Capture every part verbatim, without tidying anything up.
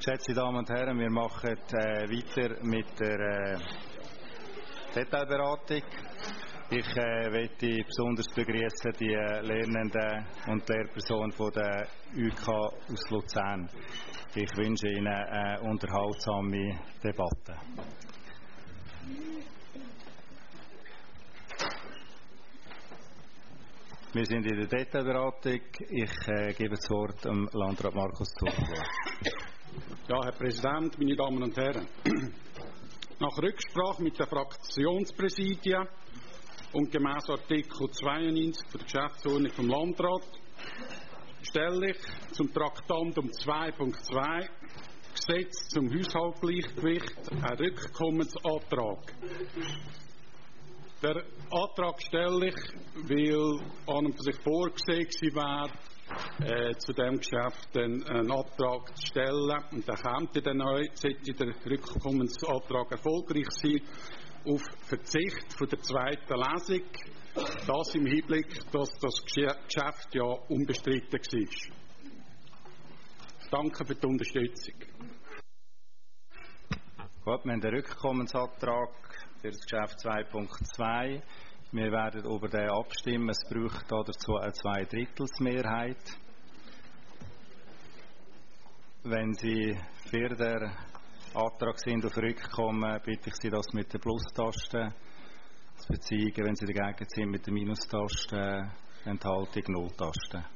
Geschätzte Damen und Herren, wir machen äh, weiter mit der äh, Detailberatung. Ich äh, möchte besonders begrüßen die äh, Lernenden und die Lehrperson von der U K aus Luzern. Ich wünsche Ihnen eine unterhaltsame Debatte. Wir sind in der Detailberatung. Ich äh, gebe das Wort dem Landrat Markus Zurfler. Ja, Herr Präsident, meine Damen und Herren. Nach Rücksprache mit den Fraktionspräsidien und gemäß Artikel zweiundneunzig der Geschäftsordnung vom Landrat stelle ich zum Traktandum zwei Punkt zwei Gesetz zum Haushaltsgleichgewicht einen Rückkommensantrag. Der Antrag stelle ich, weil an und für sich vorgesehen wäre, äh, zu diesem Geschäft einen, einen Antrag zu stellen. Und dann kommt dann neu, sollte der Rückkommensantrag erfolgreich sein, auf Verzicht von der zweiten Lesung. Das im Hinblick, dass das Geschäft ja unbestritten war. Danke für die Unterstützung. Gut, wir haben den Rückkommensantrag für das Geschäft zwei Punkt zwei. Wir werden über den abstimmen. Es braucht dazu eine Zweidrittelsmehrheit. Wenn Sie für den Antrag sind auf Rückkommen, bitte ich Sie, das mit der Plustaste zu bezeigen. Wenn Sie dagegen sind, mit der Minustaste, Enthaltung, Nulltaste.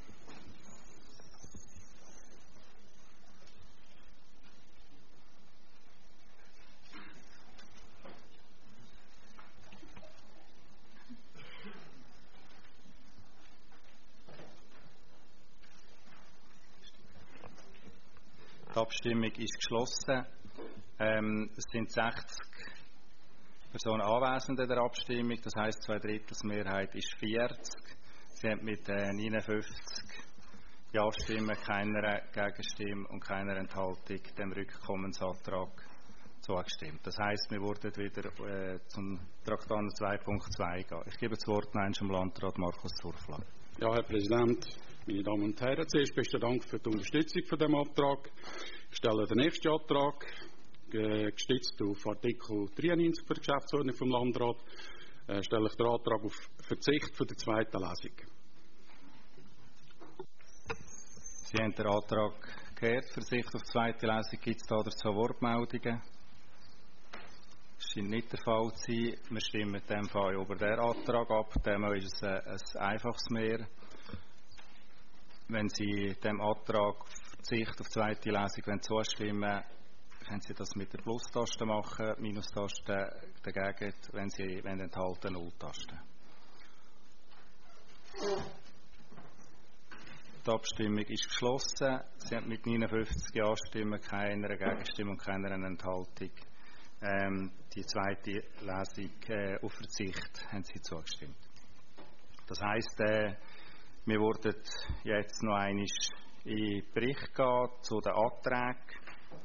Die Abstimmung ist geschlossen. Ähm, es sind sechzig Personen anwesend in der Abstimmung, das heisst, zwei Drittelsmehrheit ist vierzig. Sie haben mit äh, neunundfünfzig Ja-Stimmen, keiner Gegenstimme und keiner Enthaltung dem Rückkommensantrag zugestimmt. Das heisst, wir würden wieder äh, zum Traktandum zwei Punkt zwei gehen. Ich gebe das Wort noch einmal dem Landrat Markus Zurfler. Ja, Herr Präsident, meine Damen und Herren, zuerst besten Dank für die Unterstützung von dem Antrag. Ich stelle den nächsten Antrag, äh, gestützt auf Artikel dreiundneunzig der Geschäftsordnung vom Landrat, äh, stelle ich den Antrag auf Verzicht von der zweiten Lesung. Sie haben den Antrag gehört, Verzicht auf die zweite Lesung. Gibt es da dazu Wortmeldungen? Das scheint nicht der Fall zu sein. Wir stimmen in diesem Fall über den Antrag ab. Demnach ist es ein, ein einfaches Mehr. Wenn Sie dem Antrag Verzicht auf die zweite Lesung zustimmen, können Sie das mit der Plustaste machen, Minustaste dagegen, wenn Sie wenn enthalten, Nulltaste. Die Abstimmung ist geschlossen. Sie haben mit neunundfünfzig Ja-Stimmen, keiner Gegenstimme und keiner Enthaltung ähm, die zweite Lesung äh, auf Verzicht haben Sie zugestimmt. Das heisst, äh, wir würden jetzt noch einmal in den Bericht gehen zu den Anträgen,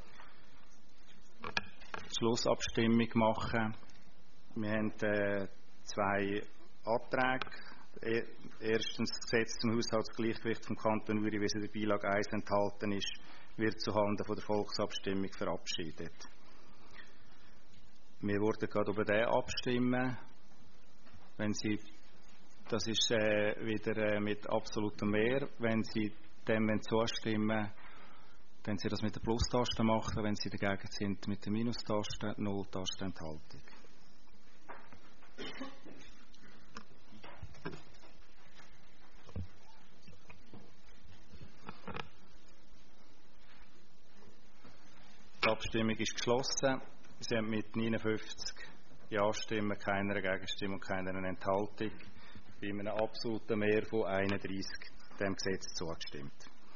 Schlussabstimmung machen. Wir haben äh, zwei Anträge. Erstens, das Gesetz zum Haushaltsgleichgewicht vom Kanton Uri, wie es in der Beilage eins enthalten ist, wird zuhanden von der Volksabstimmung verabschiedet. Wir würden gerade über den abstimmen. Wenn Sie, das ist äh, wieder äh, mit absolutem Mehr. Wenn Sie dem zustimmen, dann Sie das mit der Plustaste machen. Wenn Sie dagegen sind, mit der Minustaste, Nulltaste, Enthaltung. Die Abstimmung ist geschlossen. Sie haben mit neunundfünfzig Ja-Stimmen, keiner Gegenstimme und keiner Enthaltung bei einem absoluten Mehr von einunddreissig dem Gesetz zugestimmt.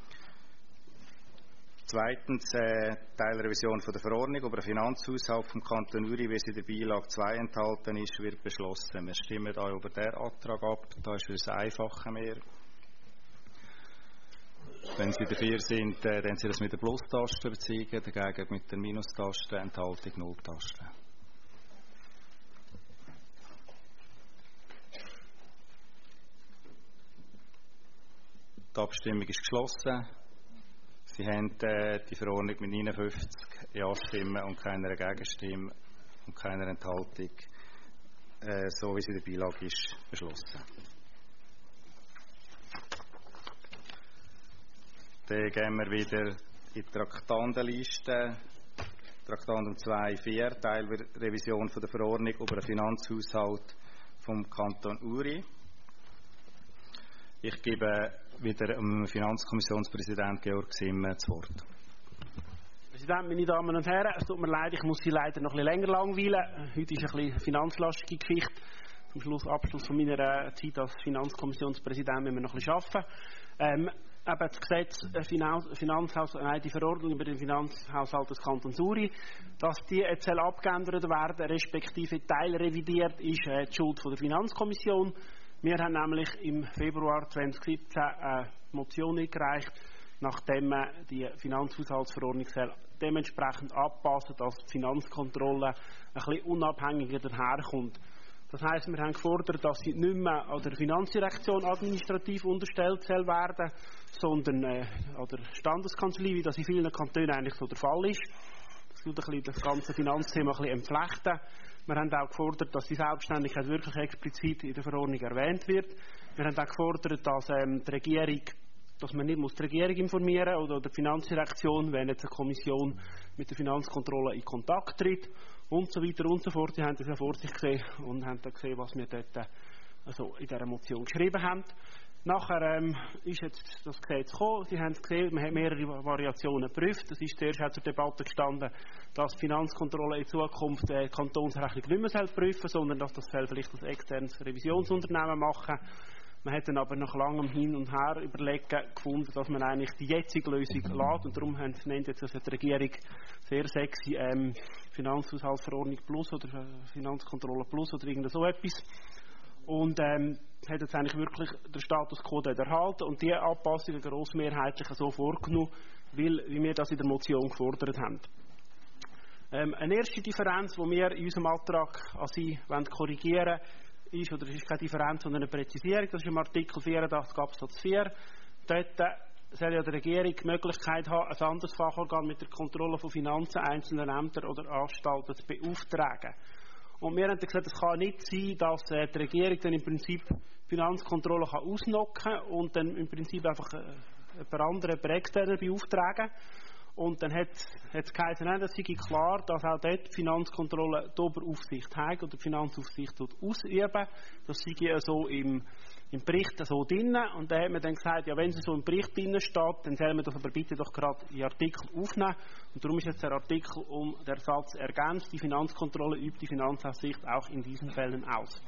Zweitens, äh, Teilrevision von der Verordnung über den Finanzhaushalt vom Kanton Uri, wie es in der Beilage zwei enthalten ist, wird beschlossen. Wir stimmen da über den Antrag ab. Da ist wieder ein einfacher Mehr. Wenn Sie dafür sind, äh, dann Sie das mit der Plustaste beziehen, dagegen mit der Minustaste, Enthaltung, Nulltaste. Die Abstimmung ist geschlossen. Sie haben äh, die Verordnung mit neunundfünfzig Ja-Stimmen und keiner Gegenstimme und keiner Enthaltung, äh, so wie sie in der Beilage ist, beschlossen. Dann gehen wir wieder in die Traktandenliste. Traktandum zwei Punkt vier, Teilrevision von der Verordnung über den Finanzhaushalt vom Kanton Uri. Ich gebe wieder dem Finanzkommissionspräsidenten Georg Simme das Wort. Präsident, meine Damen und Herren, es tut mir leid, ich muss Sie leider noch ein bisschen länger langweilen. Heute ist ein bisschen finanzlastige Geschichte. Zum Schluss, Abschluss von meiner Zeit als Finanzkommissionspräsident müssen wir noch ein bisschen arbeiten. Ähm, eben das Gesetz, Finanz, Finanzhaushalt, nein, die Verordnung über den Finanzhaushalt des Kantons Uri, dass die jetzt abgeändert werden, respektive teilrevidiert, ist äh, die Schuld von der Finanzkommission. Wir haben nämlich im Februar zweitausendsiebzehn eine Motion eingereicht, nachdem man die Finanzhaushaltsverordnung dementsprechend anpassen, dass die Finanzkontrolle ein bisschen unabhängiger daherkommt. Das heisst, wir haben gefordert, dass sie nicht mehr an der Finanzdirektion administrativ unterstellt soll werden, sondern äh, an der Standeskanzlei, wie das in vielen Kantonen eigentlich so der Fall ist. Das tut ein bisschen das ganze Finanzthema ein bisschen entflechten. Wir haben auch gefordert, dass die Selbstständigkeit wirklich explizit in der Verordnung erwähnt wird. Wir haben auch gefordert, dass ähm, die Regierung, dass man nicht muss die Regierung informieren oder, oder die Finanzdirektion, wenn jetzt eine Kommission mit der Finanzkontrolle in Kontakt tritt und so weiter und so fort. Sie haben das ja vor sich gesehen und haben dann gesehen, was wir dort also in dieser Motion geschrieben haben. Nachher ähm, ist jetzt das Gesetz gekommen. Sie haben gesehen, man hat mehrere Variationen geprüft. Es ist zuerst zur Debatte gestanden, dass die Finanzkontrolle in Zukunft äh, die Kantonsrechnung nicht mehr prüfen soll, sondern dass das vielleicht ein externes Revisionsunternehmen machen. Man hat dann aber nach langem Hin und Her überlegen gefunden, dass man eigentlich die jetzige Lösung lässt. Und darum haben, nennt jetzt also die Regierung sehr sexy ähm, Finanzhaushaltsverordnung Plus oder Finanzkontrolle Plus oder irgend so etwas. Und ähm, hat jetzt eigentlich wirklich den Status quo erhalten und die Anpassungen grossmehrheitlich so vorgenommen, weil, wie wir das in der Motion gefordert haben. Ähm, eine erste Differenz, die wir in unserem Antrag an Sie korrigieren wollen, ist, oder es ist keine Differenz, sondern eine Präzisierung, das ist im Artikel vierundachtzig Absatz vier. Dort soll ja die Regierung die Möglichkeit haben, ein anderes Fachorgan mit der Kontrolle von Finanzen einzelner Ämter oder Anstalten zu beauftragen. Und wir haben gesagt, es kann nicht sein, dass äh, die Regierung dann im Prinzip Finanzkontrolle kann ausnocken kann und dann im Prinzip einfach äh, jemand anderen, jemand externen beauftragen. Und dann hat es geheißen, nein, das sei klar, dass auch dort die Finanzkontrolle die Oberaufsicht hat oder die Finanzaufsicht ausüben. Das sei so im, im Bericht so drin. Und dann hat man dann gesagt, ja, wenn es so im Bericht drin steht, dann soll man das aber bitte doch gerade in Artikel aufnehmen. Und darum ist jetzt der Artikel um den Satz ergänzt, die Finanzkontrolle übt die Finanzaufsicht auch in diesen Fällen aus.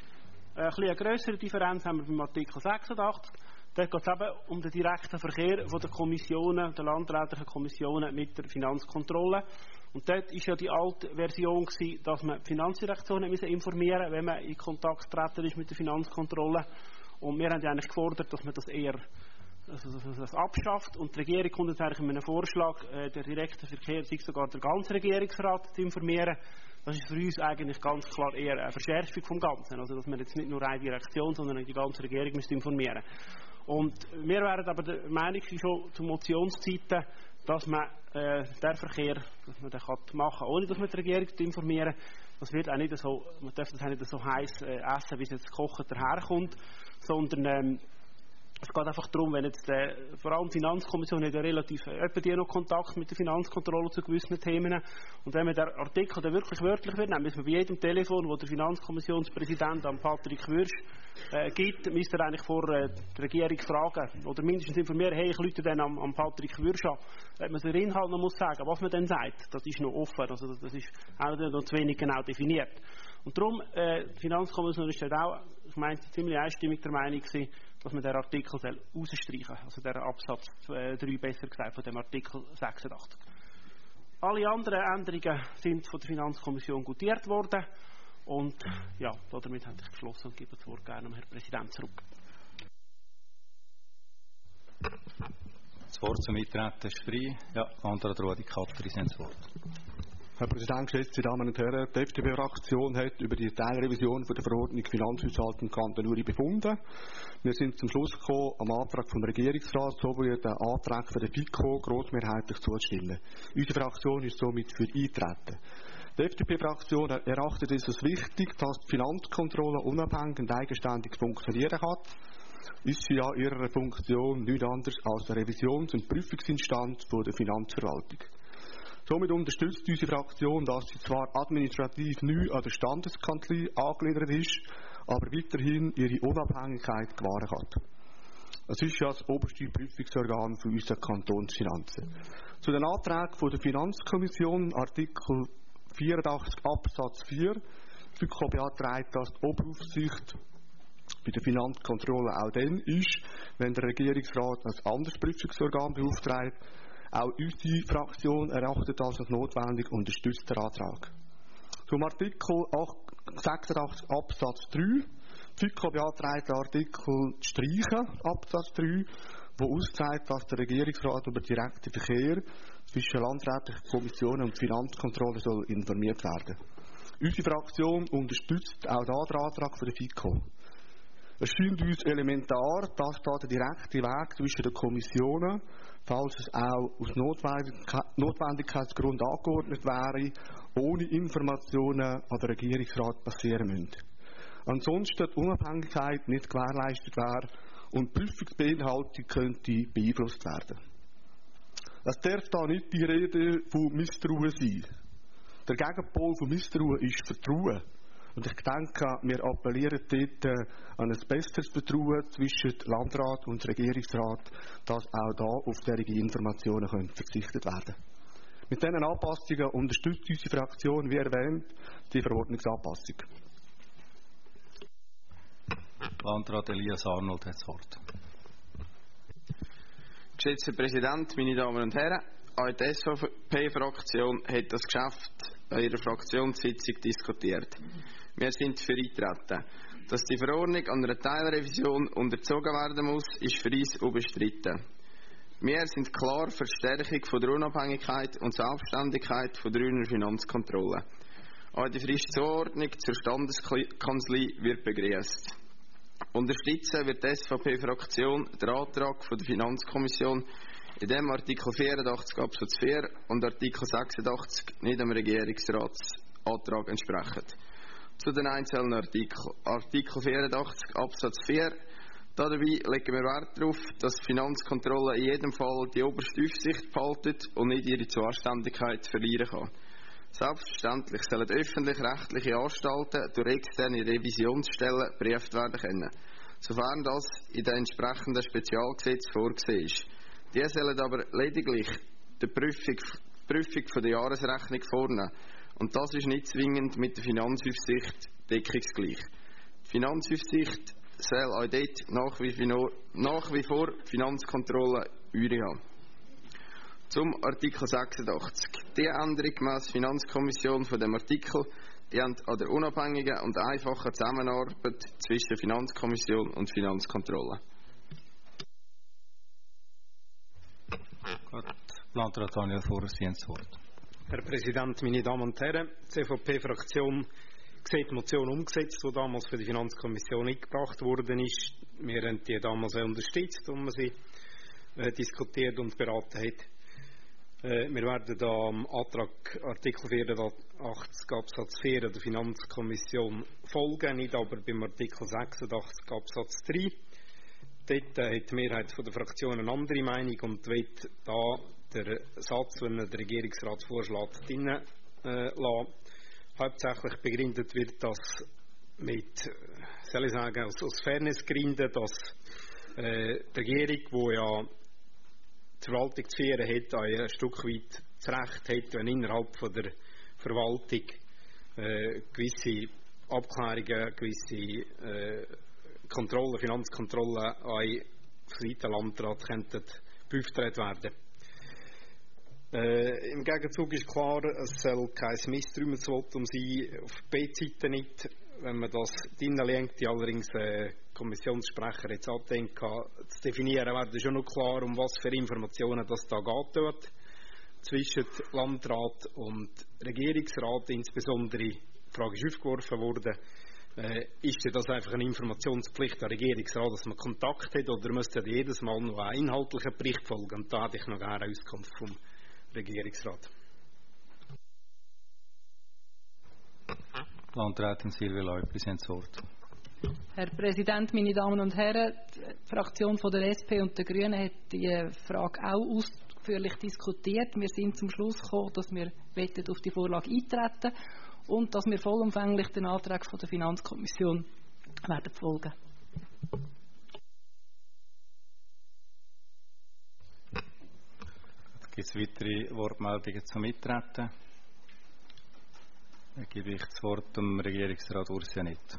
Ein bisschen eine grössere Differenz haben wir beim Artikel sechsundachtzig. Dort geht es eben um den direkten Verkehr von der Kommissionen, der landrätlichen Kommissionen mit der Finanzkontrolle. Und dort war ja die alte Version gewesen, dass man die Finanzdirektion informieren musste, wenn man in Kontakt treten ist mit der Finanzkontrolle. Und wir haben ja eigentlich gefordert, dass man das eher also, dass das abschafft. Und die Regierung kommt jetzt eigentlich mit einem Vorschlag, äh, der direkte Verkehr, sei sogar der ganze Regierungsrat zu informieren. Das ist für uns eigentlich ganz klar eher eine Verschärfung vom Ganzen. Also, dass man jetzt nicht nur eine Direktion, sondern die ganze Regierung müsste informieren. Und wir wären aber der Meinung, schon zu Motionszeiten, dass man äh, den Verkehr, dass man den machen kann, ohne dass man die Regierung informieren. Das wird auch nicht so, man darf das auch nicht so heiß äh, essen, wie es jetzt gekocht daherkommt, sondern ähm, es geht einfach darum, wenn jetzt äh, vor allem die Finanzkommission hat ja relativ äh, etwa die noch Kontakt mit der Finanzkontrolle zu gewissen Themen. Und wenn man der Artikel dann wirklich wörtlich wird, dann müssen wir bei jedem Telefon, wo der Finanzkommissionspräsident an Patrick Würsch äh, gibt, müsste er eigentlich vor äh, der Regierung fragen oder mindestens informieren, hey, ich rufe dann am, am Patrick Würsch an. Wenn man den Inhalt noch muss sagen, was man dann sagt, das ist noch offen, also das, das ist auch noch zu wenig genau definiert. Und darum, äh, die Finanzkommission ist dort auch, ich meine, ziemlich einstimmig der Meinung gewesen, dass man den Artikel rausstreichen soll, also der Absatz drei besser gesagt, von dem Artikel sechsundachtzig. Alle anderen Änderungen sind von der Finanzkommission gutiert worden und ja, damit habe ich geschlossen und gebe das Wort gerne an Herrn Präsidenten zurück. Das Wort zum Eintreten ist frei. Ja, Andra Drodi Katteri, Sie haben das Wort. Herr Präsident, geschätzte Damen und Herren, die F D P-Fraktion hat über die Teilrevision von der Verordnung Finanzhaushalt im Kanton Uri befunden. Wir sind zum Schluss gekommen, am Antrag vom Regierungsrat sowie den Antrag von der FiKo grossmehrheitlich zuzustimmen. Unsere Fraktion ist somit für Eintreten. Die F D P-Fraktion erachtet es als wichtig, dass die Finanzkontrolle unabhängig und eigenständig funktionieren kann. Ist sie ja ihrer Funktion nichts anderes als der Revisions- und Prüfungsinstanz der Finanzverwaltung. Somit unterstützt unsere Fraktion, dass sie zwar administrativ neu an der Standeskanzlei angegliedert ist, aber weiterhin ihre Unabhängigkeit gewahren hat. Es ist ja das oberste Prüfungsorgan für unsere Kantonsfinanzen. Zu den Anträgen der Finanzkommission, Artikel vierundachtzig Absatz vier. Die FiKo beantragt, dass die Oberaufsicht bei der Finanzkontrolle auch dann ist, wenn der Regierungsrat ein anderes Prüfungsorgan beauftragt. Auch unsere Fraktion erachtet das als notwendig und unterstützt den Antrag. Zum Artikel sechsundachtzig Absatz drei. Die FiKo beantragt den Artikel zu streichen, Absatz drei, wo auszeigt, dass der Regierungsrat über direkten Verkehr zwischen landrätlichen Kommissionen und Finanzkontrolle soll informiert werden. Unsere Fraktion unterstützt auch den Antrag der FiKo. Es scheint uns elementar, dass da der direkte Weg zwischen den Kommissionen, falls es auch aus Notwendigkeitsgrund angeordnet wäre, ohne Informationen an den Regierungsrat passieren müsste. Ansonsten die Unabhängigkeit nicht gewährleistet wäre und die Prüfungsbeinhaltung könnte beeinflusst werden. Es darf da nicht die Rede von Misstrauen sein. Der Gegenpol von Misstrauen ist Vertrauen. Und ich denke, wir appellieren dort an ein besseres Vertrauen zwischen Landrat und Regierungsrat, dass auch da auf solche Informationen verzichtet werden können. Mit diesen Anpassungen unterstützt unsere Fraktion, wie erwähnt, die Verordnungsanpassung. Landrat Elias Arnold hat das Wort. Geschätzter Präsident, meine Damen und Herren, auch die S V P-Fraktion hat das Geschäft an ihrer Fraktionssitzung diskutiert. Wir sind für Eintreten. Dass die Verordnung an einer Teilrevision unterzogen werden muss, ist für uns unbestritten. Wir sind klar für die Stärkung von der Unabhängigkeit und Selbstständigkeit von der Rhöner Finanzkontrolle. Auch die frische Zuordnung zur Standeskanzlei wird begrüßt. Unterstützen wird die S V P-Fraktion den Antrag von der Finanzkommission, in dem Artikel vierundachtzig Absatz vier und Artikel sechsundachtzig nicht dem Regierungsratsantrag entsprechen. Zu den einzelnen Artikeln. Artikel vierundachtzig Absatz vier. Dabei legen wir Wert darauf, dass die Finanzkontrolle in jedem Fall die oberste Aufsicht behaltet und nicht ihre Zuständigkeit verlieren kann. Selbstverständlich sollen öffentlich-rechtliche Anstalten durch externe Revisionsstellen geprüft werden können, sofern das in den entsprechenden Spezialgesetzen vorgesehen ist. Die sollen aber lediglich die Prüfung, die Prüfung von der Jahresrechnung vornehmen. Und das ist nicht zwingend mit der Finanzaufsicht deckungsgleich. Die Finanzaufsicht soll auch dort nach wie, vor, nach wie vor Finanzkontrolle Üre haben. Zum Artikel sechsundachtzig. Die Änderung gemäss Finanzkommission von dem Artikel dient an der unabhängigen und einfachen Zusammenarbeit zwischen Finanzkommission und Finanzkontrolle. Gut. Landrat Daniel Vorer, Sie haben das Wort. Herr Präsident, meine Damen und Herren, die C V P-Fraktion sieht die Motion umgesetzt, die damals für die Finanzkommission eingebracht worden ist. Wir haben die damals unterstützt, und man sie äh, diskutiert und beraten hat. Äh, wir werden da am Antrag Artikel vierundachtzig Absatz vier der Finanzkommission folgen, nicht aber beim Artikel sechsundachtzig Absatz drei. Dort äh, hat die Mehrheit von der Fraktion eine andere Meinung und will da der Satz, den der Regierungsrat vorschlägt, drinnen äh, lassen. Hauptsächlich begründet wird das mit, soll ich sagen, aus, aus Fairnessgründen, dass äh, die Regierung, die ja die Verwaltung zu führen hat, ein Stück weit das Recht hat, wenn innerhalb von der Verwaltung äh, gewisse Abklärungen, gewisse äh, Kontrollen, Finanzkontrollen an Seiten Landrat könnten beauftragt werden. Äh, Im Gegenzug ist klar, es soll kein Misstrauensvotum sein, auf B-Seite nicht. Wenn man das drinnen lenkt, allerdings äh, Kommissionssprecher jetzt andenken, zu definieren, wäre schon noch klar, um was für Informationen das da geht. zwischen Landrat und Regierungsrat. Insbesondere die Frage ist aufgeworfen worden, äh, ist das einfach eine Informationspflicht an den Regierungsrat, dass man Kontakt hat, oder müsste jedes Mal noch ein inhaltlicher Bericht folgen? Und da hätte ich noch gerne Auskunft vom Regierungsrat. Landrätin Silvia Leupli, Sie haben das Wort. Herr Präsident, meine Damen und Herren, die Fraktion von der S P und der Grünen hat die Frage auch ausführlich diskutiert. Wir sind zum Schluss gekommen, dass wir auf die Vorlage eintreten und dass wir vollumfänglich den Antrag von der Finanzkommission werden folgen. Gibt es weitere Wortmeldungen zum Eintreten? Dann gebe ich das Wort dem Regierungsrat Urs Janett.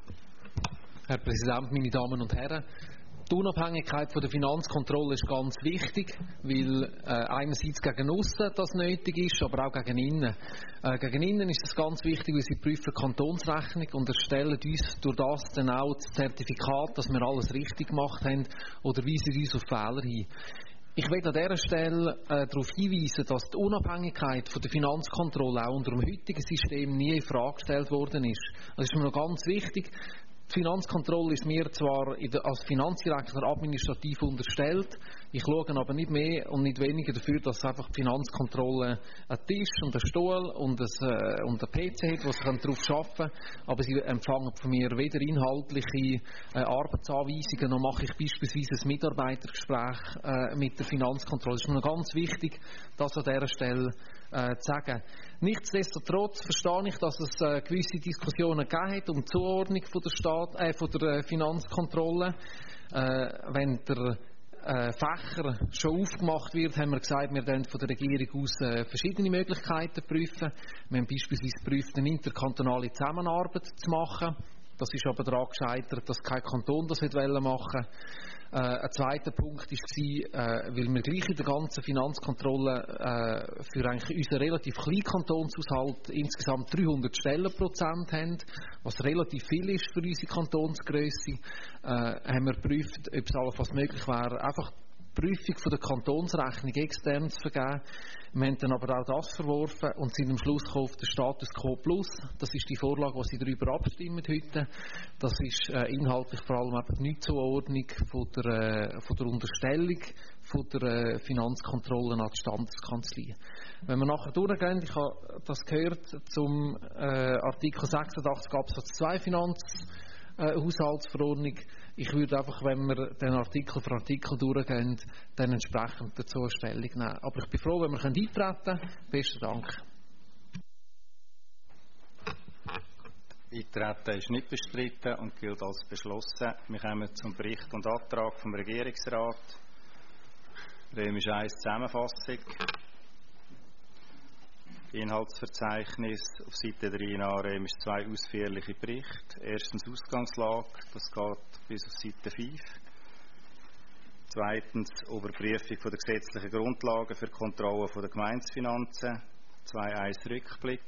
Herr Präsident, meine Damen und Herren, die Unabhängigkeit von der Finanzkontrolle ist ganz wichtig, weil äh, einerseits gegen aussen das nötig ist, aber auch gegen innen. Äh, gegen innen ist es ganz wichtig, weil sie prüfen Kantonsrechnung und erstellen uns durch das dann auch das Zertifikat, dass wir alles richtig gemacht haben, oder weisen uns auf Fehler hin. Ich will an dieser Stelle äh, darauf hinweisen, dass die Unabhängigkeit von der Finanzkontrolle auch unter dem heutigen System nie in Frage gestellt worden ist. Das ist mir noch ganz wichtig. Die Finanzkontrolle ist mir zwar in der, als Finanzdirektor administrativ unterstellt, ich schaue aber nicht mehr und nicht weniger dafür, dass einfach die Finanzkontrolle einen Tisch und einen Stuhl und ein, äh, und einen P C hat, wo sie darauf arbeiten können, aber sie empfangen von mir weder inhaltliche äh, Arbeitsanweisungen, noch mache ich beispielsweise ein Mitarbeitergespräch äh, mit der Finanzkontrolle. Es ist mir noch ganz wichtig, das an dieser Stelle äh, zu sagen. Nichtsdestotrotz verstehe ich, dass es äh, gewisse Diskussionen gegeben hat um die Zuordnung von der, Staat, äh, von der äh, Finanzkontrolle. Äh, wenn der äh, Fächer schon aufgemacht wird, haben wir gesagt, wir werden von der Regierung aus äh, verschiedene Möglichkeiten prüfen. Wir haben beispielsweise geprüft, eine interkantonale Zusammenarbeit zu machen. Das ist aber daran gescheitert, dass kein Kanton das machen wollte. Äh, ein zweiter Punkt war, äh, weil wir gleich in der ganzen Finanzkontrolle äh, für eigentlich unseren relativ kleinen Kantonshaushalt insgesamt dreihundert Stellenprozent haben, was relativ viel ist für unsere Kantonsgrösse, äh, haben wir geprüft, ob es allenfalls möglich wäre, einfach die Prüfung von der Kantonsrechnung extern zu vergeben. Wir haben dann aber auch das verworfen und sind am Schluss gekommen auf den Status Quo Plus. Das ist die Vorlage, wo Sie darüber abstimmen heute. Das ist äh, inhaltlich vor allem eben die Nichtzuordnung von der, äh, von der Unterstellung von der äh, Finanzkontrolle an die Standeskanzlei. Wenn wir nachher durchgehen, ich habe das gehört zum äh, Artikel sechsundachtzig Absatz zwei Finanz Äh, Haushaltsverordnung. Ich würde einfach, wenn wir den Artikel für Artikel durchgehen, dann entsprechend dazu eine Stellung nehmen. Aber ich bin froh, wenn wir eintreten können. Besten Dank. Eintreten ist nicht bestritten und gilt als beschlossen. Wir kommen zum Bericht und Antrag vom Regierungsrat. Römisch eins Zusammenfassung. Inhaltsverzeichnis auf Seite drei nach Römisch zwei ausführliche Bericht. Erstens Ausgangslage, das geht bis auf Seite fünf. Zweitens Überprüfung von der gesetzlichen Grundlagen für die Kontrolle der Gemeindefinanzen. zwei Punkt eins Rückblick.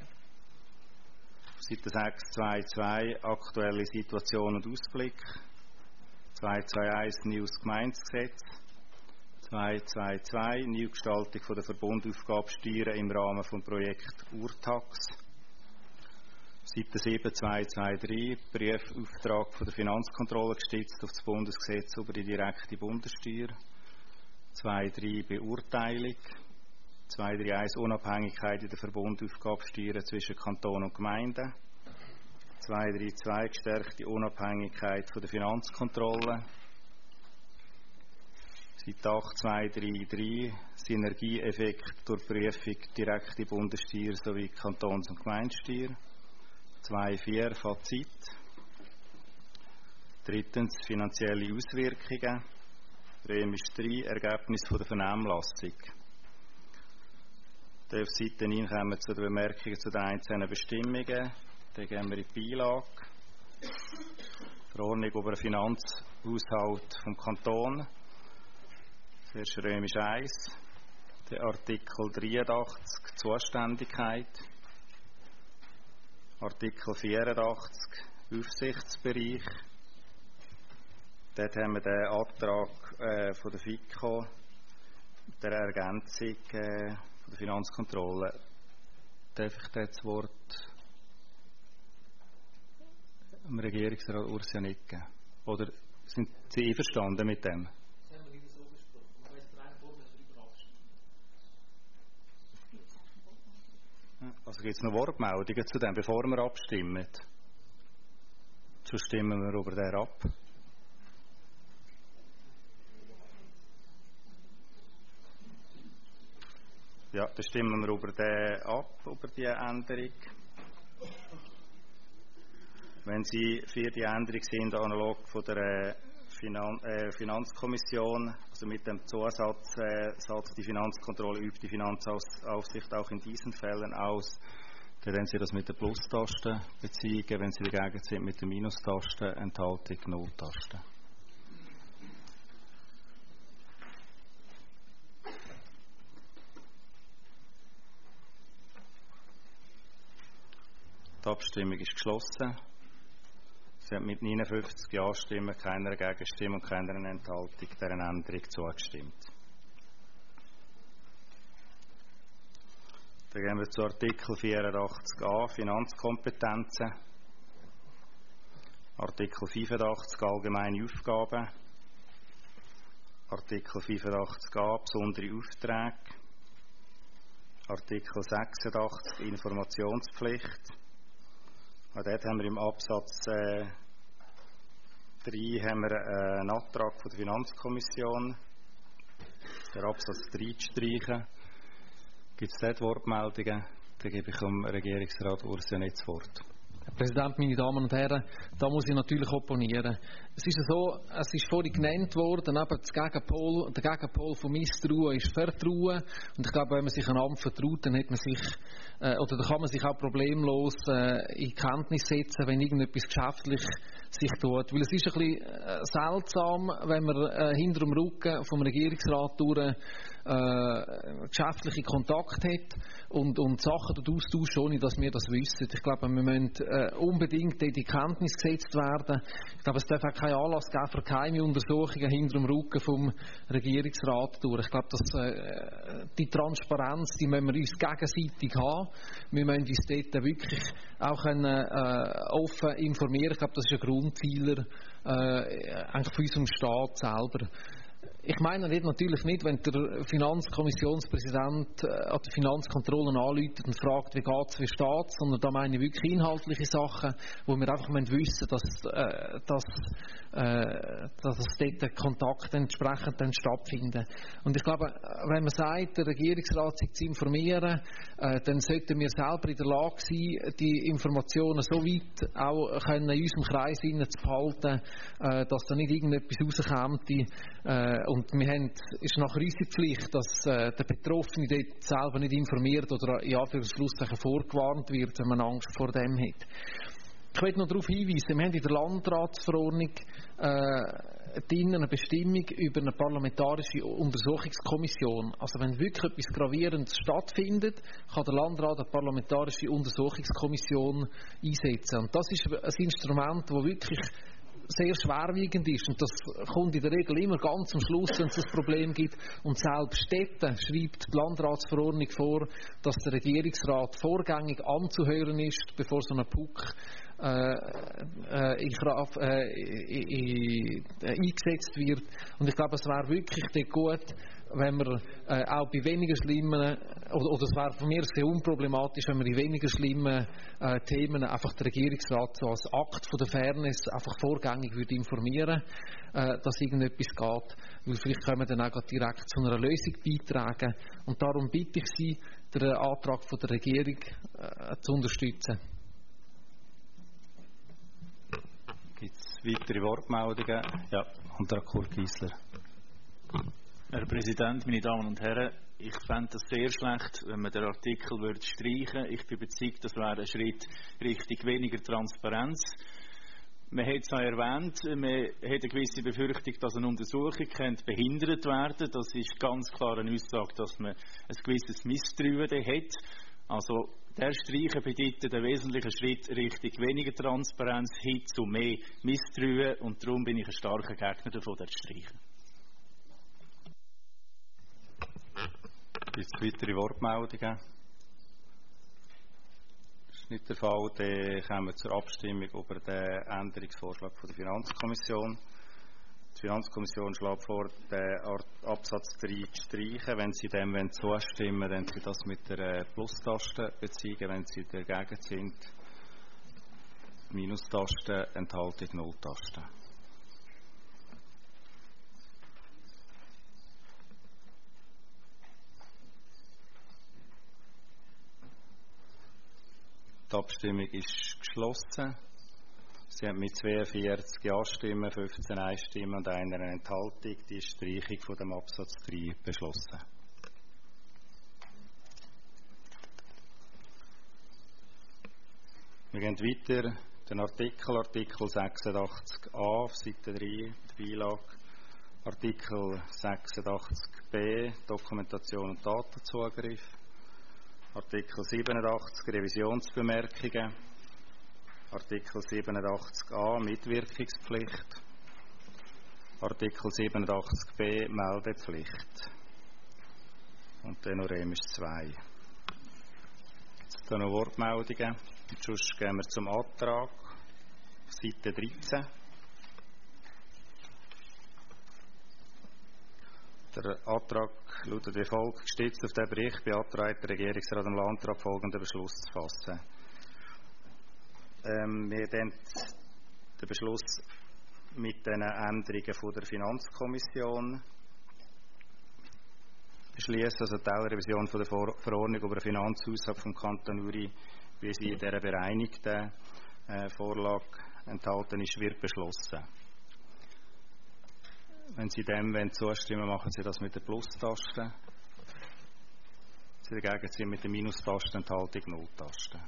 Auf Seite sechs zwei Punkt zwei aktuelle Situation und Ausblick. zwei Punkt zwei eins Neues Gemeindegesetz. zwei Punkt zwei zwei Neugestaltung von der Verbundaufgabensteuern im Rahmen des Projekts Urtax. Seite sieben zwei Punkt zwei drei Prüfauftrag von der Finanzkontrolle gestützt auf das Bundesgesetz über die direkte Bundessteuer. zwei Punkt drei Beurteilung. zwei Punkt drei eins Unabhängigkeit in der Verbundaufgabensteuern zwischen Kanton und Gemeinden. zwei Punkt drei zwei gestärkte Unabhängigkeit von der Finanzkontrolle. Seite acht zwei drei drei Synergieeffekt durch Prüfung direkte Bundessteuer sowie Kantons- und Gemeindesteuer. zwei Punkt vier Fazit. Drittens finanzielle Auswirkungen. Römisch drei Ergebnis von der Vernehmlassung. Auf Seite neun kommen wir zu den Bemerkungen zu den einzelnen Bestimmungen. Dann gehen wir in die Beilage. Verordnung über den Finanzhaushalt vom Kanton. Zuerst Römisch eins, der Artikel dreiundachtzig, Zuständigkeit, Artikel vierundachtzig, Aufsichtsbereich. Dort haben wir den Antrag äh, von der FiKo, der Ergänzung äh, von der Finanzkontrolle. Darf ich das Wort dem Regierungsrat Urs Janik geben? Oder sind Sie einverstanden mit dem? Das haben wir nicht so besprochen. Man weiß drei Formen darüber abstimmen. Also gibt es noch Wortmeldungen zu dem, bevor wir abstimmen? So stimmen wir über den ab. Ja, dann stimmen wir über den ab, über die Änderung. Wenn Sie für die Änderung sind, analog von der Finan äh, Finanzkommission, also mit dem Zusatz, äh, Satz, die Finanzkontrolle übt die Finanzaufsicht auch in diesen Fällen aus, dann werden Sie das mit der Plus-Taste beziehen, wenn Sie dagegen sind mit der Minus-Taste, Enthaltung, Null-Taste. Die Abstimmung ist geschlossen. Sie haben mit neunundfünfzig Ja-Stimmen, keiner Gegenstimme und keiner Enthaltung dieser Änderung zugestimmt. Dann gehen wir zu Artikel vierundachtzig a, Finanzkompetenzen. Artikel fünfundachtzig, allgemeine Aufgaben. Artikel fünfundachtzig a, besondere Aufträge. Artikel sechsundachtzig, Informationspflicht. Und dort haben wir im Absatz äh, drei haben wir, äh, einen Antrag von der Finanzkommission, der Absatz drei zu streichen. Gibt es dort Wortmeldungen? Dann gebe ich dem Regierungsrat Urs Janik das Wort. Herr Präsident, meine Damen und Herren, da muss ich natürlich opponieren. Es ist so, es ist vorhin genannt worden, eben das Gegenpol, der Gegenpol von Misstrauen ist Vertrauen. Und ich glaube, wenn man sich einander vertraut, dann hat man sich, äh, oder dann kann man sich auch problemlos äh, in Kenntnis setzen, wenn irgendetwas geschäftlich sich tut. Weil es ist ein bisschen äh, seltsam, wenn man äh, hinter dem Rücken vom Regierungsrat durch äh, geschäftliche Kontakt hat und, und Sachen dort austauscht, ohne dass wir das wissen. Ich glaube, wir müssen äh, unbedingt in die Kenntnis gesetzt werden. Ich glaube, es darf auch keinen Anlass geben für geheime Untersuchungen hinter dem Rücken vom Regierungsrat durch. Ich glaube, dass, äh, die Transparenz, die müssen wir uns gegenseitig haben. Wir müssen uns dort wirklich auch können, äh, offen informieren. Ich glaube, das ist ein Grundzieler äh, eigentlich von unserem Staat selber. Ich meine natürlich nicht, wenn der Finanzkommissionspräsident an die Finanzkontrollen anruft und fragt, wie geht es, wie steht es, sondern da meine ich wirklich inhaltliche Sachen, wo wir einfach wissen, dass, äh, dass, äh, dass es dort Kontakt entsprechend dann stattfinden. Und ich glaube, wenn man sagt, der Regierungsrat sich zu informieren, äh, dann sollten wir selber in der Lage sein, die Informationen so weit auch können in unserem Kreis zu behalten, äh, dass da nicht irgendetwas rauskommt. Äh, Und wir haben, ist nachher unsere Pflicht, dass äh, der Betroffene dort selber nicht informiert oder in Anführungszeichen vorgewarnt wird, wenn man Angst vor dem hat. Ich möchte noch darauf hinweisen, wir haben in der Landratsverordnung äh, drin eine Bestimmung über eine parlamentarische Untersuchungskommission. Also wenn wirklich etwas Gravierendes stattfindet, kann der Landrat eine parlamentarische Untersuchungskommission einsetzen. Und das ist ein Instrument, das wirklich sehr schwerwiegend ist. Und das kommt in der Regel immer ganz am Schluss, wenn es ein Problem gibt. Und selbst dort schreibt die Landratsverordnung vor, dass der Regierungsrat vorgängig anzuhören ist, bevor so ein P U C äh, äh, in Kraft, äh, in, in, äh, eingesetzt wird. Und ich glaube, es wäre wirklich gut, wenn wir äh, auch bei weniger schlimmen, oder, oder es wäre von mir sehr unproblematisch, wenn wir in weniger schlimmen äh, Themen einfach den Regierungsrat so als Akt von der Fairness einfach vorgängig würde informieren, äh, dass irgendetwas geht, weil vielleicht können wir dann auch direkt zu einer Lösung beitragen. Und darum bitte ich Sie, den Antrag von der Regierung äh, zu unterstützen. Gibt es weitere Wortmeldungen? Ja, Antrag Kurt Giesler. Herr Präsident, meine Damen und Herren, ich fände es sehr schlecht, wenn man den Artikel würde streichen würde. Ich bin überzeugt, das wäre ein Schritt Richtung weniger Transparenz. Man hat es auch erwähnt, man hat eine gewisse Befürchtung, dass eine Untersuchung könnte behindert werden. Das ist ganz klar eine Aussage, dass man ein gewisses Misstrauen hat. Also der Streichen bedeutet einen wesentlichen Schritt Richtung weniger Transparenz hin zu mehr Misstrauen und darum bin ich ein starker Gegner davon, das zu streichen. Gibt es weitere Wortmeldungen? Das ist nicht der Fall. Dann kommen wir zur Abstimmung über den Änderungsvorschlag von der Finanzkommission. Die Finanzkommission schlägt vor, den Absatz drei zu streichen. Wenn Sie dem zustimmen wollen, dann Sie das mit der Plus-Taste beziehen. Wenn Sie dagegen sind, Minus-Taste, Enthaltung Null-Taste. Die Abstimmung ist geschlossen. Sie haben mit zweiundvierzig Ja-Stimmen, fünfzehn Nein-Stimmen und einer Enthaltung die Streichung von dem Absatz drei beschlossen. Wir gehen weiter. Den Artikel, Artikel sechsundachtzig a auf Seite drei, die Beilage. Artikel sechsundachtzig b, Dokumentation und Datenzugriff. Artikel siebenundachtzig, Revisionsbemerkungen. Artikel siebenundachtzig a, Mitwirkungspflicht. Artikel siebenundachtzig b, Meldepflicht. Und dann noch Römisch zwei. Jetzt noch Wortmeldungen. Und sonst gehen wir zum Antrag. Seite dreizehn. Der Antrag lautet wie folgt: Gestützt auf den Bericht beantragt der Regierungsrat dem Landrat folgenden Beschluss zu fassen. Ähm, wir werden den Beschluss mit den Änderungen von der Finanzkommission beschließen, also die Teilrevision von der Ver Verordnung über den Finanzhaushalt vom Kanton Uri, wie sie in dieser bereinigten äh, Vorlage enthalten ist, wird beschlossen. Wenn Sie dem zustimmen wollen, machen Sie das mit der Plus-Taste. Wenn Sie dagegen sind, mit der Minus-Taste, Enthaltung Null-Taste.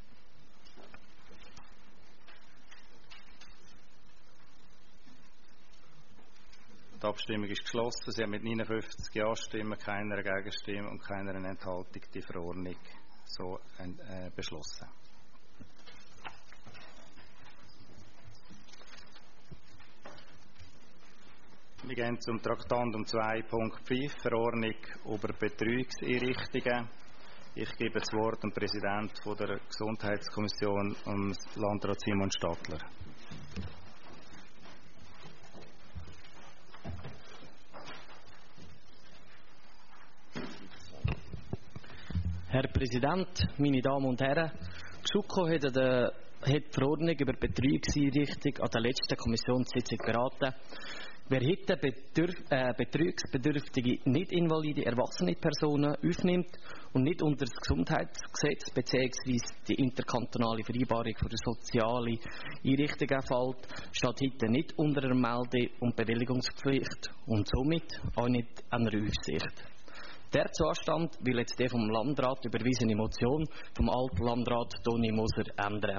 Die Abstimmung ist geschlossen. Sie haben mit neunundfünfzig Ja-Stimmen, keiner Gegenstimme und keiner Enthaltung die Verordnung so äh, beschlossen. Wir gehen zum Traktandum zwei Punkt fünf, Verordnung über Betreuungseinrichtungen. Ich gebe das Wort dem Präsidenten von der Gesundheitskommission, dem Landrat Simon Stadler. Herr Präsident, meine Damen und Herren, die GSuKo hat die, hat die Verordnung über Betreuungseinrichtung an der letzten Kommissionssitzung beraten. Wer heute bedürf, äh, betreuungsbedürftige, nicht invalide, erwachsene Personen aufnimmt und nicht unter das Gesundheitsgesetz bzw. die interkantonale Vereinbarung für soziale Einrichtungen fällt, steht heute nicht unter einer Melde- und Bewilligungspflicht und somit auch nicht einer Aufsicht. Der Zustand will jetzt die vom Landrat überwiesene Motion vom Altlandrat Toni Moser ändern.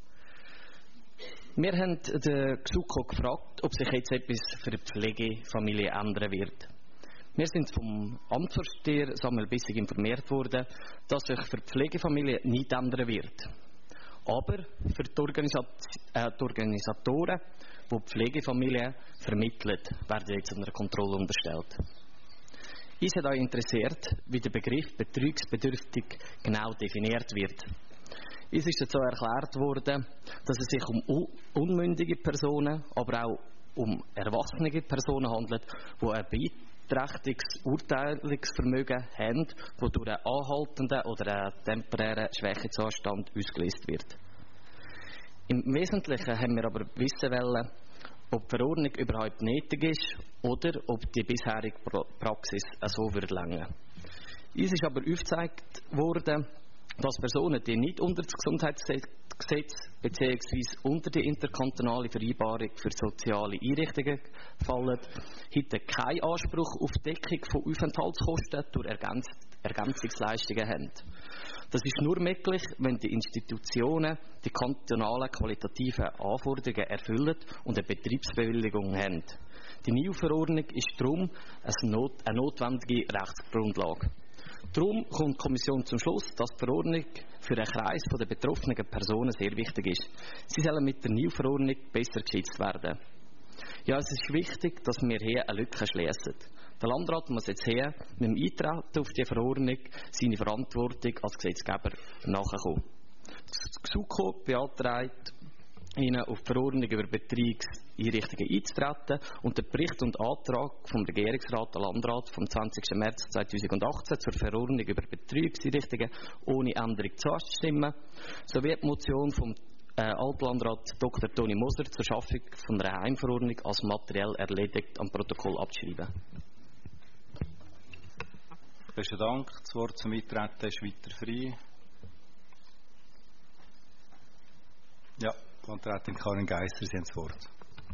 Wir haben den GSuKo gefragt, ob sich jetzt etwas für die Pflegefamilie ändern wird. Wir sind vom Amtsvorsteher Samuel Bissig informiert worden, dass sich für die Pflegefamilie nichts ändern wird. Aber für die, Organisat äh, die Organisatoren, die die Pflegefamilien vermitteln, werden jetzt einer Kontrolle unterstellt. Uns hat auch interessiert, wie der Begriff betreuungsbedürftig genau definiert wird. Es ist jetzt so erklärt worden, dass es sich um unmündige Personen, aber auch um erwachsene Personen handelt, die ein beeinträchtigtes Urteilungsvermögen haben, das durch einen anhaltenden oder einen temporären Schwächezustand ausgelöst wird. Im Wesentlichen haben wir aber wissen wollen, ob die Verordnung überhaupt nötig ist oder ob die bisherige Praxis so würde reichen. Uns ist aber aufgezeigt worden, dass Personen, die nicht unter das Gesundheitsgesetz bzw. unter die interkantonale Vereinbarung für soziale Einrichtungen fallen, heute keinen Anspruch auf Deckung von Aufenthaltskosten durch Ergänz Ergänzungsleistungen haben. Das ist nur möglich, wenn die Institutionen die kantonalen qualitativen Anforderungen erfüllen und eine Betriebsbewilligung haben. Die neue Verordnung ist darum eine, not eine notwendige Rechtsgrundlage. Darum kommt die Kommission zum Schluss, dass die Verordnung für den Kreis der betroffenen Personen sehr wichtig ist. Sie sollen mit der neuen Verordnung besser geschützt werden. Ja, es ist wichtig, dass wir hier eine Lücke schließen. Der Landrat muss jetzt her, mit dem Eintreten auf die Verordnung, seine Verantwortung als Gesetzgeber nachkommen. Das GSuKo beantragt Ihnen auf die Verordnung über Betriebseinrichtungen einzutreten und den Bericht und Antrag vom Regierungsrat und Landrat vom zwanzigsten März zweitausendachtzehn zur Verordnung über Betriebseinrichtungen ohne Änderung zuzustimmen, sowie die Motion vom äh, Altlandrat Doktor Toni Moser zur Schaffung von einer Heimverordnung als materiell erledigt am Protokoll abschreiben. Besten Dank. Das Wort zum Eintreten ist weiter frei. Ja. Landrätin Karin Geisser, Sie haben das Wort.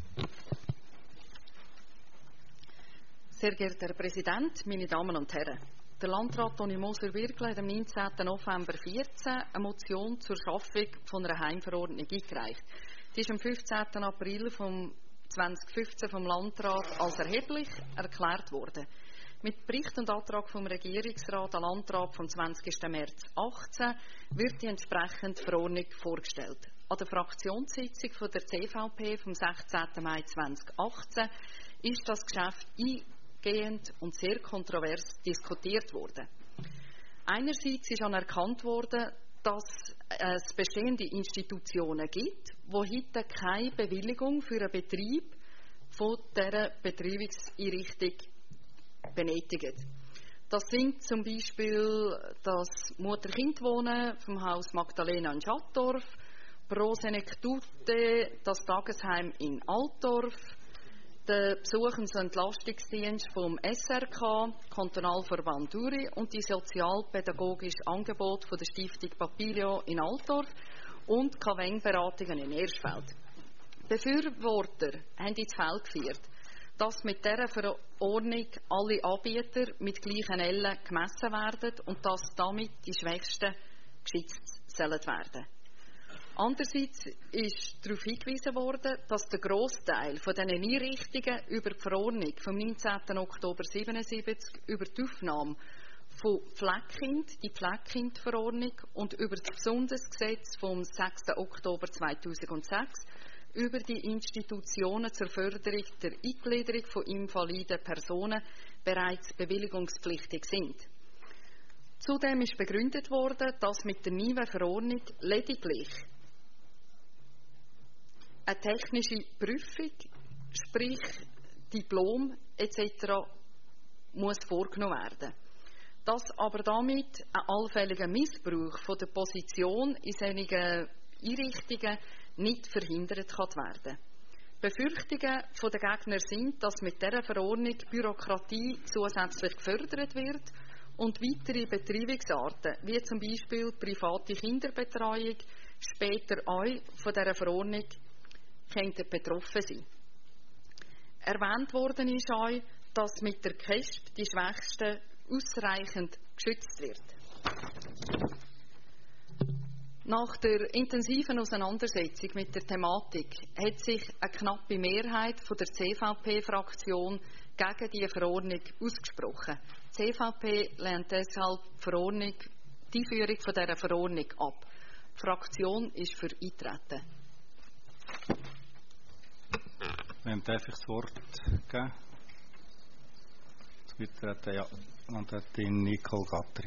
Sehr geehrter Herr Präsident, meine Damen und Herren! Der Landrat Toni Moser-Wirgl hat am neunzehnten November zweitausendvierzehn eine Motion zur Schaffung von einer Heimverordnung eingereicht. Die ist am fünfzehnten April zweitausendfünfzehn vom Landrat als erheblich erklärt worden. Mit Bericht und Antrag vom Regierungsrat an Landrat vom zwanzigsten März zweitausendachtzehn wird die entsprechende Verordnung vorgestellt. An der Fraktionssitzung von der C V P vom sechzehnten Mai zweitausendachtzehn ist das Geschäft eingehend und sehr kontrovers diskutiert worden. Einerseits ist anerkannt worden, dass es bestehende Institutionen gibt, die heute keine Bewilligung für einen Betrieb von dieser Betreibungseinrichtung benötigen. Das sind zum Beispiel das Mutter-Kind-Wohnen vom Haus Magdalena in Schattdorf, Prosenectute, das Tagesheim in Altdorf, der Besuchens- und Entlastungsdienst vom S R K, Kantonalverband Uri und die sozialpädagogische Angebot von der Stiftung Papilio in Altdorf und K W E N-Beratungen in Erstfeld. Befürworter haben ins Feld geführt, dass mit dieser Verordnung alle Anbieter mit gleichen Ellen gemessen werden und dass damit die Schwächsten geschützt sollen werden. Andererseits ist darauf hingewiesen worden, dass der Grossteil von diesen Einrichtungen über die Verordnung vom neunzehnten Oktober siebenundsiebzig über die Aufnahme von Pflegekind, die Pflegekindverordnung und über das Bundesgesetz vom sechsten Oktober zweitausendsechs über die Institutionen zur Förderung der Eingliederung von invaliden Personen bereits bewilligungspflichtig sind. Zudem ist begründet worden, dass mit der neuen Verordnung lediglich eine technische Prüfung, sprich Diplom et cetera, muss vorgenommen werden. Dass aber damit ein allfälliger Missbrauch von der Position in solchen Einrichtungen nicht verhindert kann werden. Befürchtungen der Gegner sind, dass mit dieser Verordnung Bürokratie zusätzlich gefördert wird und weitere Betreibungsarten, wie zum Beispiel private Kinderbetreuung, später auch von dieser Verordnung könnten betroffen sein. Erwähnt worden ist auch, dass mit der K E S P die Schwächsten ausreichend geschützt wird. Nach der intensiven Auseinandersetzung mit der Thematik hat sich eine knappe Mehrheit von der C V P-Fraktion gegen die Verordnung ausgesprochen. Die C V P lehnt deshalb die, Verordnung, die Einführung von dieser Verordnung ab. Die Fraktion ist für Eintreten. Wem darf ich das Wort geben? Zum Eintreten, ja. Landrätin Nicole Gattri.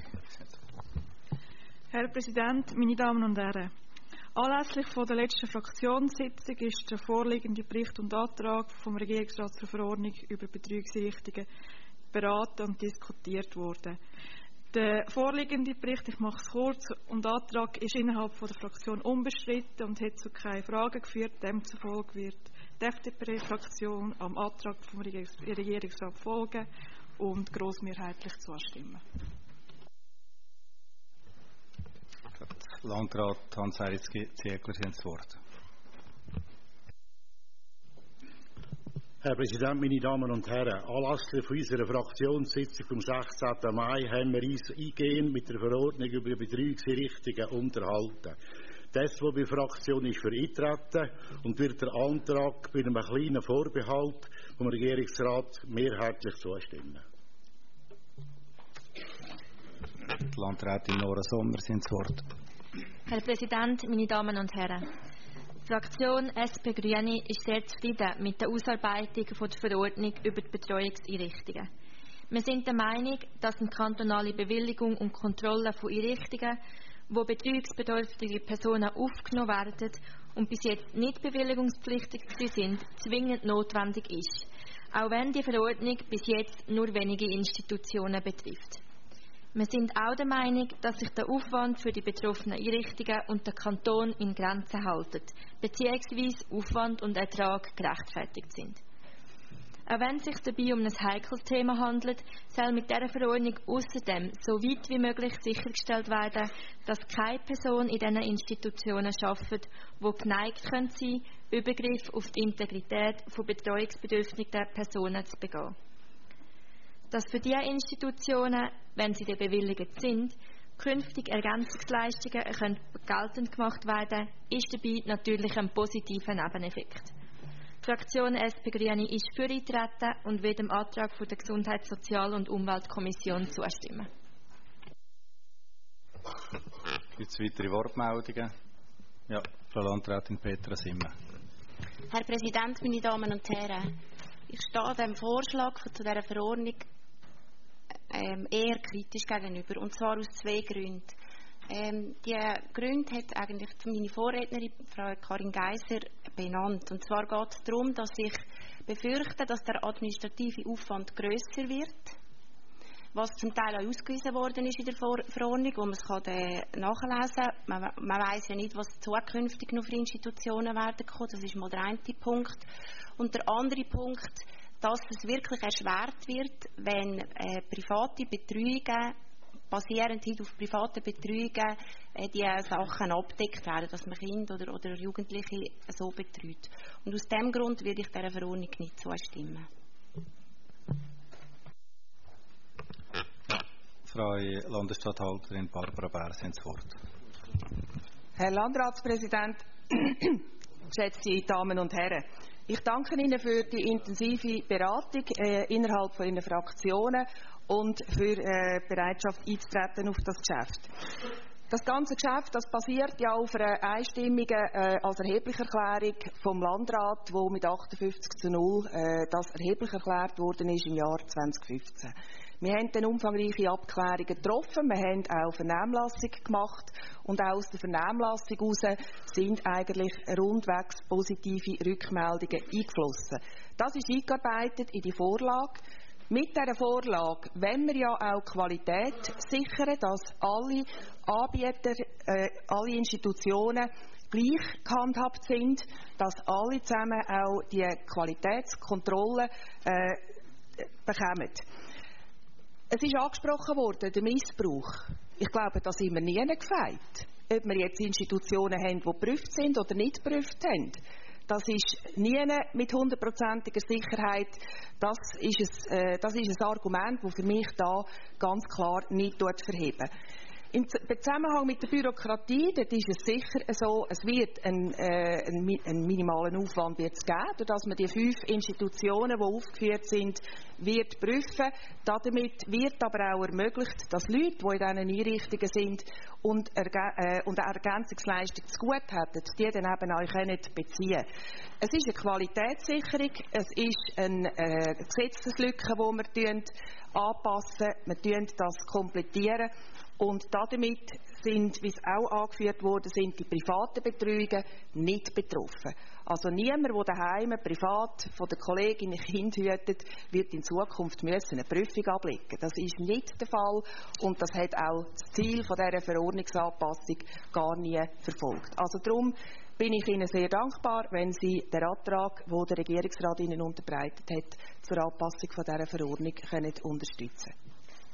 Herr Präsident, meine Damen und Herren! Anlässlich von der letzten Fraktionssitzung ist der vorliegende Bericht und Antrag vom Regierungsrat zur Verordnung über Betreuungseinrichtungen beraten und diskutiert worden. Der vorliegende Bericht, ich mache es kurz, und Antrag ist innerhalb von der Fraktion unbestritten und hat zu keinen Fragen geführt. Demzufolge wird die F D P-Fraktion am Antrag vom Regierungsrat folgen und grossmehrheitlich zustimmen. Landrat Hans-Heinrich Ziegler, Sie haben das Wort. Herr Präsident, meine Damen und Herren! Anlässlich unserer Fraktionssitzung vom sechzehnten Mai haben wir uns eingehend mit der Verordnung über Betreuungseinrichtungen unterhalten. Die S V P-Fraktion ist für Eintreten und wird der Antrag bei einem kleinen Vorbehalt vom Regierungsrat mehrheitlich zustimmen. Die Landrätin Nora Sommer, Sie haben das Wort. Herr Präsident, meine Damen und Herren! Die Fraktion S P Grüne ist sehr zufrieden mit der Ausarbeitung von der Verordnung über die Betreuungseinrichtungen. Wir sind der Meinung, dass eine kantonale Bewilligung und Kontrolle von Einrichtungen, wo betreuungsbedürftige Personen aufgenommen werden und bis jetzt nicht bewilligungspflichtig sind, zwingend notwendig ist, auch wenn die Verordnung bis jetzt nur wenige Institutionen betrifft. Wir sind auch der Meinung, dass sich der Aufwand für die betroffenen Einrichtungen und der Kanton in Grenzen halten, beziehungsweise Aufwand und Ertrag gerechtfertigt sind. Auch wenn es sich dabei um ein heikles Thema handelt, soll mit dieser Verordnung außerdem so weit wie möglich sichergestellt werden, dass keine Person in diesen Institutionen arbeitet, die geneigt sein könnte, Übergriff auf die Integrität von betreuungsbedürftigen Personen zu begehen. Dass für diese Institutionen, wenn sie dann bewilligt sind, künftig Ergänzungsleistungen können geltend gemacht werden, ist dabei natürlich ein positiver Nebeneffekt. Die Fraktion S P Grüne ist für Eintreten und wird dem Antrag von der Gesundheits-, Sozial- und Umweltkommission zustimmen. Gibt es weitere Wortmeldungen? Ja, Frau Landrätin Petra Simmer. Herr Präsident, meine Damen und Herren, ich stehe dem Vorschlag zu dieser Verordnung ähm, eher kritisch gegenüber, und zwar aus zwei Gründen. Ähm, die Gründe hat eigentlich meine Vorrednerin, Frau Karin Geiser, benannt. Und zwar geht es darum, dass ich befürchte, dass der administrative Aufwand grösser wird, was zum Teil auch ausgewiesen worden ist in der Verordnung, wo man es kann, äh, nachlesen kann. Man, man weiss ja nicht, was zukünftig noch für Institutionen werden kommen. Das ist mal der eine Punkt. Und der andere Punkt, dass es wirklich erschwert wird, wenn äh, private Betreuungen basierend auf privaten Betreuungen äh, die Sachen abdeckt werden, dass man Kinder oder, oder Jugendliche so betreut. Und aus diesem Grund würde ich dieser Verordnung nicht zustimmen. Frau Landesstatthalterin Barbara Bär, Sie haben das Wort. Herr Landratspräsident, geschätzte Damen und Herren, ich danke Ihnen für die intensive Beratung äh, innerhalb von Ihren Fraktionen und für äh, die Bereitschaft einzutreten auf das Geschäft. Das ganze Geschäft, das basiert ja auf einer einstimmigen äh, als Erheblicherklärung vom Landrat, wo mit achtundfünfzig zu null äh, das erheblich erklärt worden ist im Jahr zweitausendfünfzehn. Wir haben dann umfangreiche Abklärungen getroffen, wir haben auch Vernehmlassung gemacht und auch aus der Vernehmlassung heraus sind eigentlich rundwegs positive Rückmeldungen eingeflossen. Das ist eingearbeitet in die Vorlage. Mit dieser Vorlage wollen wir ja auch Qualität sichern, dass alle Anbieter, äh, alle Institutionen gleich gehandhabt sind, dass alle zusammen auch die Qualitätskontrolle äh, bekommen. Es ist angesprochen worden, der Missbrauch. Ich glaube, da sind wir nie gefeit. Ob wir jetzt Institutionen haben, die geprüft sind oder nicht geprüft haben. Das ist nie mit hundertprozentiger Sicherheit. Das ist, ein, äh, das ist ein Argument, das für mich da ganz klar nicht verheben. Im Zusammenhang mit der Bürokratie, dort ist es sicher so, es wird einen, äh, einen minimalen Aufwand geben, dass man die fünf Institutionen, die aufgeführt sind, wird prüfen. Damit wird aber auch ermöglicht, dass Leute, die in diesen Einrichtungen sind und, Erge äh, und eine Ergänzungsleistung zu gut hätten, die dann eben auch können beziehen. Es ist eine Qualitätssicherung, es ist eine äh, Gesetzeslücke, die wir anpassen, wir das komplettieren. Und damit sind, wie es auch angeführt wurde, sind die privaten Betreuungen nicht betroffen. Also niemand, der daheim privat von der Kollegin ein Kind hütet, wird in Zukunft müssen eine Prüfung ablegen. Das ist nicht der Fall und das hat auch das Ziel von dieser Verordnungsanpassung gar nie verfolgt. Also darum bin ich Ihnen sehr dankbar, wenn Sie den Antrag, den der Regierungsrat Ihnen unterbreitet hat, zur Anpassung von dieser Verordnung können unterstützen können.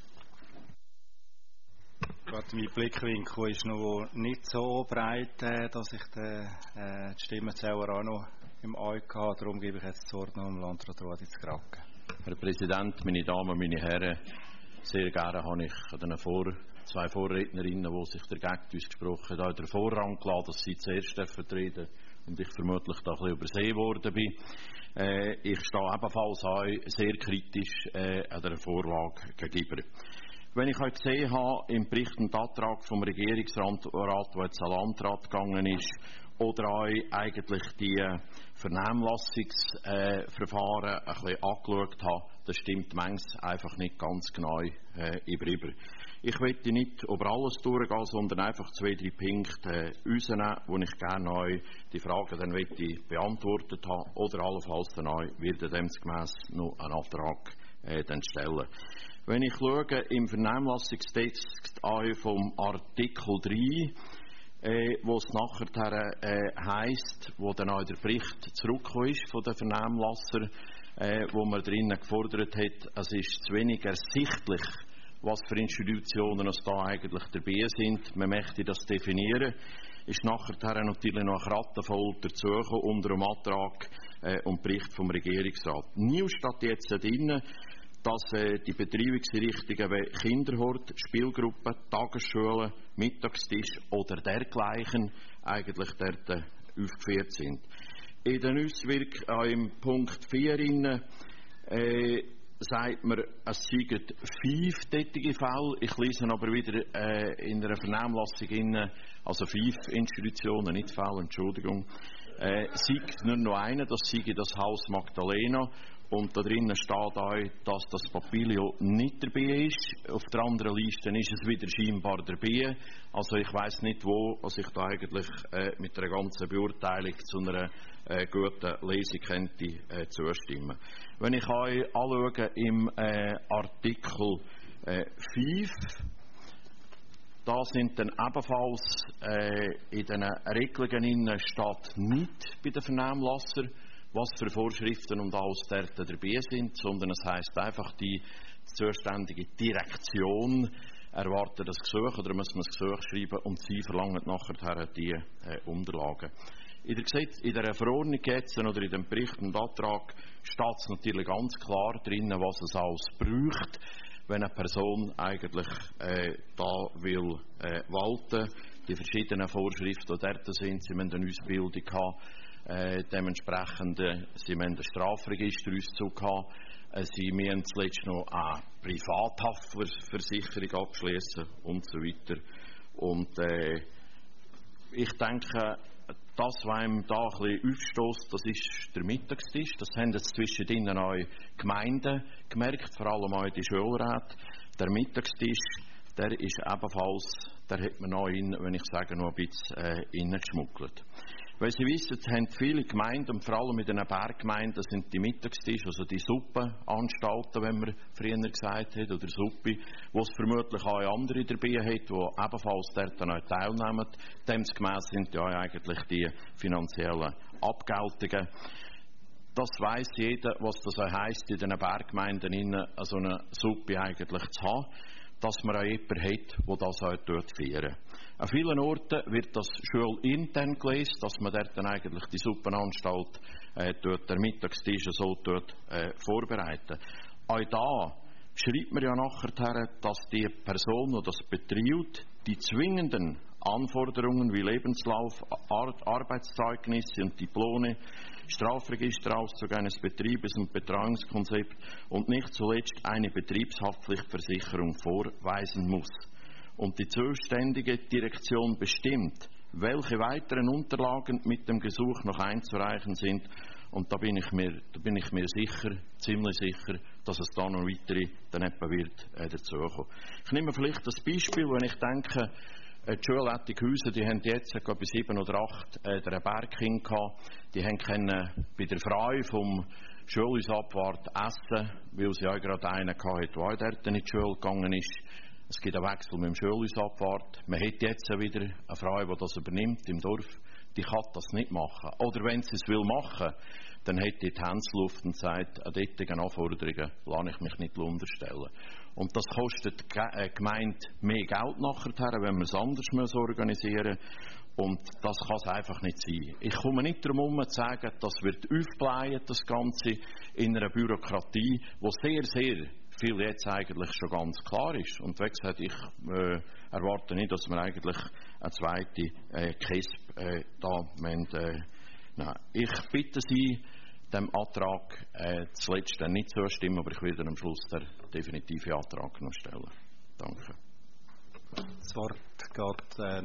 Mein Blickwinkel ist noch nicht so breit, dass ich den, äh, die Stimmenzähler auch noch im Auge habe. Darum gebe ich jetzt das Wort noch dem Landrat Ruedi Z'Gracke. Herr Präsident, meine Damen, meine Herren, sehr gerne habe ich den Vor zwei Vorrednerinnen, die sich dagegen ausgesprochen haben, den Vorrang gelassen, dass sie zuerst vertreten und ich vermutlich da ein bisschen übersehen worden bin. Äh, ich stehe ebenfalls auch sehr kritisch äh, an der Vorlage gegenüber. Wenn ich heute gesehen habe, im Bericht und Antrag vom Regierungsrat, der jetzt an den Landrat gegangen ist, oder auch eigentlich die Vernehmlassungsverfahren äh, ein bisschen angeschaut habe, das stimmt manches einfach nicht ganz genau äh, über. Ich möchte nicht über alles durchgehen, sondern einfach zwei, drei Punkte äh, rausnehmen, wo ich gerne euch die Fragen dann beantwortet habe oder allenfalls dann euch wird demgemäss noch einen Antrag äh, dann stellen. Wenn ich schaue im Vernehmlassungstext vom Artikel drei, äh, wo es nachher äh, heisst, wo dann auch der Bericht zurückgekommen ist von den Vernehmlasser, äh, wo man drinnen gefordert hat, es ist zu wenig ersichtlich, was für Institutionen es da eigentlich dabei sind. Man möchte das definieren. Ist nachher natürlich noch ein Rattenvoll dazugekommen unter dem Antrag äh, und Bericht vom Regierungsrat. Neu steht jetzt drin, dass äh, die Betreibungseinrichtungen wie Kinderhort, Spielgruppen, Tagesschulen, Mittagstisch oder dergleichen eigentlich dort äh, aufgeführt sind. In den Auswirkungen äh, im Punkt vier innen, äh, sagt man, es seien fünf tätige Fälle. Ich lese aber wieder äh, in einer Vernehmlassung innen, also fünf Institutionen, nicht Fälle, Entschuldigung. Äh, sei nur noch eine, das sei das Haus Magdalena. Und da drinnen steht auch, dass das Papilio nicht dabei ist. Auf der anderen Liste ist es wieder scheinbar dabei. Also ich weiss nicht, wo also ich da eigentlich äh, mit der ganzen Beurteilung zu einer äh, guten Lesung könnte äh, zustimmen. Wenn ich euch anschaue im äh, Artikel äh, fünf, da sind dann ebenfalls äh, in den Regelungen steht nicht bei den Vernehmlasser, was für Vorschriften und alles dort dabei sind, sondern es heisst einfach, die zuständige Direktion erwartet das Gesuch oder muss man das Gesuch schreiben und sie verlangen nachher die äh, Unterlagen. In der, Gesetz, in der Verordnung jetzt oder in dem Bericht und Antrag steht es natürlich ganz klar drin, was es alles braucht, wenn eine Person eigentlich äh, da will äh, walten. Die verschiedenen Vorschriften, die dort sind, sie müssen eine Ausbildung haben. Äh, dementsprechend, äh, sie müssen einen Strafregisterauszug haben, äh, sie müssen zuletzt noch eine Privathaftversicherung abschließen und so weiter. Und äh, ich denke, das, was ihm da ein bisschen aufstösst, das ist der Mittagstisch. Das haben jetzt zwischendrin auch Gemeinden gemerkt, vor allem auch die Schulräte. Der Mittagstisch, der ist ebenfalls, der hat man noch in, wenn ich sage, noch ein bisschen äh, reingeschmuggelt. Weil Sie wissen, es haben viele Gemeinden, und vor allem in den Berggemeinden, sind die Mittagstische, also die Suppenanstalten, wenn man früher gesagt hat, oder Suppe, wo es vermutlich auch andere dabei hat, die ebenfalls dort auch teilnehmen. Demgemäss sind ja eigentlich die finanziellen Abgeltungen. Das weiss jeder, was das auch heisst, in den Berggemeinden innen so eine Suppe eigentlich zu haben, dass man auch jemanden hat, der das auch dort feiern. An vielen Orten wird das schulintern gelesen, dass man dort dann eigentlich die Suppenanstalt äh, dort, der Mittagstisch so dort äh, vorbereiten. Auch da schreibt man ja nachher, dass die Person, die das betreibt, die zwingenden Anforderungen wie Lebenslauf, Ar Arbeitszeugnisse und Diplome, Strafregisterauszug eines Betriebes und Betreuungskonzept und nicht zuletzt eine Betriebshaftpflichtversicherung vorweisen muss. Und die zuständige Direktion bestimmt, welche weiteren Unterlagen mit dem Gesuch noch einzureichen sind. Und da bin ich mir, da bin ich mir sicher, ziemlich sicher, dass es da noch weitere dann etwa wird äh, dazukommen. Ich nehme vielleicht das Beispiel, wenn ich denke, äh, die Schule Ettighausen, die haben jetzt etwa bei sieben oder acht äh, der Bergkind gehabt, die haben können bei der Frau vom Schulhausabwart essen, weil sie auch gerade einen hatte, der auch dort in die Schule gegangen ist. Es gibt einen Wechsel mit dem Schulhausabwart. Man hat jetzt wieder eine Frau, die das übernimmt im Dorf. Die kann das nicht machen. Oder wenn sie es will machen, dann hat die Händsluft und sagt, an solchen Anforderungen lasse ich mich nicht unterstellen. Und das kostet die Gemeinde mehr Geld nachher, wenn man es anders muss organisieren muss. Und das kann es einfach nicht sein. Ich komme nicht darum herum zu sagen, das wird aufbleiben, das Ganze, in einer Bürokratie, die sehr, sehr viel jetzt eigentlich schon ganz klar ist. Und wie gesagt, ich äh, erwarte nicht, dass wir eigentlich eine zweite äh, K I S P äh, da müssen, äh, nein. Ich bitte Sie, dem Antrag äh, zuletzt dann nicht zustimmen, aber ich werde am Schluss den definitiven Antrag noch stellen. Danke. Das Wort geht äh, noch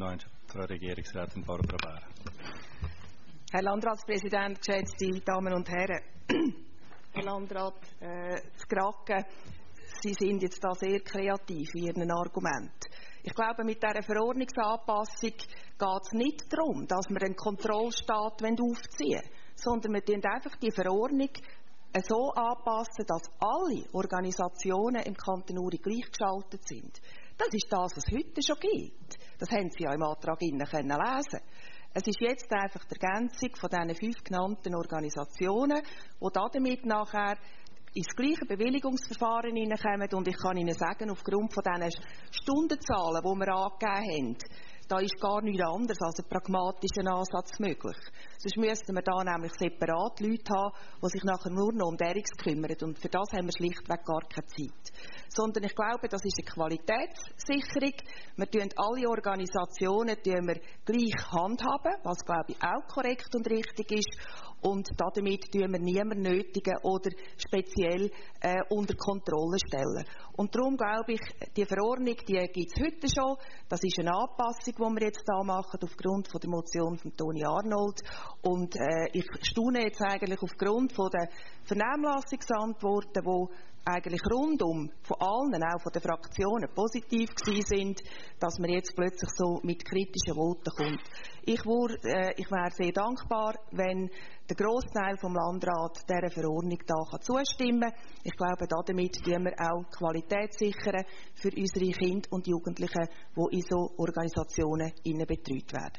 Frau Regierungsrätin Barbara Bär. Herr Landratspräsident, geschätzte Damen und Herren. Herr Landrat äh, Skraken, Sie sind jetzt da sehr kreativ in Ihren Argumenten. Ich glaube, mit dieser Verordnungsanpassung geht es nicht darum, dass wir einen Kontrollstaat aufziehen wollen, sondern wir tun einfach die Verordnung so anpassen, dass alle Organisationen im Kanton Uri gleichgeschaltet sind. Das ist das, was es heute schon gibt. Das haben Sie ja im Antrag lesen können. Es ist jetzt einfach die Ergänzung von diesen fünf genannten Organisationen, die damit nachher ins gleiche Bewilligungsverfahren hineinkommen. Und ich kann Ihnen sagen, aufgrund von diesen Stundenzahlen, die wir angegeben haben, da ist gar nichts anderes als ein pragmatischer Ansatz möglich. Sonst müssten wir da nämlich separat Leute haben, die sich nachher nur noch um Derrings kümmern. Und für das haben wir schlichtweg gar keine Zeit. Sondern ich glaube, das ist eine Qualitätssicherung. Wir tun alle Organisationen tun wir gleich handhaben, was, glaube ich, auch korrekt und richtig ist. Und damit tun wir niemanden nötigen oder speziell äh, unter Kontrolle stellen. Und darum glaube ich, die Verordnung, die gibt es heute schon. Das ist eine Anpassung, die wir jetzt da machen, aufgrund von der Motion von Toni Arnold. Und äh, ich staune jetzt eigentlich aufgrund von der Vernehmlassungsantworten, die eigentlich rundum von allen, auch von den Fraktionen, positiv gewesen sind, dass man jetzt plötzlich so mit kritischen Voten kommt. Ich, äh, ich wäre sehr dankbar, wenn der Grossteil vom Landrat dieser Verordnung da zustimmen kann. Ich glaube, damit sichern wir auch Qualität sichern für unsere Kinder und Jugendlichen, die in so Organisationen betreut werden.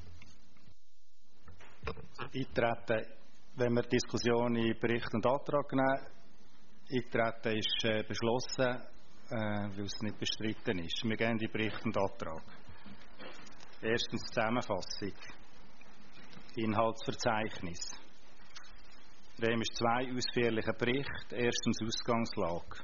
Eintreten, wenn wir die Diskussion in Bericht und Antrag nehmen, Eintreten ist äh, beschlossen, äh, weil es nicht bestritten ist. Wir gehen in Bericht und Antrag. Erstens Zusammenfassung. Inhaltsverzeichnis. Dem ist zwei ausführlicher Bericht. Erstens Ausgangslage.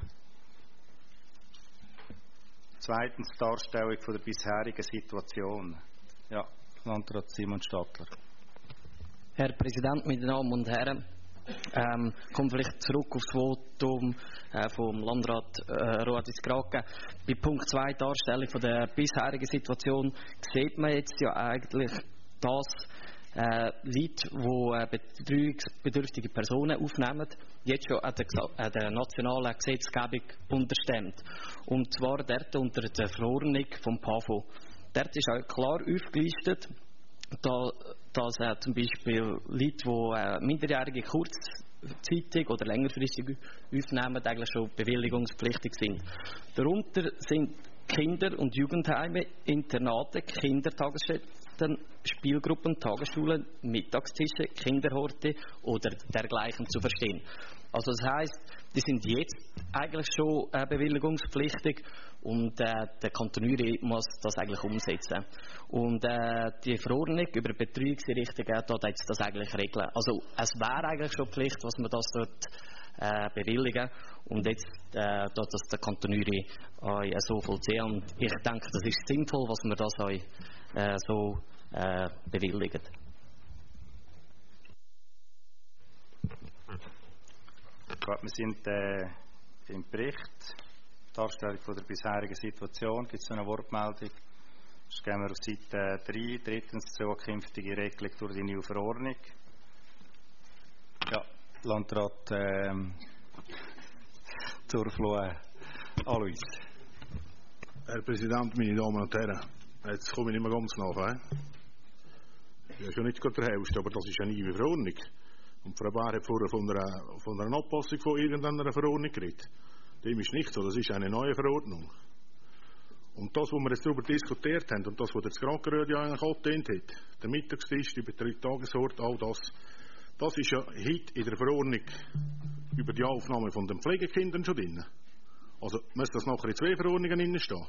Zweitens Darstellung von der bisherigen Situation. Ja, Landrat Simon Stadler. Herr Präsident, meine Damen und Herren, ähm, komme vielleicht zurück auf das Votum äh, vom Landrat äh, Roadis Skraken. Bei Punkt zwei, Darstellung von der bisherigen Situation, sieht man jetzt ja eigentlich, dass äh, Leute, die äh, betreuungsbedürftige Personen aufnehmen, jetzt schon an der, an der nationalen Gesetzgebung unterstimmt. Und zwar dort unter der Verordnung vom P A V O. Dort ist auch klar aufgelistet, da, dass äh, zum Beispiel Leute, die äh, minderjährige kurzzeitig oder längerfristig aufnehmen, eigentlich schon bewilligungspflichtig sind. Darunter sind Kinder- und Jugendheime, Internate, Kindertagesstätten, Spielgruppen, Tagesschulen, Mittagstische, Kinderhorte oder dergleichen zu verstehen. Also das heisst, die sind jetzt eigentlich schon äh, bewilligungspflichtig und äh, der Kanton Uri muss das eigentlich umsetzen. Und äh, die Verordnung über Betreuungseinrichtungen dort jetzt das eigentlich regeln. Also es wäre eigentlich schon Pflicht, was man das dort äh, bewilligen. Und jetzt äh, dort das der Kanton Uri äh, so vollziehen. Und ich denke, das ist sinnvoll, was man das euch äh, so äh, bewilligen. Wir sind äh, im Bericht, Darstellung von der bisherigen Situation. Gibt es eine Wortmeldung? Jetzt gehen wir auf Seite drei. Drittens, zukünftige Regelung durch die neue Verordnung. Ja, Landrat ähm, zur Flue. Alois. Herr Präsident, meine Damen und Herren, jetzt komme ich nicht mehr ganz nach. Eh? Ja, schon nicht gerade der Hälfte, aber das ist eine neue Verordnung. Und Frau Bär hat vorher von einer, von einer Anpassung von irgendeiner Verordnung geredet. Dem ist nicht so, das ist eine neue Verordnung. Und das, was wir jetzt darüber diskutiert haben, und das, was der Skrakenröhr ja eigentlich angedient hat, der Mittagstisch, die betriebliche Tagesort, all das, das ist ja heute in der Verordnung über die Aufnahme von den Pflegekindern schon drin. Also muss das nachher in zwei Verordnungen drin stehen.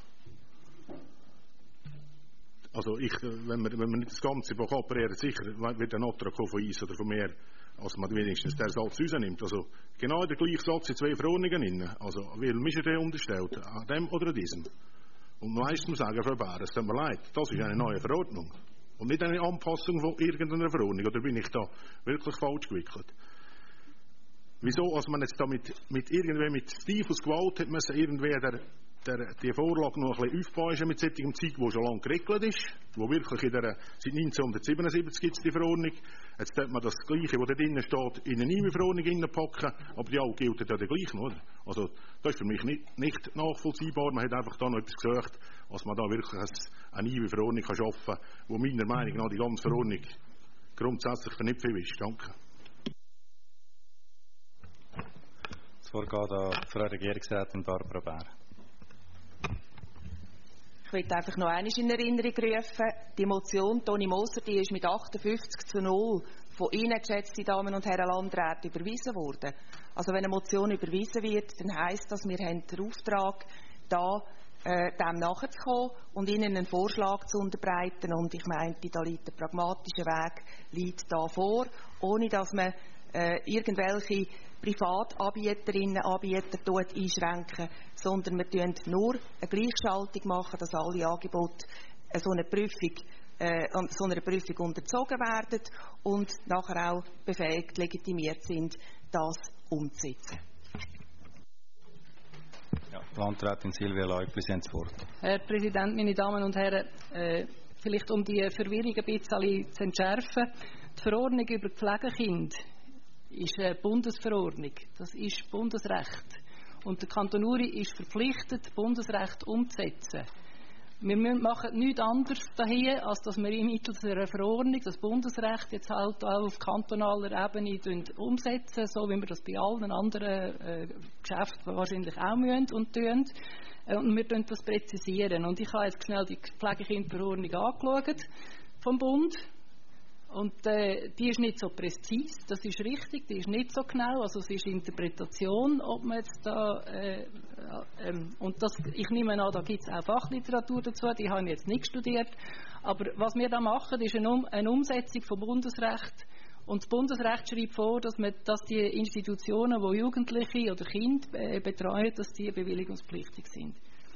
Also ich, wenn wir, wenn wir nicht das ganze Buch operieren, sicher wird ein Antrag von uns oder von mir, als man wenigstens den Satz rausnimmt. Also genau der gleiche Satz in zwei Verordnungen drin. Also weil mich ist der unterstellt, an dem oder an diesem. Und meistens sagen, Frau Bär, es tut mir leid, das ist eine neue Verordnung. Und nicht eine Anpassung von irgendeiner Verordnung. Oder bin ich da wirklich falsch gewickelt? Wieso, als man jetzt da mit, mit irgendwer mit Stiefels Gewalt hat müssen irgendwer der der, die Vorlage noch ein bisschen aufbauen mit solchem Zeug, wo schon lange geregelt ist, wo wirklich in der, seit neunzehnhundertsiebenundsiebzig gibt es die Verordnung. Jetzt sollte man das Gleiche, was da drinnen steht, in eine neue Verordnung hineinpacken, aber die alle gelten ja gleich, oder? Also, das ist für mich nicht, nicht nachvollziehbar. Man hat einfach da noch etwas gesucht, was man da wirklich eine neue Verordnung kann schaffen kann, wo meiner Meinung nach die ganze Verordnung grundsätzlich für nicht viel ist. Danke. Das Wort geht an Frau Regierungsrätin Barbara Bär. Ich möchte einfach noch einmal in Erinnerung rufen, die Motion Toni Moser, die ist mit achtundfünfzig zu null von Ihnen, geschätzte Damen und Herren Landräte, überwiesen worden. Also wenn eine Motion überwiesen wird, dann heisst das, wir haben den Auftrag, da äh, dem nachzukommen und Ihnen einen Vorschlag zu unterbreiten. Und ich meinte, da liegt der pragmatische Weg liegt da vor, ohne dass man äh, irgendwelche Privatanbieterinnen und Anbieter dort einschränken, sondern wir tun nur eine Gleichschaltung machen, dass alle Angebote so eine Prüfung, äh, so einer Prüfung unterzogen werden und nachher auch befähigt, legitimiert sind, das umzusetzen. Ja, Landrätin Silvia Leupli, Sie haben das Wort. Herr Präsident, meine Damen und Herren, äh, vielleicht um die Verwirrung ein bisschen zu entschärfen. Die Verordnung über Pflegekinder ist eine Bundesverordnung. Das ist Bundesrecht. Und der Kanton Uri ist verpflichtet, Bundesrecht umzusetzen. Wir machen nichts anderes daher, als dass wir mittels einer Verordnung das Bundesrecht jetzt halt auch auf kantonaler Ebene umsetzen, so wie wir das bei allen anderen äh, Geschäften wahrscheinlich auch müssen und tun. Und wir tun das präzisieren. Und ich habe jetzt schnell die Pflegekindverordnung angeschaut vom Bund. Und äh, die ist nicht so präzis, das ist richtig, die ist nicht so genau, also es ist Interpretation, ob man jetzt da, äh, äh, und das, ich nehme an, da gibt es auch Fachliteratur dazu, die habe ich jetzt nicht studiert, aber was wir da machen, ist eine, um, eine Umsetzung vom Bundesrecht, und das Bundesrecht schreibt vor, dass, man, dass die Institutionen, die Jugendliche oder Kinder äh, betreuen, dass die bewilligungspflichtig sind.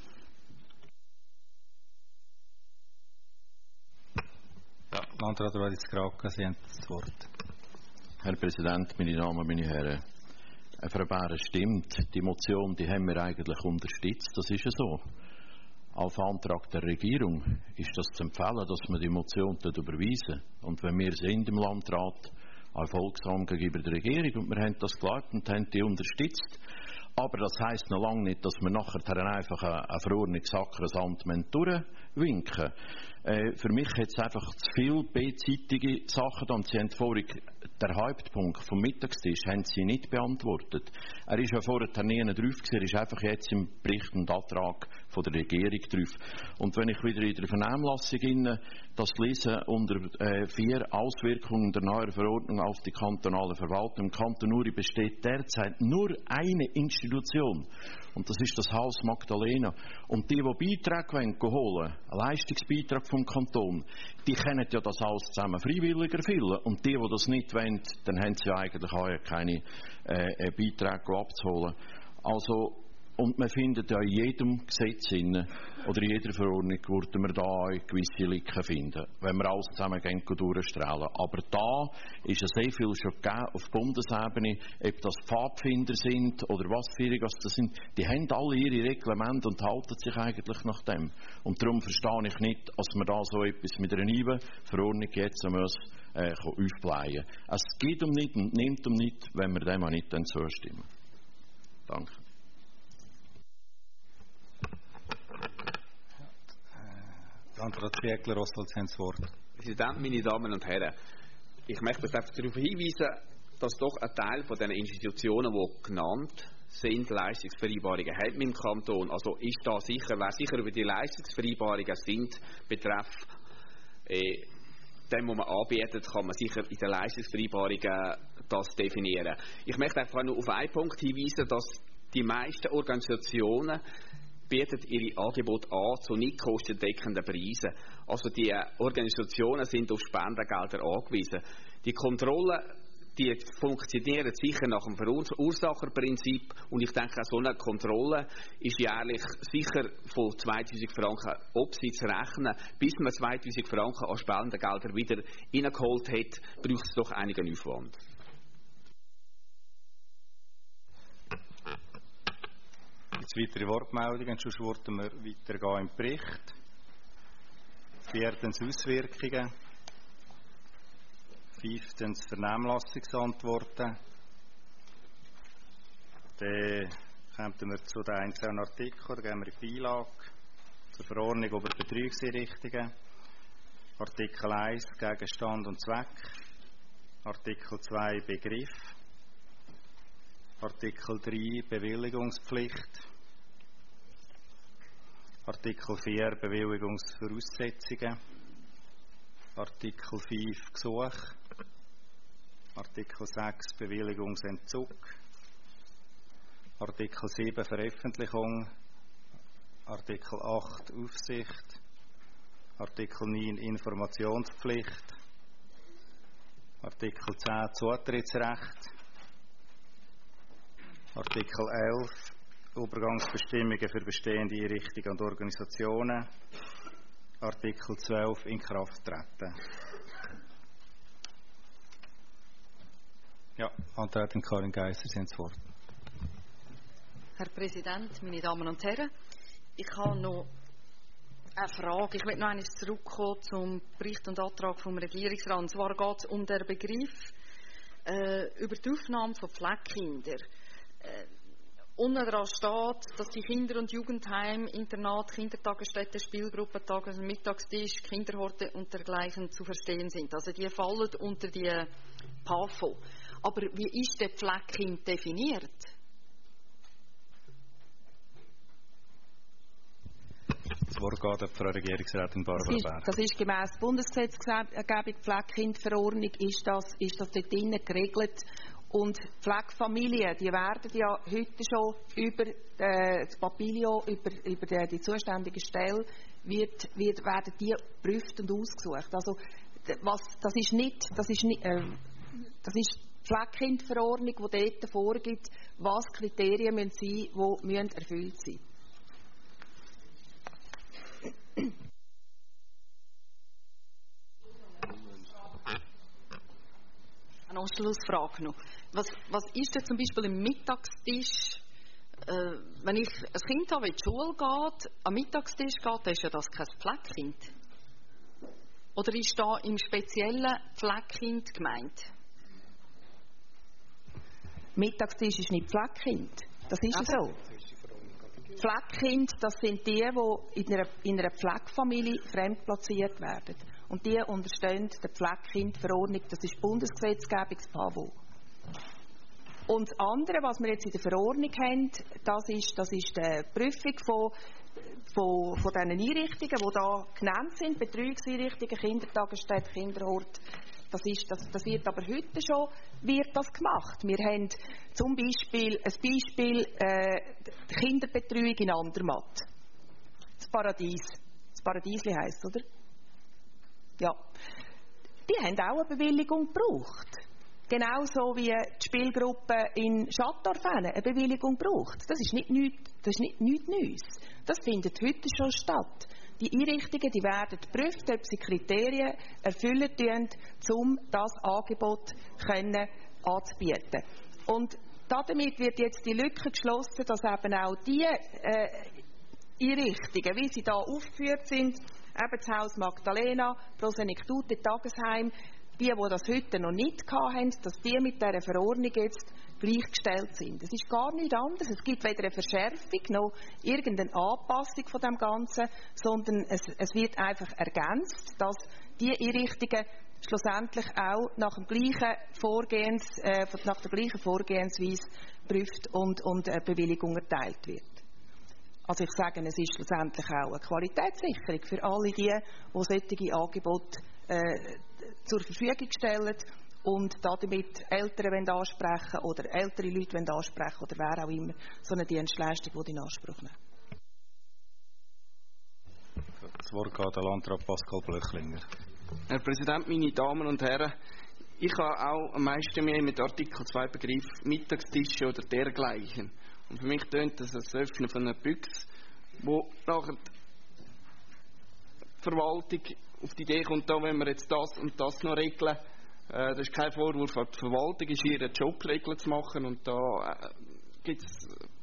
Landrat Raditz Kraka, Sie haben das Wort. Herr Präsident, meine Damen, meine Herren. Frau Bär, stimmt, die Motion, die haben wir eigentlich unterstützt, das ist ja so. Auf Antrag der Regierung ist das zu empfehlen, dass wir die Motion überweisen. Und wenn wir sind im Landrat, erfolgsam gegenüber der Regierung, und wir haben das geglaubt und haben die unterstützt. Aber das heisst noch lange nicht, dass wir nachher einfach eine Verordnung Sackeramt durchwinken. Äh, für mich hat es einfach zu viele beidseitige Sachen. Und Sie haben vorhin den Hauptpunkt vom Mittagstisch haben Sie nicht beantwortet. Er ist ja vorher nie drauf gewesen, er ist einfach jetzt im Bericht und Antrag von der Regierung drauf. Und wenn ich wieder in der Vernehmlassung inne das lese unter äh, vier Auswirkungen der neuen Verordnung auf die kantonale Verwaltung. Im Kanton Uri besteht derzeit nur eine Institution. Und das ist das Haus Magdalena. Und die, die Beiträge holen wollen, einen Leistungsbeitrag vom Kanton, die können ja das alles zusammen freiwillig erfüllen. Und die, die das nicht wollen, dann haben sie ja eigentlich auch keine äh, Beiträge abzuholen. Also, und man findet ja in jedem Gesetz inne, oder in jeder Verordnung würden wir da gewisse Lücken finden, wenn wir alles zusammen durchstrahlen. Aber da ist ja sehr viel schon gegeben auf Bundesebene, ob das Pfadfinder sind oder was für was das sind. Die haben alle ihre Reglemente und halten sich eigentlich nach dem. Und darum verstehe ich nicht, dass man da so etwas mit einer neuen Verordnung jetzt muss, äh, aufblähen. Es geht um nichts und nimmt um nichts, wenn wir dem auch nicht dann zustimmen. Danke. Landrat Ziegler, Oswald, Sie haben das Wort. Präsident, meine Damen und Herren, ich möchte einfach darauf hinweisen, dass doch ein Teil von den Institutionen, die genannt sind, Leistungsvereinbarungen haben mit dem Kanton. Also ist da sicher, wer sicher über die Leistungsvereinbarungen sind, betreff äh, dem, was man anbietet, kann man sicher in den Leistungsvereinbarungen das definieren. Ich möchte einfach nur auf einen Punkt hinweisen, dass die meisten Organisationen bietet ihre Angebote an zu nicht kostendeckenden Preisen. Also die Organisationen sind auf Spendengelder angewiesen. Die Kontrollen, die funktionieren sicher nach dem Verursacherprinzip, und ich denke, so eine Kontrolle ist jährlich sicher von zweitausend Franken, ob sie zu rechnen, bis man zweitausend Franken an Spendengelder wieder reingeholt hat, braucht es doch einigen Aufwand. Gibt es weitere Wortmeldungen? Sonst würden wir weitergehen im Bericht. Viertens Auswirkungen. Fünftens Vernehmlassungsantworten. Dann kommen wir zu den einzelnen Artikeln. Da gehen wir in die Beilage zur Verordnung über Betreuungseinrichtungen. Artikel eins Gegenstand und Zweck. Artikel zwei Begriff. Artikel drei Bewilligungspflicht. Artikel vier Bewilligungsvoraussetzungen. Artikel fünf Gesuch. Artikel sechs Bewilligungsentzug. Artikel sieben Veröffentlichung. Artikel acht Aufsicht. Artikel neun Informationspflicht. Artikel zehn Zutrittsrecht. Artikel elf Übergangsbestimmungen für bestehende Einrichtungen und Organisationen. Artikel zwölf Inkrafttreten. Ja, Anträtin Karin Geisser, Sie haben das Wort. Herr Präsident, meine Damen und Herren, ich habe noch eine Frage. Ich möchte noch einmal zurückkommen zum Bericht und Antrag vom Regierungsrat. Und zwar geht es um den Begriff äh, über die Aufnahme von Pflegekindern. Äh, unten dran steht, dass die Kinder- und Jugendheime, Internat, Kindertagesstätten, Spielgruppen, Tages- und Mittagstisch, Kinderhorte und dergleichen zu verstehen sind. Also die fallen unter die P A F O. Aber wie ist der Pflegekind definiert? Das Wort geht an Frau Regierungsrätin Barbara das ist, Bär. das ist gemäss Bundesgesetzgebung Pflegekindverordnung ist das, ist das dort drinnen geregelt. Und Pflegefamilien, die werden ja heute schon über äh, das Papilio, über, über die, die zuständige Stelle, wird, wird, werden die geprüft und ausgesucht. Also, was, das ist nicht, das ist nicht, äh, das ist die Pflegekindverordnung, die dort vorgibt, was Kriterien müssen sein müssen, die müssen erfüllt sein. Eine Schlussfrage noch. Was, was ist denn zum Beispiel im Mittagstisch, äh, wenn ich ein Kind habe, das in die Schule geht, am Mittagstisch geht, dann ist ja das kein Pflegekind. Oder ist da im speziellen Pflegekind gemeint? Mittagstisch ist nicht Pflegekind. Das ist ja so. Pflegekind, das sind die, die in einer, in einer Pflegefamilie fremdplatziert werden. Und die unterstehen der Pflegekindverordnung, das ist Bundesgesetzgebung, das P A V O. Und das andere, was wir jetzt in der Verordnung haben, das ist, das ist die Prüfung von, von, von diesen Einrichtungen, die da genannt sind, Betreuungseinrichtungen, Kindertagesstätten, Kinderhort. Das, ist, das, das wird aber heute schon wird das gemacht. Wir haben zum Beispiel ein Beispiel äh, die Kinderbetreuung in Andermatt. Das Paradies. Das Paradiesli heisst es, oder? Ja. Die haben auch eine Bewilligung gebraucht. Genauso wie die Spielgruppe in Schattdorf eine Bewilligung braucht. Das ist nicht nichts, das ist nicht nichts Neues. Das findet heute schon statt. Die Einrichtungen die werden geprüft, ob sie Kriterien erfüllen können, um das Angebot können anzubieten. Und damit wird jetzt die Lücke geschlossen, dass eben auch die äh, Einrichtungen, wie sie da aufgeführt sind, eben das Haus Magdalena, Prosenektute, Tagesheim, die, die das heute noch nicht hatten, dass die mit dieser Verordnung jetzt gleichgestellt sind. Es ist gar nichts anderes. Es gibt weder eine Verschärfung noch irgendeine Anpassung von dem Ganzen, sondern es, es wird einfach ergänzt, dass die Einrichtungen schlussendlich auch nach, dem gleichen Vorgehens, äh, nach der gleichen Vorgehensweise geprüft und, und eine Bewilligung erteilt wird. Also ich sage, es ist schlussendlich auch eine Qualitätssicherung für alle die, die solche Angebote äh, zur Verfügung stellen und damit Eltern ansprechen oder ältere Leute ansprechen oder wer auch immer so eine Dienstleistung in Anspruch nehmen. Das Wort geht an Landrat Pascal Blöchlinger. Herr Präsident, meine Damen und Herren, ich habe auch am meisten mehr mit Artikel zwei Begriff Mittagstische oder dergleichen. Und für mich tönt das das Öffnen von einer Büchse, wo nachher die Verwaltung auf die Idee kommt, da wenn wir jetzt das und das noch regeln. Äh, das ist kein Vorwurf an die Verwaltung, es ist ihr Job, Regeln zu machen. Und da äh, gibt es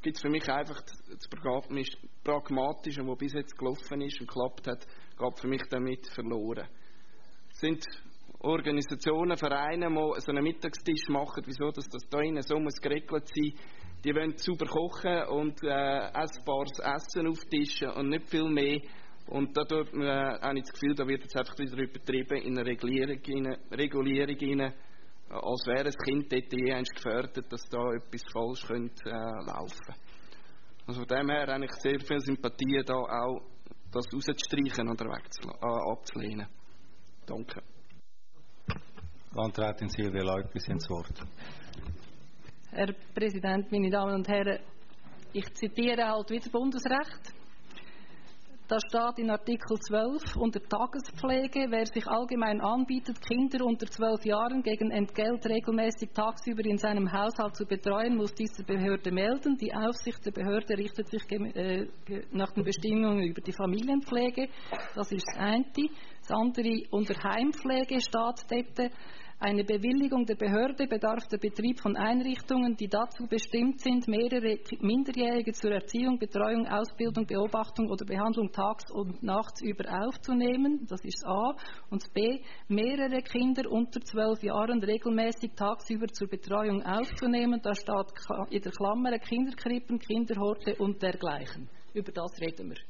gibt es für mich einfach das Pragmatische, was bis jetzt gelaufen ist und geklappt hat, geht für mich damit verloren. Es sind Organisationen, Vereine, die so einen Mittagstisch machen, wieso dass das da innen so muss geregelt sein. Die wollen sauber kochen und äh, essbares Essen auftischen und nicht viel mehr. Und da tut man äh, auch nicht das Gefühl, da wird jetzt einfach wieder übertrieben in eine Regulierung rein, Regulierung rein, als wäre das Kind dort eh gefördert, dass da etwas falsch könnte, äh, laufen. Also von dem her habe ich sehr viel Sympathie, da auch das rauszustreichen oder äh, abzulehnen. Danke. Landrätin Silvia Leuppi, Sie haben das Wort. Herr Präsident, meine Damen und Herren, ich zitiere halt wieder Bundesrecht. Da steht in Artikel zwölf unter Tagespflege, wer sich allgemein anbietet, Kinder unter zwölf Jahren gegen Entgelt regelmäßig tagsüber in seinem Haushalt zu betreuen, muss diese Behörde melden. Die Aufsicht der Behörde richtet sich äh, nach den Bestimmungen über die Familienpflege. Das ist das eine. Das andere unter Heimpflege steht dort. Eine Bewilligung der Behörde bedarf der Betrieb von Einrichtungen, die dazu bestimmt sind, mehrere Minderjährige zur Erziehung, Betreuung, Ausbildung, Beobachtung oder Behandlung tags und nachts über aufzunehmen. Das ist A. Und B. Mehrere Kinder unter zwölf Jahren regelmäßig tagsüber zur Betreuung aufzunehmen. Da steht in der Klammer Kinderkrippen, Kinderhorte und dergleichen. Über das reden wir.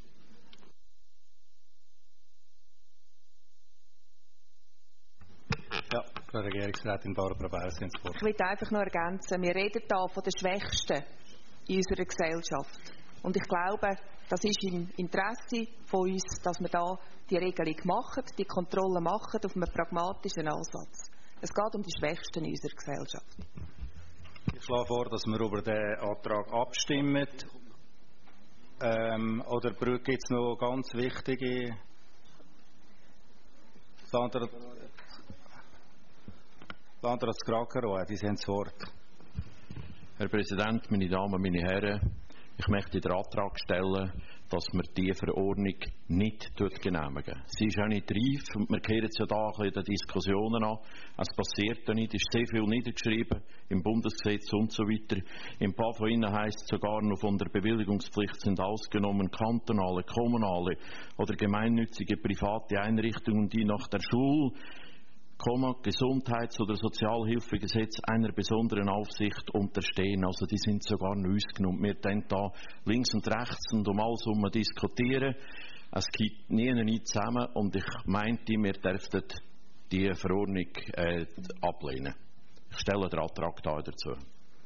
Ja, Frau Regierungsrätin Barbara Bauer, Sie haben das Wort. Ich will einfach noch ergänzen, wir reden hier von den Schwächsten in unserer Gesellschaft. Und ich glaube, das ist im Interesse von uns, dass wir da die Regelung machen, die Kontrolle machen auf einem pragmatischen Ansatz. Es geht um die Schwächsten in unserer Gesellschaft. Ich schlage vor, dass wir über den Antrag abstimmen. Ähm, oder gibt es noch ganz wichtige Sandra Landrat Skrakerow, Sie haben das Wort. Herr Präsident, meine Damen, meine Herren, ich möchte den Antrag stellen, dass wir diese Verordnung nicht genehmigen. Sie ist auch nicht reif und wir kehren es ja da in den Diskussionen an. Es passiert ja nicht, es ist sehr viel niedergeschrieben im Bundesgesetz und so weiter. Im P A von Ihnen heisst es sogar noch, von der Bewilligungspflicht sind ausgenommen kantonale, kommunale oder gemeinnützige private Einrichtungen, die nach der Schul- Gesundheits- oder Sozialhilfegesetz einer besonderen Aufsicht unterstehen. Also die sind sogar noch ausgenommen. Wir dann da links und rechts und um alles herum diskutieren. Es gibt nie nicht zusammen und ich meinte, wir dürften die Verordnung äh, ablehnen. Ich stelle den Antrag da dazu.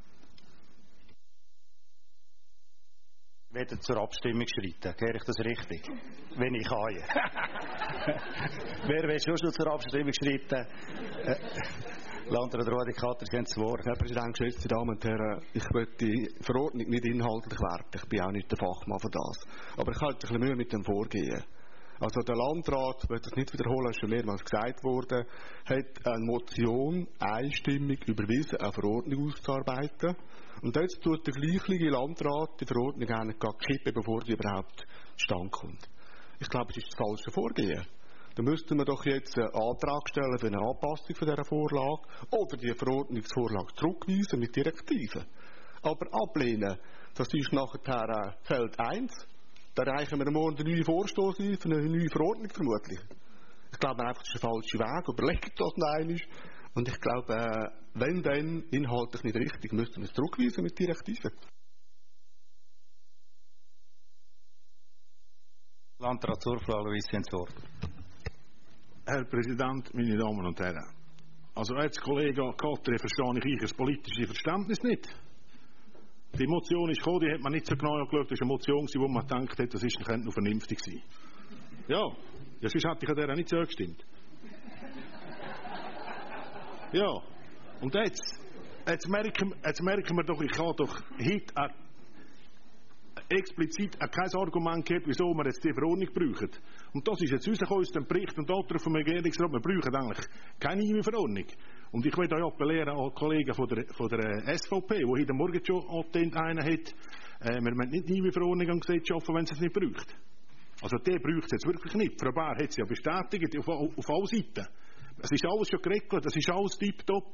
Ich werde zur Abstimmung schreiten. Kehre ich das richtig? Wenn ich kann. Wer will schon zur Abstimmung schreiten? Äh, Landrat Ruedi-Katter, Sie haben das Wort. Herr Präsident, geschätzte Damen und Herren, ich will die Verordnung nicht inhaltlich werten. Ich bin auch nicht der Fachmann für das. Aber ich habe ein bisschen Mühe mit dem Vorgehen. Also der Landrat, ich will das nicht wiederholen, ist schon mehrmals gesagt worden, hat eine Motion einstimmig überwiesen, eine Verordnung auszuarbeiten. Und jetzt tut der gleiche Landrat die Verordnung eigentlich kippen, bevor die überhaupt zustande kommt. Ich glaube, das ist das falsche Vorgehen. Da müssten wir doch jetzt einen Antrag stellen für eine Anpassung von dieser Vorlage oder die Verordnungsvorlage zurückweisen mit Direktiven. Aber ablehnen, das ist nachher Feld eins. Da reichen wir morgen einen neuen Vorstoß ein für eine neue Verordnung vermutlich. Ich glaube einfach, das ist der falsche Weg. Überlegt das noch einmal. Und ich glaube, äh, wenn dann inhaltlich nicht richtig, müssten wir es zurückweisen mit Direktiven. Landrat Zurfler, Alois, Sie haben das Wort. Herr Präsident, meine Damen und Herren. Also als Kollege Katter verstehe ich das politische Verständnis nicht. Die Motion ist gekommen, die hat man nicht so genau angeschaut. Das war eine Motion, wo man gedacht hat, das ist noch vernünftig sein. Ja, ja, sonst hätte ich an der nicht so gestimmt. Ja, und jetzt, jetzt, merken, jetzt merken wir doch, ich habe doch heute äh, explizit äh, kein Argument gehört, wieso wir jetzt die Verordnung brauchen. Und das ist jetzt rausgekommen aus dem Bericht und Antrag vom Regierungsrat, wir brauchen eigentlich keine neue Verordnung. Und ich will euch appellieren an Kollegen von der, von der S V P, die heute Morgen schon einen hat, äh, wir müssen nicht neue Verordnung am Gesetz schaffen, wenn es es nicht braucht. Also die braucht es jetzt wirklich nicht. Frau Bär hat es ja bestätigt auf, auf, auf allen Seiten. Es ist alles schon geregelt, es ist alles tiptop.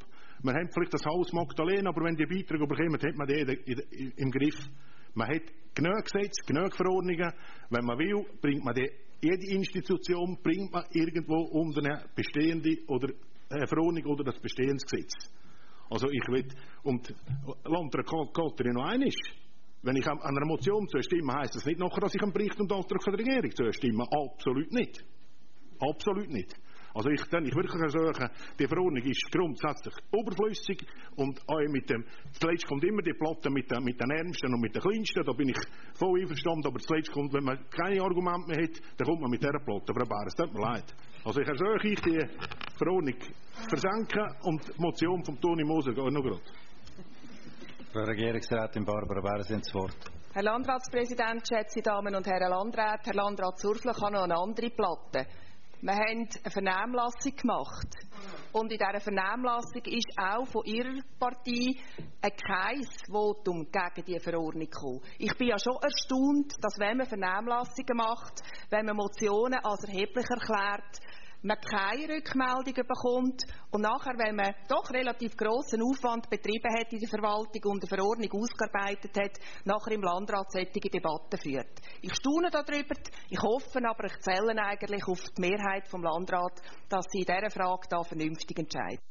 wir haben vielleicht das Haus Magdalena, aber wenn die Beiträge bekommen, hat man die im Griff. Man hat genug Gesetze, genug Verordnungen. Wenn man will, bringt man die, jede Institution bringt man irgendwo unter eine bestehende oder eine Verordnung oder das Bestehensgesetz. Also ich will, und Landrat Katerin noch eines, wenn ich an einer Motion zustimme, heisst das nicht nachher, dass ich einen Bericht und Antrag von der Regierung zustimme. Absolut nicht. Absolut nicht. Also ich, dann ich wirklich sagen, die Verordnung ist grundsätzlich überflüssig und auch mit dem, zuletzt kommt immer die Platte mit den, mit den Ärmsten und mit den Kleinsten, da bin ich voll einverstanden, aber zuletzt kommt, wenn man keine Argumente mehr hat, dann kommt man mit dieser Platte. Frau Bär, es tut mir leid. Also ich ersuche ich die Verordnung versenken und die Motion von Toni Moser geht noch gerade. Frau Regierungsrätin Barbara Bär, Sie haben das Wort. Herr Landratspräsident, geschätzte Damen und Herren Landräte, Herr Landrat Zurfler, kann noch eine andere Platte. Wir haben eine Vernehmlassung gemacht. Und in dieser Vernehmlassung ist auch von Ihrer Partei ein Kreisvotum gegen diese Verordnung gekommen. Ich bin ja schon erstaunt, dass wenn man Vernehmlassungen macht, wenn man Motionen als erheblich erklärt, man keine Rückmeldungen bekommt und nachher, wenn man doch relativ grossen Aufwand betrieben hat in der Verwaltung und eine Verordnung ausgearbeitet hat, nachher im Landrat solche Debatten führt. Ich staune darüber, ich hoffe aber, ich zähle eigentlich auf die Mehrheit vom Landrat, dass sie in dieser Frage da vernünftig entscheidet.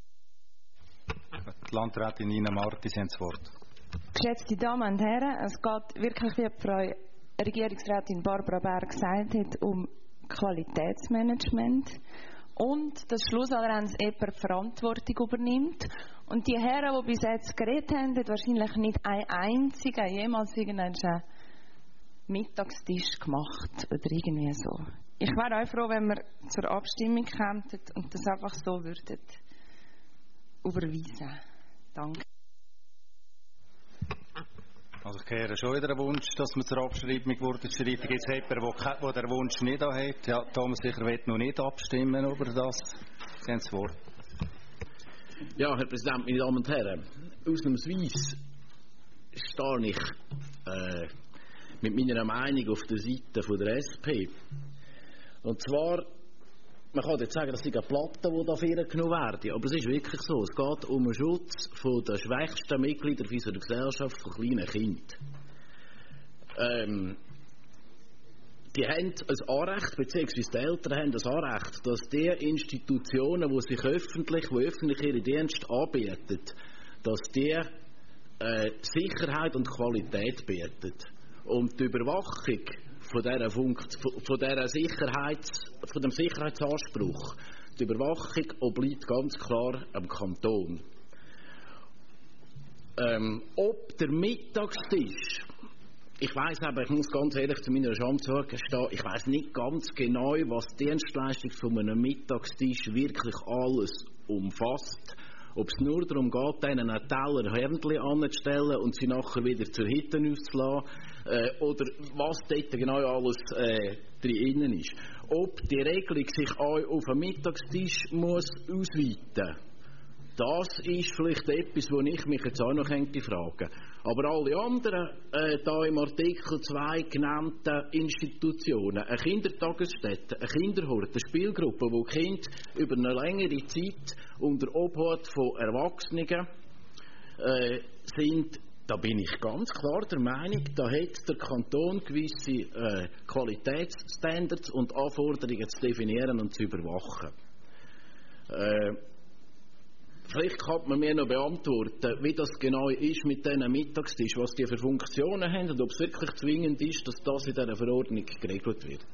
Die Landrätin Nina Marti, Sie haben das Wort. Geschätzte Damen und Herren, es geht wirklich, wie Frau Regierungsrätin Barbara Bär gesagt hat, um Qualitätsmanagement und dass schlussendlich jemand Verantwortung übernimmt. Und die Herren, die bis jetzt geredet haben, haben wahrscheinlich nicht ein einziger jemals irgendeinen Mittagstisch gemacht oder irgendwie so. Ich wäre auch froh, wenn wir zur Abstimmung kämen und das einfach so würden überweisen. Danke. Also ich höre schon wieder einen Wunsch, dass man zur Abschreibung wurde. Schreibt jetzt jemand, der den Wunsch nicht hat. Ja, Thomas sicher will noch nicht abstimmen über das. Sie haben das Wort. Ja, Herr Präsident, meine Damen und Herren, ausnahmsweise stehe ich äh, mit meiner Meinung auf der Seite von der S P. Und zwar, man kann jetzt sagen, das sind Platten, die da vorgenommen werden, aber es ist wirklich so, es geht um den Schutz der schwächsten Mitglieder unserer Gesellschaft, von kleinen Kindern. Ähm, die haben ein Anrecht, beziehungsweise die Eltern haben das Anrecht, dass die Institutionen, die sich öffentlich, die öffentlich ihre Dienste anbieten, dass die äh, Sicherheit und Qualität bieten. Und die Überwachung von dieser, Funkt, von dieser Sicherheits, von dem Sicherheitsanspruch, die Überwachung obliegt ganz klar am Kanton. Ähm, ob der Mittagstisch, ich weiss aber, ich muss ganz ehrlich zu meiner Schande sagen, ich weiss nicht ganz genau, was die Dienstleistung von einem Mittagstisch wirklich alles umfasst. Ob es nur darum geht, ihnen einen Teller Hörnchen anzustellen und sie nachher wieder zur Hitte auszulassen, äh, oder was dort genau alles äh, drin ist. Ob die Regelung sich auch auf einen Mittagstisch muss ausweiten muss, das ist vielleicht etwas, wo ich mich jetzt auch noch fragen könnte. Aber alle anderen äh, da im Artikel zwei genannten Institutionen, eine Kindertagesstätte, eine Kinderhort, eine Spielgruppe, wo Kinder über eine längere Zeit unter Obhut von Erwachsenen äh, sind, da bin ich ganz klar der Meinung, da hat der Kanton gewisse äh, Qualitätsstandards und Anforderungen zu definieren und zu überwachen. Äh, Vielleicht kann man mir noch beantworten, wie das genau ist mit diesen Mittagstisch, was die für Funktionen haben und ob es wirklich zwingend ist, dass das in dieser Verordnung geregelt wird.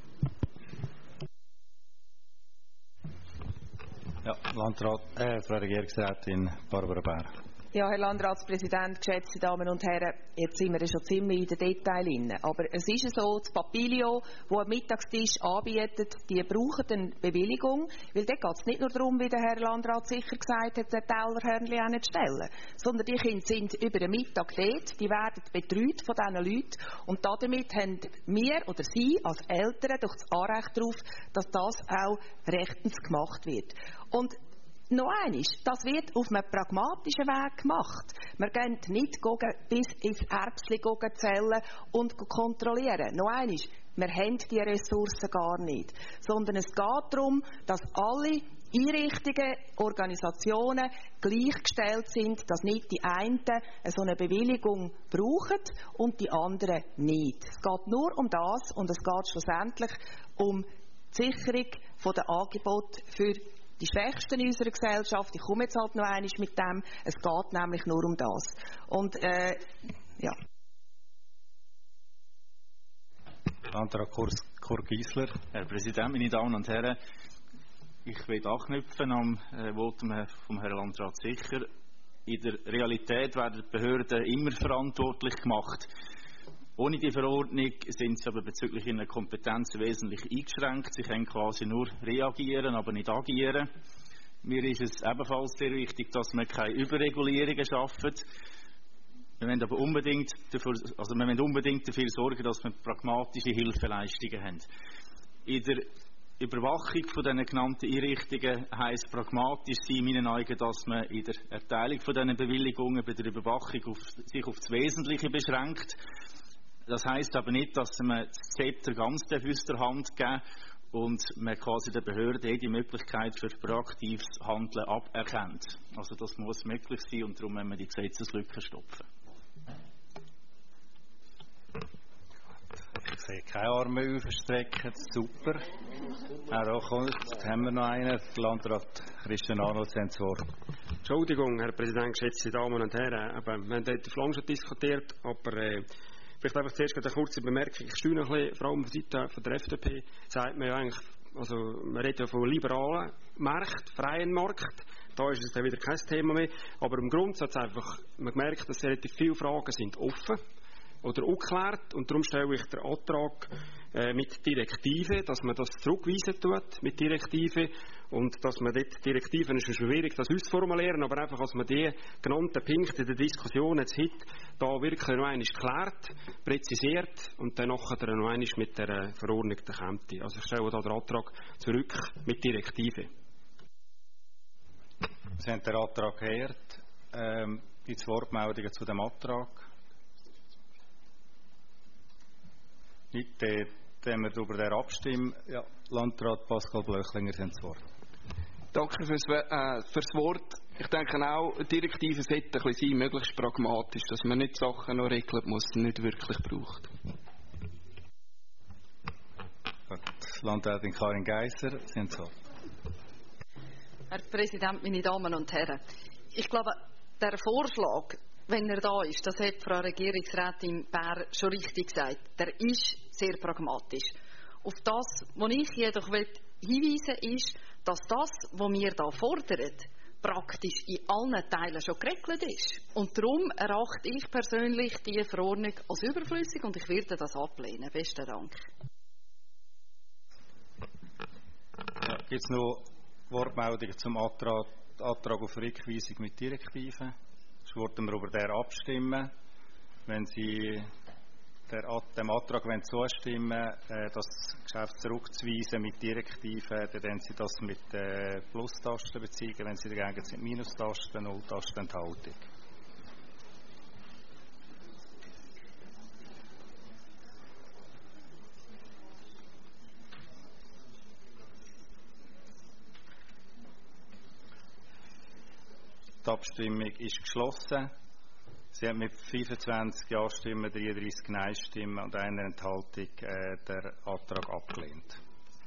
Ja, Landrat, äh, Frau Regierungsrätin Barbara Bär. Ja, Herr Landratspräsident, geschätzte Damen und Herren, jetzt sind wir schon ziemlich in den Details drin. Aber es ist so, das Papilio, das einen Mittagstisch anbietet, die brauchen eine Bewilligung, weil dort geht es nicht nur darum, wie der Herr Landrat sicher gesagt hat, den Tellerhörnchen zu stellen, sondern die Kinder sind über den Mittag dort, die werden betreut von diesen Leuten und damit haben wir oder Sie als Eltern doch das Anrecht darauf, dass das auch rechtens gemacht wird. Und noch eines, das wird auf einem pragmatischen Weg gemacht. Wir gehen nicht bis ins Erbsli zählen und kontrollieren. Noch eines, wir haben diese Ressourcen gar nicht. Sondern es geht darum, dass alle Einrichtungen, Organisationen gleichgestellt sind, dass nicht die einen so eine Bewilligung brauchen und die anderen nicht. Es geht nur um das und es geht schlussendlich um die Sicherung der Angebote für die Schwächsten in unserer Gesellschaft. Ich komme jetzt halt noch einmal mit dem. Es geht nämlich nur um das. Und, äh, ja. Antrag Chur-Giessler. Herr Präsident, meine Damen und Herren, ich will anknüpfen am äh, Votum vom Herrn Landrat Sicher. In der Realität werden die Behörden immer verantwortlich gemacht. Ohne die Verordnung sind sie aber bezüglich ihrer Kompetenzen wesentlich eingeschränkt. Sie können quasi nur reagieren, aber nicht agieren. Mir ist es ebenfalls sehr wichtig, dass wir keine Überregulierungen schaffen. Wir wollen aber unbedingt dafür, also wir wollen unbedingt dafür sorgen, dass wir pragmatische Hilfeleistungen haben. In der Überwachung von diesen genannten Einrichtungen heisst pragmatisch sein, in meinen Augen, dass man in der Erteilung von diesen Bewilligungen bei der Überwachung auf, sich auf das Wesentliche beschränkt. Das heisst aber nicht, dass man das Zepter ganz aus der Hand geben und man quasi der Behörde die Möglichkeit für proaktives Handeln aberkennt. Also das muss möglich sein und darum müssen wir die Gesetzeslücken stopfen. Ich sehe keine Arme überstrecken, super. Ja, da kommt, haben wir noch einen, Landrat Christian Arnold, Sie haben das Wort. Entschuldigung, Herr Präsident, geschätzte Damen und Herren, aber wir haben dort auf lang schon diskutiert, aber äh, vielleicht einfach zuerst eine kurze Bemerkung. Ich staune ein bisschen, vor allem von Seite von der F D P, sagt man ja eigentlich, also man redet ja von liberalen Markt, freien Markt. Da ist es dann wieder kein Thema mehr. Aber im Grundsatz einfach, man merkt, dass relativ viele Fragen sind offen oder ungeklärt. Und darum stelle ich den Antrag äh, mit Direktive, dass man das zurückweisen tut mit Direktive. Und dass man dort Direktiven, ist schon schwierig, das auszuformulieren, aber einfach, dass man die genannten Punkte in der Diskussion jetzt heute da wirklich noch einmal klärt, präzisiert und dann nachher noch einmal mit der Verordnung kommt. Also ich stelle da den Antrag zurück mit Direktive. Sie haben den Antrag gehört. Ähm, Gibt es Wortmeldungen zu dem Antrag? Nicht, äh, wenn wir über den abstimmen. Ja, Landrat Pascal Blöchlinger, Sie haben das Wort. Danke fürs, äh, fürs Wort. Ich denke auch, Direktive sollte ein bisschen sein, möglichst pragmatisch, dass man nicht Sachen noch regeln muss, die man nicht wirklich braucht. Landrätin Karin Geisser, Sie haben das Wort. Herr Präsident, meine Damen und Herren, ich glaube, der Vorschlag, wenn er da ist, das hat Frau Regierungsrätin Bär schon richtig gesagt, der ist sehr pragmatisch. Auf das, was ich jedoch hinweisen will, ist, dass das, was wir hier fordern, praktisch in allen Teilen schon geregelt ist. Und darum erachte ich persönlich diese Verordnung als überflüssig und ich werde das ablehnen. Besten Dank. Ja, gibt es noch Wortmeldungen zum Antrag, Antrag auf Rückweisung mit Direktiven? Jetzt wollten wir über den abstimmen. Wenn Sie der, dem Antrag zustimmen wollen, das Geschäft zurückzuweisen mit Direktiven, dann werden Sie das mit äh, Plustasten beziehen. Wenn Sie dagegen sind, Minustasten, Nulltasten, Enthaltung. Die Abstimmung ist geschlossen. Sie haben mit fünfundzwanzig Ja-Stimmen, dreiunddreissig Nein-Stimmen und einer Enthaltung äh, den Antrag abgelehnt.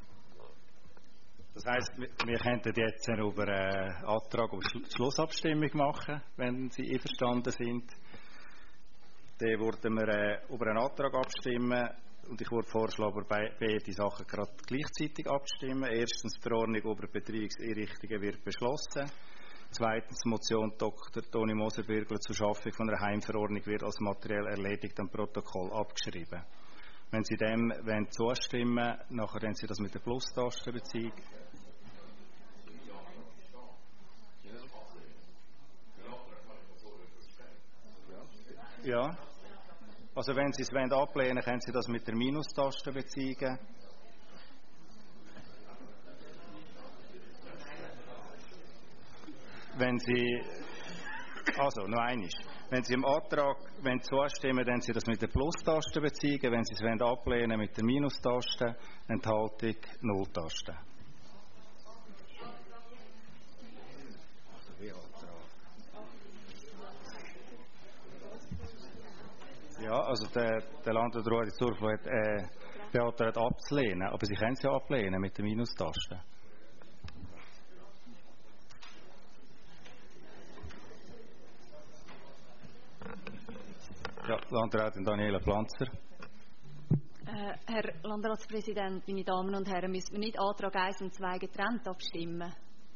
Das heisst, wir könnten jetzt über einen Antrag auf Schlussabstimmung machen, wenn Sie einverstanden sind. Dann würden wir äh, über einen Antrag abstimmen und ich würde vorschlagen, über beide Sachen gerade gleichzeitig abstimmen. Erstens, die Verordnung über Betreuungseinrichtungen wird beschlossen. Zweitens, die Motion Doktor Toni Moser-Birgler zur Schaffung von einer Heimverordnung wird als materiell erledigt am Protokoll abgeschrieben. Wenn Sie dem wollen zustimmen, nachher wenn Sie das mit der Plustaste beziehen. Ja. Also wenn Sie es wollen ablehnen, können Sie das mit der Minustaste beziehen. Wenn Sie, also noch einmal, wenn Sie im Antrag wenn zustimmen, dann Sie das mit der Plustaste beziehen, wenn Sie es wollen ablehnen mit der Minustaste, Enthaltung Nulltaste. Ja, also der, der Landrat Ruedi Zurflo hat äh, beantragt abzulehnen, aber Sie können es ja ablehnen mit der Minustaste. Ja, Landrätin Daniela Pflanzer. Äh, Herr Landratspräsident, meine Damen und Herren, müssen wir nicht Antrag eins und zwei getrennt abstimmen?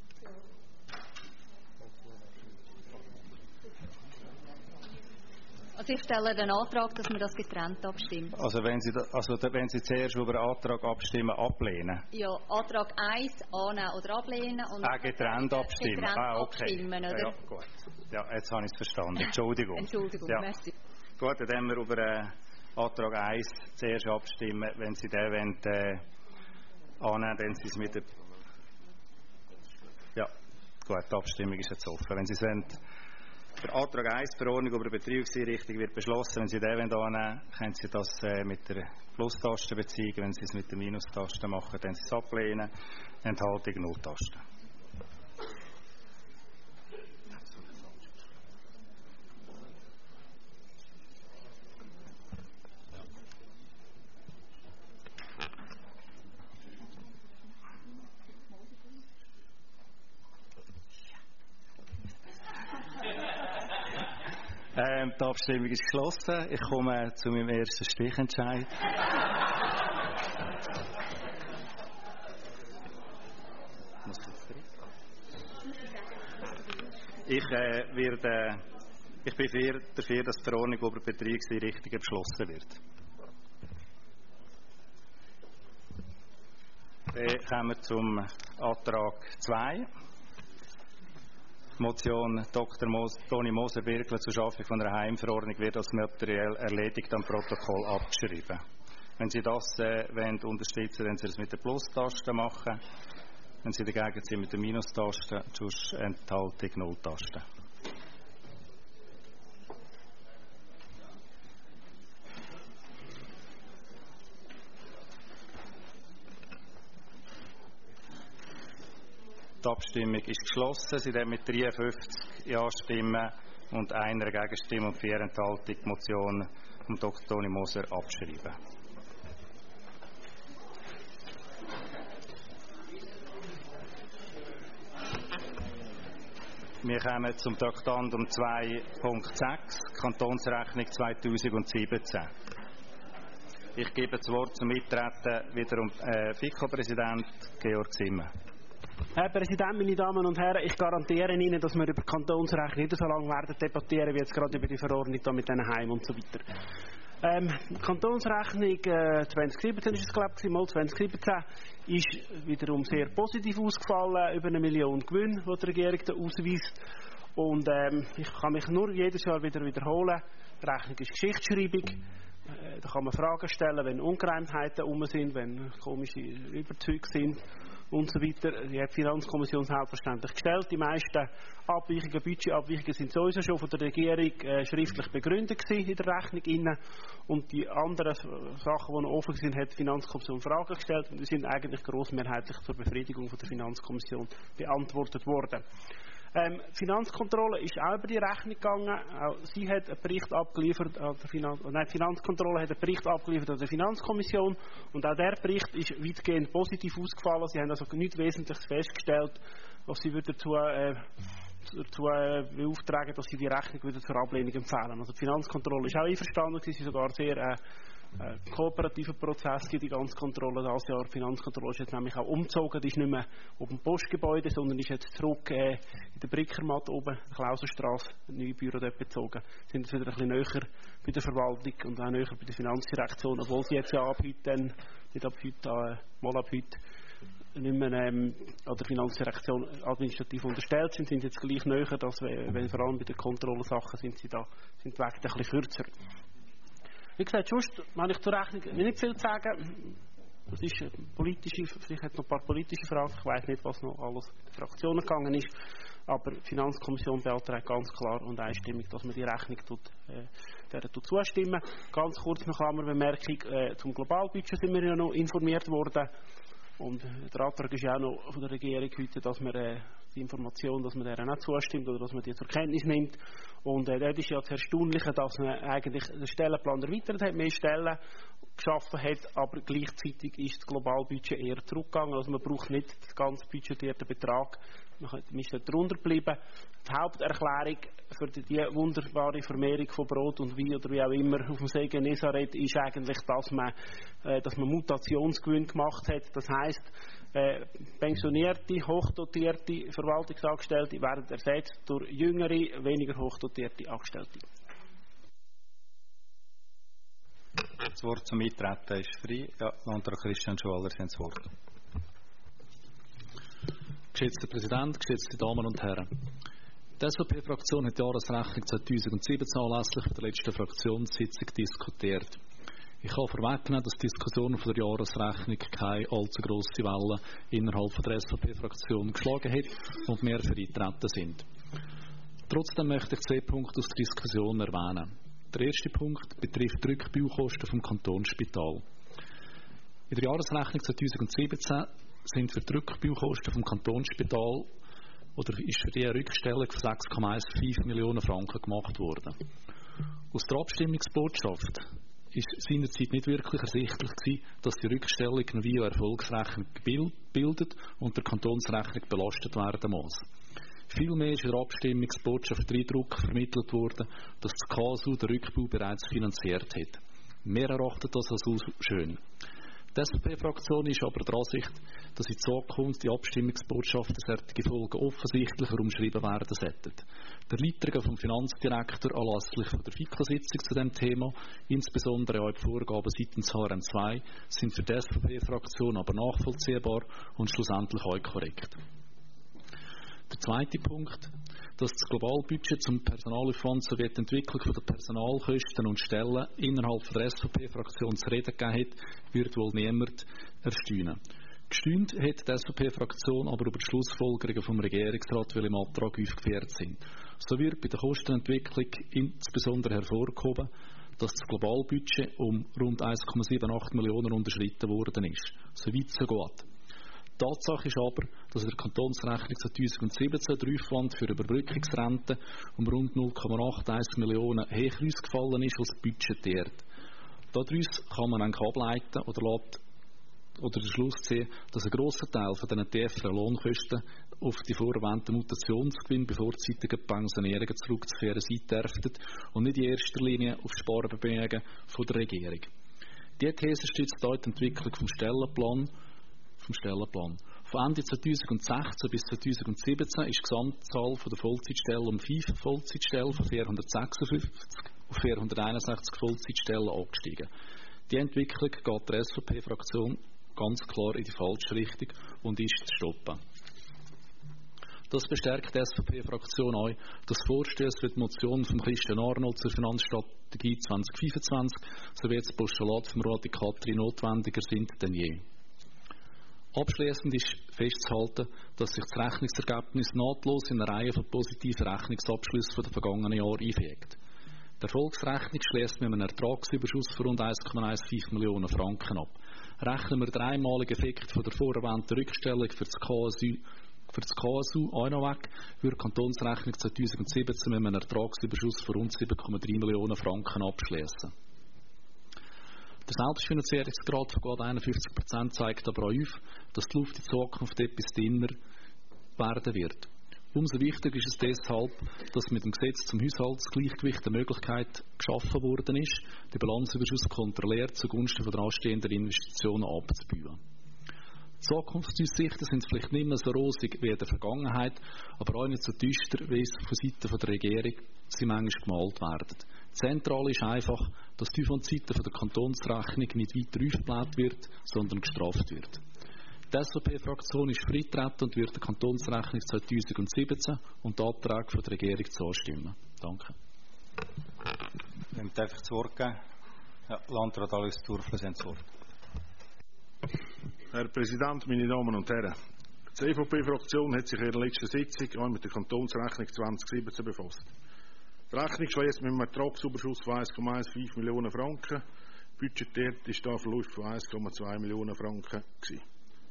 Also ich stelle den Antrag, dass wir das getrennt abstimmen. Also wenn Sie, da, also wenn Sie zuerst über den Antrag abstimmen, ablehnen? Ja, Antrag eins annehmen oder ablehnen. Und ah, getrennt abstimmen. Getrennt ah, okay. abstimmen, oder? Ja, gut. Ja, jetzt habe ich es verstanden. Entschuldigung. Entschuldigung, ja. merci. Gut, dann werden wir über äh, Antrag eins zuerst abstimmen. Wenn Sie den wollen, äh, annehmen, dann Sie es mit der... Ja, gut, die Abstimmung ist jetzt offen. Wenn Sie es wollen, der Antrag eins, Verordnung über Betriebseinrichtung, wird beschlossen. Wenn Sie den annehmen wollen, können Sie das äh, mit der Plustaste beziehen. Wenn Sie es mit der Minustaste machen, dann Sie es ablehnen. Enthaltung Null-Taste. Ähm, die Abstimmung ist geschlossen. Ich komme zu meinem ersten Stichentscheid. Ich, äh, werde, ich bin für, dafür, dass die Verordnung über Betriebseinrichtungen beschlossen wird. Dann kommen wir zum Antrag zwei. Motion Doktor Mos Toni Moser-Birgler zur Schaffung von einer Heimverordnung wird als materiell erledigt am Protokoll abgeschrieben. Wenn Sie das äh, wollen, unterstützen, dann Sie es mit der Plus-Taste machen. Wenn Sie dagegen sind, mit der Minus-Taste, sonst Enthaltung Null-Taste. Die Abstimmung ist geschlossen. Sie haben mit dreiundfünfzig Ja-Stimmen und einer Gegenstimme und vier Enthaltungen die Motion von Doktor Toni Moser abschreiben. Wir kommen zum Traktandum zwei Punkt sechs, Kantonsrechnung zweitausendsiebzehn. Ich gebe das Wort zum Mittreten wiederum äh, F I C O-Präsident Georg Simmen. Herr Präsident, meine Damen und Herren, ich garantiere Ihnen, dass wir über die Kantonsrechnung nicht so lange werden debattieren, wie jetzt gerade über die Verordnung da mit den Heimen und so weiter. Ähm, die Kantonsrechnung äh, zwanzig siebzehn ist es, glaube ich, mal zwanzig siebzehn ist wiederum sehr positiv ausgefallen, über eine Million Gewinn, die die Regierung da ausweist. Und ähm, ich kann mich nur jedes Jahr wieder wiederholen, die Rechnung ist Geschichtsschreibung. Äh, da kann man Fragen stellen, wenn Ungereimtheiten herum sind, wenn komische Überzeuge sind und so weiter. Die hat die Finanzkommission selbstverständlich gestellt. Die meisten Abweichungen, Budgetabweichungen sind sowieso schon von der Regierung äh, schriftlich begründet gewesen in der Rechnung innen. Und die anderen Sachen, die noch offen sind, hat die Finanzkommission Fragen gestellt und die sind eigentlich grossmehrheitlich zur Befriedigung von der Finanzkommission beantwortet worden. Ähm, die Finanzkontrolle ist auch über die Rechnung gegangen. Auch sie hat einen Bericht abgeliefert an der Finanz Nein, die Finanzkontrolle hat einen Bericht abgeliefert an der Finanzkommission und auch der Bericht ist weitgehend positiv ausgefallen. Sie haben also nichts Wesentliches festgestellt, was sie dazu, äh, dazu äh, beauftragen, dass sie die Rechnung wieder zur Ablehnung empfehlen. Also die Finanzkontrolle ist auch einverstanden, sie sind sogar sehr äh, Äh, kooperativer Prozess gibt die ganze Kontrolle das Jahr. Die Finanzkontrolle ist jetzt nämlich auch umgezogen. Die ist nicht mehr auf dem Postgebäude, sondern ist jetzt zurück äh, in der Brickermatt oben, in der Klausenstrasse, ein neues Büro dort bezogen. Sind jetzt wieder ein bisschen näher bei der Verwaltung und auch näher bei der Finanzdirektion, obwohl sie jetzt ja ab heute, dann, nicht ab heute, äh, mal ab heute, nicht mehr ähm, an der Finanzdirektion administrativ unterstellt sind, sind jetzt gleich näher, dass wenn vor allem bei den Kontrollensachen sind sie da, sind die Wege ein bisschen kürzer. Wie gesagt, sonst habe ich zur Rechnung nicht viel zu sagen. Das ist politische, vielleicht hat noch ein paar politische Fragen. Ich weiß nicht, was noch alles in den Fraktionen gegangen ist. Aber die Finanzkommission beantragt ganz klar und einstimmig, dass man die Rechnung tut, äh, der tut zustimmen. Ganz kurz noch Klammerbemerkung, äh, zum Globalbudget sind wir ja noch informiert worden. Und der Antrag ist ja auch noch von der Regierung heute, dass wir äh, die Information, dass man der nicht zustimmt oder dass man die zur Kenntnis nimmt. Und äh, dort ist ja das Erstaunliche, dass man eigentlich den Stellenplan erweitert hat, mehr Stellen geschaffen hat, aber gleichzeitig ist das Globalbudget eher zurückgegangen. Also man braucht nicht den ganzen budgetierten Betrag, man ist dort drunter geblieben. Die Haupterklärung für die wunderbare Vermehrung von Brot und Wein oder wie auch immer auf dem See Genezareth ist eigentlich, dass man, äh, dass man Mutationsgewinn gemacht hat. Das heisst, äh, pensionierte, hochdotierte Verwaltungsangestellte werden ersetzt durch jüngere, weniger hochdotierte Angestellte. Das Wort zum Eintreten ist frei. Ja, Landrat Christian Schuller, Sie haben das Wort. Geschätzter Präsident, geschätzte Damen und Herren. Die S V P-Fraktion hat die Jahresrechnung zweitausendsiebzehn anlässlich der letzten Fraktionssitzung diskutiert. Ich kann vorwegnehmen, dass die Diskussion von der Jahresrechnung keine allzu grosse Welle innerhalb der S V P-Fraktion geschlagen hat und mehr für eingetreten sind. Trotzdem möchte ich zwei Punkte aus der Diskussion erwähnen. Der erste Punkt betrifft die Rückbaukosten vom Kantonsspital. In der Jahresrechnung zweitausendsiebzehn sind für die Rückbaukosten vom Kantonsspital oder ist für die eine Rückstellung von sechs Komma fünfzehn Millionen Franken gemacht worden. Aus der Abstimmungsbotschaft ist seinerzeit nicht wirklich ersichtlich gewesen, dass die Rückstellung eine via Erfolgsrechnung bildet und der Kantonsrechnung belastet werden muss. Vielmehr ist in der Abstimmungsbotschaft der Eindruck vermittelt worden, dass das K S U den Rückbau bereits finanziert hat. Wir erachten das als schön. Die S V P-Fraktion ist aber der Ansicht, dass in Zukunft die Abstimmungsbotschaften solche Folgen offensichtlicher umschrieben werden sollten. Die Erläuterungen vom Finanzdirektor anlässlich der FiKo-Sitzung zu diesem Thema, insbesondere auch die Vorgaben seitens H R M zwei, sind für die S V P-Fraktion aber nachvollziehbar und schlussendlich auch korrekt. Der zweite Punkt, dass das Globalbudget zum Personalaufwand sowie die Entwicklung der Personalkosten und Stellen innerhalb der S V P-Fraktion zu reden gegeben hat, wird wohl niemand erstaunen. Gestaunt hat die S V P-Fraktion aber über die Schlussfolgerungen vom Regierungsrat, die im Antrag aufgeführt sind. So wird bei der Kostenentwicklung insbesondere hervorgehoben, dass das Globalbudget um rund eins Komma achtundsiebzig Millionen unterschritten worden ist. So weit, so gut. Tatsache ist aber, dass in der Kantonsrechnung zweitausendsiebzehn der Aufwand für Überbrückungsrenten um rund null Komma einundachtzig Millionen höher ausgefallen ist als budgetiert. Daraus kann man eigentlich ableiten oder, lässt, oder den Schluss ziehen, dass ein grosser Teil von diesen tieferen Lohnkosten auf die vorerwähnten Mutationsgewinn bei vorzeitigen Pensionierungen zurückzuführen sein dürften und nicht in erster Linie auf Sparbemühungen der Regierung. Diese These stützt auch die Entwicklung vom Stellenplan vom Stellenplan. Von Ende zweitausendsechzehn bis zweitausendsiebzehn ist die Gesamtzahl der Vollzeitstellen um fünf Vollzeitstellen von vierhundertsechsundfünfzig auf vierhunderteinundsechzig Vollzeitstellen angestiegen. Die Entwicklung geht der S V P-Fraktion ganz klar in die falsche Richtung und ist zu stoppen. Das bestärkt die S V P-Fraktion auch, dass Vorstöße für die Motion von Christian Arnold zur Finanzstrategie zwanzig fünfundzwanzig sowie das Postulat von Radi Katri notwendiger sind denn je. Abschließend ist festzuhalten, dass sich das Rechnungsergebnis nahtlos in eine Reihe von positiven Rechnungsabschlüssen der vergangenen Jahre einfügt. Die Erfolgsrechnung schließt mit einem Ertragsüberschuss von rund eins Komma fünfzehn Millionen Franken ab. Rechnen wir den einmaligen Effekt von der vorerwähnten Rückstellung für das K S U, für das K S U auch noch weg, würde die Kantonsrechnung zweitausendsiebzehn mit einem Ertragsüberschuss von rund sieben Komma drei Millionen Franken abschließen. Der Selbstfinanzierungsgrad von gut einundfünfzig Prozent zeigt aber auch auf, dass die Luft in Zukunft etwas dünner werden wird. Umso wichtiger ist es deshalb, dass mit dem Gesetz zum Haushaltsgleichgewicht eine Möglichkeit geschaffen worden ist, den Bilanzüberschuss kontrolliert zugunsten der anstehenden Investitionen abzubauen. Die Zukunftsaussichten sind vielleicht nicht mehr so rosig wie in der Vergangenheit, aber auch nicht so düster, wie es von Seiten der Regierung sie manchmal gemalt werden. Zentral ist einfach, dass die Aufwandseite der Kantonsrechnung nicht weiter aufgebläht wird, sondern gestraft wird. Die S V P-Fraktion ist freitreten und wird der Kantonsrechnung zweitausendsiebzehn und die Anträge der Regierung zustimmen. Danke. Wem darf ich das Wort geben? Ja, Landrat Alois Zurfler, Sie haben das Wort. Herr Präsident, meine Damen und Herren! Die E V P-Fraktion hat sich in der letzten Sitzung auch mit der Kantonsrechnung zweitausendsiebzehn befasst. Die Rechnung schließt mit einem Ertragsüberschuss von eins Komma fünfzehn Millionen Franken. Budgetiert war da ein Verlust von eins Komma zwei Millionen Franken gewesen.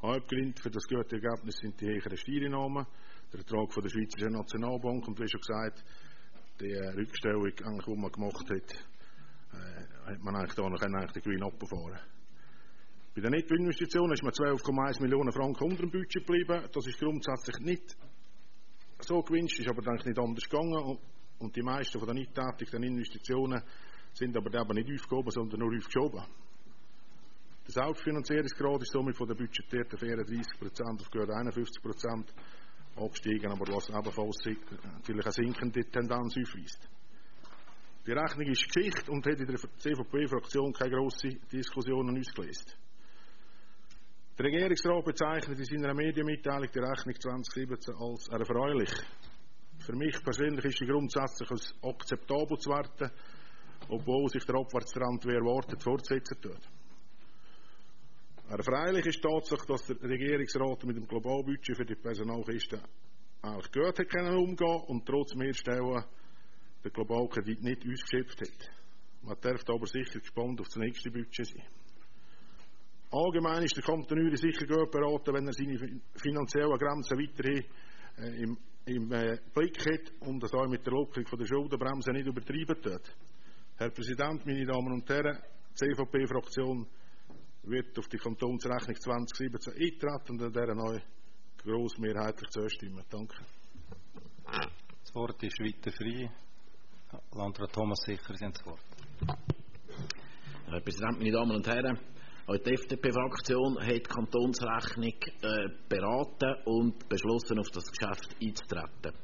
Hauptgrund für das gute Ergebnis sind die höheren Steuereinnahmen, der Ertrag von der Schweizerischen Nationalbank und wie schon gesagt, die Rückstellung, die man gemacht hat, äh, hat man eigentlich da noch eigentlich den Gewinn abgefahren. Bei den Nettoinvestitionen ist man zwölf Komma eins Millionen Franken unter dem Budget geblieben. Das ist grundsätzlich nicht so gewünscht, ist aber denke nicht anders gegangen. Und die meisten von den nicht tätigen Investitionen sind aber eben nicht aufgehoben, sondern nur aufgeschoben. Der Selbstfinanzierungsgrad ist somit von den budgetierten vierunddreißig Prozent auf gut einundfünfzig Prozent angestiegen, aber was ebenfalls natürlich eine sinkende Tendenz aufweist. Die Rechnung ist Geschichte und hat in der C V P-Fraktion keine grossen Diskussionen ausgelöst. Der Regierungsrat bezeichnet in seiner Medienmitteilung die Rechnung zwanzig siebzehn als erfreulich. Für mich persönlich ist sie grundsätzlich als akzeptabel zu werten, obwohl sich der Abwärtstrend wie erwartet fortsetzen tut. Erfreulich ist die Tatsache, dass der Regierungsrat mit dem Globalbudget für die Personalkosten eigentlich gut hat können umgehen und trotz mehr Stellen den Globalkredit nicht ausgeschöpft hat. Man darf aber sicher gespannt auf das nächste Budget sein. Allgemein ist der Kanton Uri sicher gut beraten, wenn er seine finanziellen Grenzen weiterhin äh, im, im äh, Blick hat und das auch mit der Lockerung von der Schuldenbremse nicht übertreiben tut. Herr Präsident, meine Damen und Herren, die C V P-Fraktion wird auf die Kantonsrechnung zwanzig siebzehn eintreten und dieser neu grossmehrheitlich zustimmen. Danke. Das Wort ist weiter frei. Landrat Thomas Sicher, Sie haben das Wort. Herr Präsident, meine Damen und Herren, auch die F D P-Fraktion hat die Kantonsrechnung äh, beraten und beschlossen, auf das Geschäft einzutreten.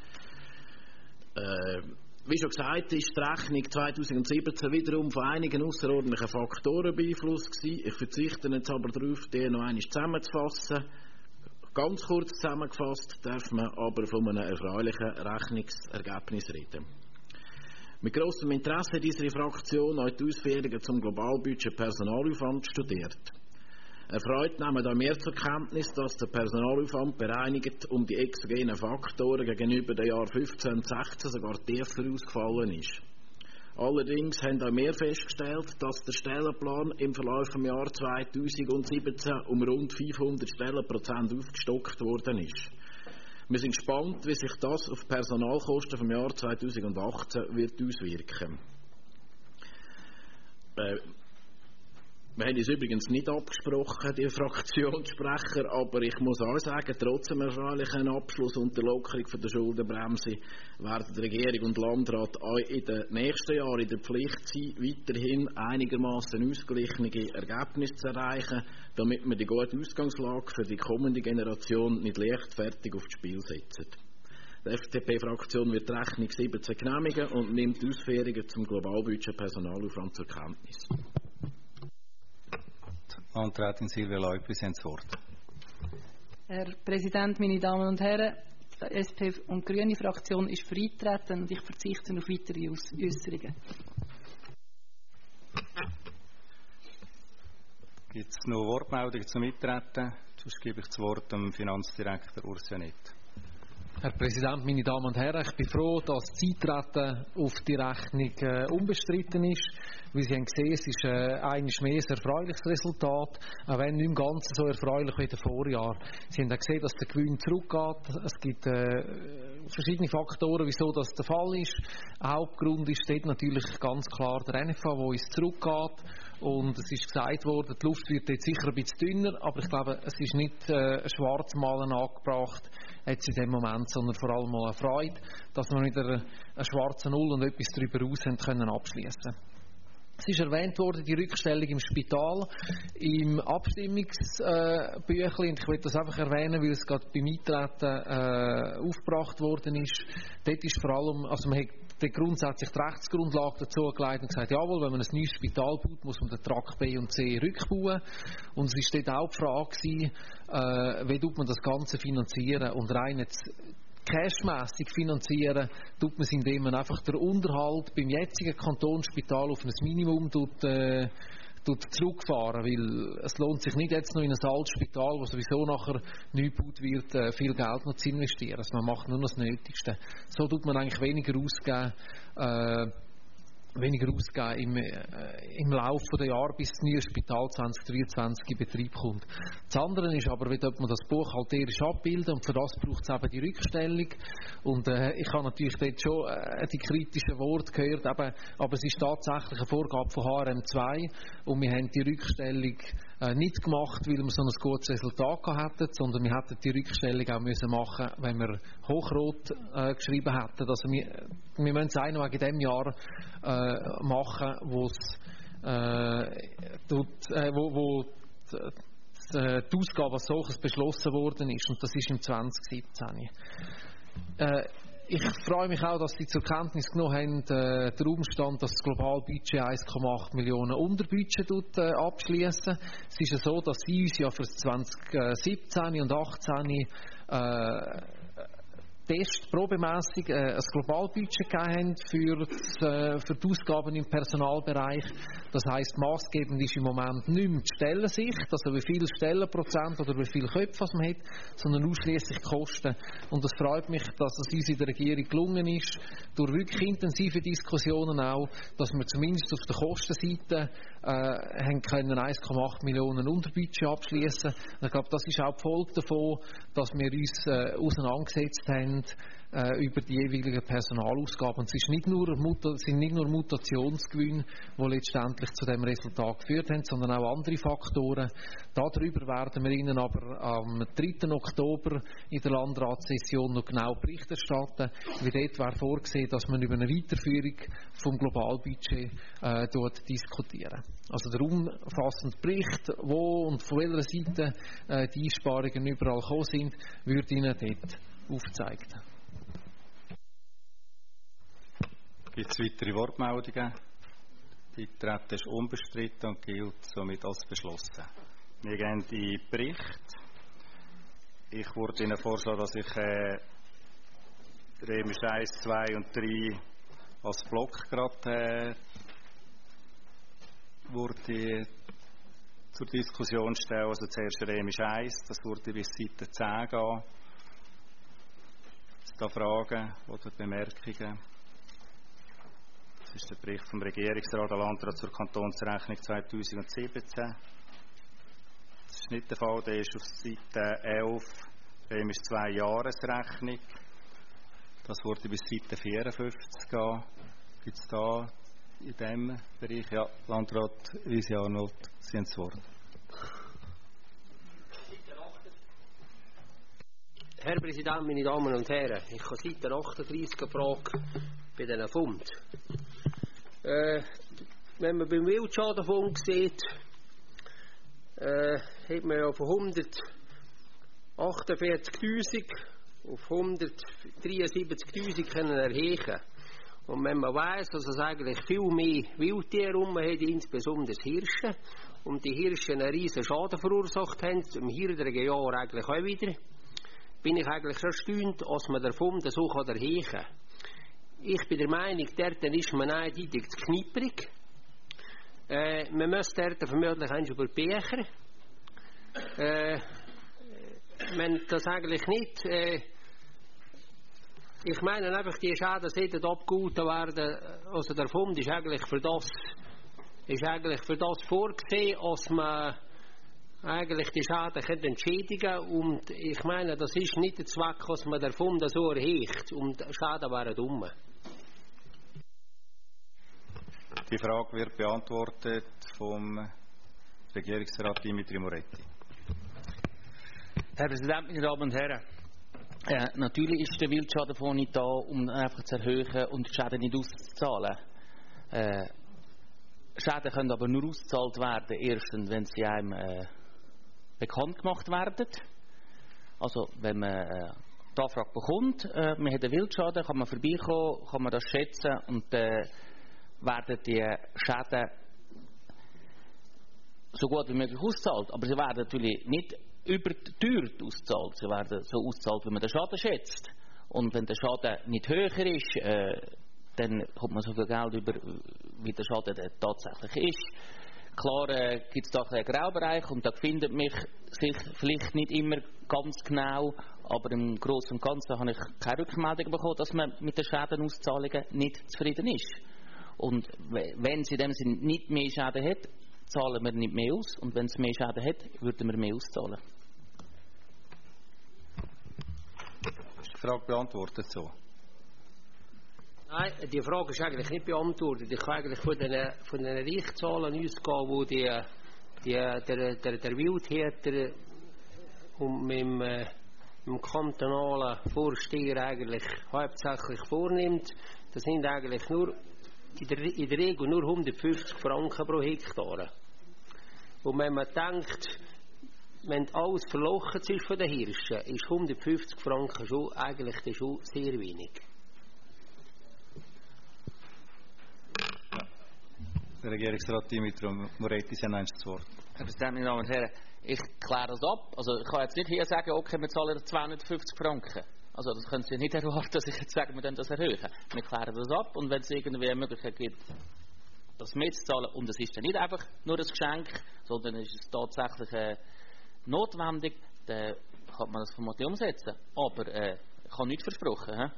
Äh, Wie schon gesagt, ist die Rechnung zwanzig siebzehn wiederum von einigen außerordentlichen Faktoren beeinflusst gewesen. Ich verzichte jetzt aber darauf, die noch einmal zusammenzufassen. Ganz kurz zusammengefasst darf man aber von einem erfreulichen Rechnungsergebnis reden. Mit grossem Interesse hat unsere Fraktion auch die Ausführungen zum Globalbudget Personalaufwand studiert. Erfreut nehmen da mehr zur Kenntnis, dass der Personalaufwand bereinigt um die exogenen Faktoren gegenüber den Jahren fünfzehn und sechzehn sogar tiefer ausgefallen ist. Allerdings haben auch wir festgestellt, dass der Stellenplan im Verlauf des Jahres zweitausendsiebzehn um rund fünfhundert Stellenprozent aufgestockt worden ist. Wir sind gespannt, wie sich das auf die Personalkosten vom Jahr zweitausendachtzehn wird auswirken. Äh, Wir haben uns übrigens nicht abgesprochen, die Fraktionssprecher, aber ich muss auch sagen, trotz dem erfreulichen Abschluss und der Lockerung von der Schuldenbremse werden die Regierung und Landrat auch in den nächsten Jahren in der Pflicht sein, weiterhin einigermaßen ausgeglichene Ergebnisse zu erreichen, damit wir die gute Ausgangslage für die kommende Generation nicht leichtfertig aufs Spiel setzen. Die F D P-Fraktion wird die Rechnung siebzehn genehmigen und nimmt die Ausführungen zum Globalbudget Personalaufwand zur Kenntnis. Landrätin Silvia Leupi, Sie haben das Wort. Herr Präsident, meine Damen und Herren, die S P und Grüne Fraktion ist für Eintreten und ich verzichte auf weitere Äußerungen. Gibt es noch Wortmeldungen zum Eintreten? Sonst gebe ich das Wort dem Finanzdirektor Urs Janett. Herr Präsident, meine Damen und Herren, ich bin froh, dass das Eintreten auf die Rechnung äh, unbestritten ist. Wie Sie haben gesehen, es ist äh, eines mehr ein erfreuliches Resultat, auch wenn nicht im Ganzen so erfreulich wie im Vorjahr. Sie haben auch gesehen, dass der Gewinn zurückgeht. Es gibt äh, verschiedene Faktoren, wieso das der Fall ist. Ein Hauptgrund ist dort natürlich ganz klar der N F A, wo es zurückgeht. Und es ist gesagt worden, die Luft wird jetzt sicher ein bisschen dünner, aber ich glaube, es ist nicht äh, ein Schwarzmalen angebracht jetzt in dem Moment, sondern vor allem mal eine Freude, dass wir wieder eine schwarze Null und etwas darüber raus haben können abschließen. Es ist erwähnt worden, die Rückstellung im Spital, im Abstimmungsbüchlein. Ich will das einfach erwähnen, weil es gerade beim Eintreten äh, aufgebracht worden ist. Dort ist vor allem, also man hat grundsätzlich die Rechtsgrundlage dazu gelegt und gesagt, jawohl, wenn man ein neues Spital baut, muss man den Trakt B und C rückbauen. Und es war dort auch die Frage gewesen, äh, wie tut man das Ganze finanzieren? Und rein jetzt cashmässig finanzieren tut man es, indem man einfach den Unterhalt beim jetzigen Kantonsspital auf ein Minimum tut, äh, tut zurückfahren, weil es lohnt sich nicht jetzt noch in ein altes Spital, wo sowieso nachher neu gebaut wird, äh, viel Geld noch zu investieren. Also man macht nur noch das Nötigste. So tut man eigentlich weniger ausgeben, äh, weniger ausgeben im, äh, im Laufe der Jahre, bis das neue Spital zwanzig dreiundzwanzig in Betrieb kommt. Das andere ist aber, wie man das buchhalterisch abbilden, und für das braucht es eben die Rückstellung. Und äh, ich habe natürlich dort schon äh, die kritischen Worte gehört, eben, aber es ist tatsächlich eine Vorgabe von H R M zwei und wir haben die Rückstellung äh, nicht gemacht, weil wir so ein gutes Resultat hatten, sondern wir hätten die Rückstellung auch müssen machen, wenn wir hochrot äh, geschrieben hätten. Also wir, wir müssen es auch wegen dem Jahr äh, machen, wo's, äh, dort, äh, wo, wo die, die Ausgabe als solches beschlossen worden ist, und das ist im zwanzig siebzehn. Äh, ich freue mich auch, dass Sie zur Kenntnis genommen haben, äh, der Umstand, dass das Globalbudget eins Komma acht Millionen Unterbudget tut, äh, abschließen. Es ist ja so, dass Sie uns ja für zwanzig siebzehn und achtzehn äh, Test probemässig äh, ein Globalbudget gegeben haben für, das, äh, für die Ausgaben im Personalbereich. Das heisst, maßgebend ist im Moment nicht mehr die Stellensicht, also wie viel Stellenprozent oder wie viele Köpfe man hat, sondern ausschließlich die Kosten. Und es freut mich, dass es uns in der Regierung gelungen ist, durch wirklich intensive Diskussionen auch, dass wir zumindest auf der Kostenseite äh, haben können eins Komma acht Millionen Unterbudget abschließen. Ich glaube, das ist auch die Folge davon, dass wir uns äh, auseinandergesetzt haben äh, über die jeweiligen Personalausgaben. Und es ist nicht nur, es sind nicht nur Mutationsgewinne, die letztendlich zu dem Resultat geführt haben, sondern auch andere Faktoren. Darüber werden wir Ihnen aber am dritten Oktober in der Landratssession noch genau Bericht erstatten, wie dort wäre vorgesehen, dass man über eine Weiterführung vom Globalbudget äh, dort diskutieren. Also der umfassende Bericht, wo und von welcher Seite äh, die Einsparungen überall gekommen sind, wird Ihnen dort aufgezeigt. Gibt es weitere Wortmeldungen? Die Eintreten ist unbestritten und gilt somit als beschlossen. Wir gehen in den Bericht. Ich würde Ihnen vorschlagen, dass ich äh, Remisch eins, zwei und drei als Block gerade äh, würde zur Diskussion stellen. Also zuerst Remisch eins, das würde bis Seite zehn gehen. Ist da Fragen oder Bemerkungen? Das ist der Bericht vom Regierungsrat der Landrat zur Kantonsrechnung zweitausendsiebzehn. Das ist nicht der Fall, der ist auf Seite elf, Remisch zwei Jahresrechnung. Das würde bis Seite vierundfünfzig gehen. Gibt es da in diesem Bereich? Ja, Landrat Gysi Arnold, Sie haben das Wort. Herr Präsident, meine Damen und Herren, ich habe Seite achtunddreißig eine Frage bei diesen Funden. Äh, wenn man beim Wildschadenfonds sieht, äh, hat man ja von hundertachtundvierzigtausend auf hundertdreiundsiebzigtausend können erhöhen. Und wenn man weiss, dass es eigentlich viel mehr Wildtiere rum hat, insbesondere Hirsche, und die Hirsche einen riesen Schaden verursacht haben, im hierigen Jahr eigentlich auch wieder, bin ich eigentlich erstaunt, dass man den Fund so erhöhen kann. Ich bin der Meinung, dort ist man eindeutig zu knipprig. Äh, man müsste dort vermutlich eins über die Bücher. Äh, wenn das eigentlich nicht... Äh, ich meine einfach, die Schäden sollten abgehalten werden. Also der Fund ist eigentlich für das, ist eigentlich für das vorgesehen, dass man eigentlich die Schäden entschädigen kann. Und ich meine, das ist nicht der Zweck, dass man den Fund so erhebt. Und die Schäden wären dumm. Die Frage wird beantwortet vom Regierungsrat Dimitri Moretti. Herr Präsident, meine Damen und Herren. Äh, natürlich ist der Wildschadenfonds nicht da, um einfach zu erhöhen und die Schäden nicht auszuzahlen. Äh, Schäden können aber nur ausgezahlt werden, erstens, wenn sie einem äh, bekannt gemacht werden. Also, wenn man äh, die Anfrage bekommt, äh, man hat einen Wildschaden, kann man vorbeikommen, kann man das schätzen und äh, werden die Schäden so gut wie möglich ausgezahlt. Aber sie werden natürlich nicht überteuert ausgezahlt. Sie werden so ausgezahlt, wie man den Schaden schätzt. Und wenn der Schaden nicht höher ist, äh, dann kommt man so viel Geld über, wie der Schaden tatsächlich ist. Klar äh, gibt es da einen Graubereich und da findet mich sich vielleicht nicht immer ganz genau, aber im Großen und Ganzen habe ich keine Rückmeldung bekommen, dass man mit den Schädenauszahlungen nicht zufrieden ist. Und wenn es in dem Sinne nicht mehr Schäden hat, zahlen wir nicht mehr aus. Und wenn es mehr Schäden hat, würden wir mehr auszahlen. Ist die Frage beantwortet so? Nein, die Frage ist eigentlich nicht beantwortet. Ich kann eigentlich von den, von den Richtzahlen ausgehen, wo die, die, der, der, der Wildhüter und mit dem, äh, mit dem kantonalen Vorsteher eigentlich hauptsächlich vornimmt. Das sind eigentlich nur in der, in der Regel nur hundertfünfzig Franken pro Hektar. Und wenn man denkt, wenn alles verlochen ist von den Hirschen, ist hundertfünfzig Franken schon eigentlich schon sehr wenig. Der Regierungsrat Dimitri Moretti, Sie haben das Wort. Herr Präsident, meine Damen und Herren, ich kläre das ab. Also ich kann jetzt nicht hier sagen, okay, wir zahlen zweihundertfünfzig Franken. Also das können Sie nicht erwarten, dass ich jetzt sage, wir das erhöhen. Wir klären das ab und wenn es irgendwie eine Möglichkeit gibt, das mitzuzahlen, und es ist dann nicht einfach nur ein Geschenk, sondern es ist tatsächlich äh, notwendig, dann kann man das vermutlich umsetzen. Aber äh, ich habe nichts versprochen. He?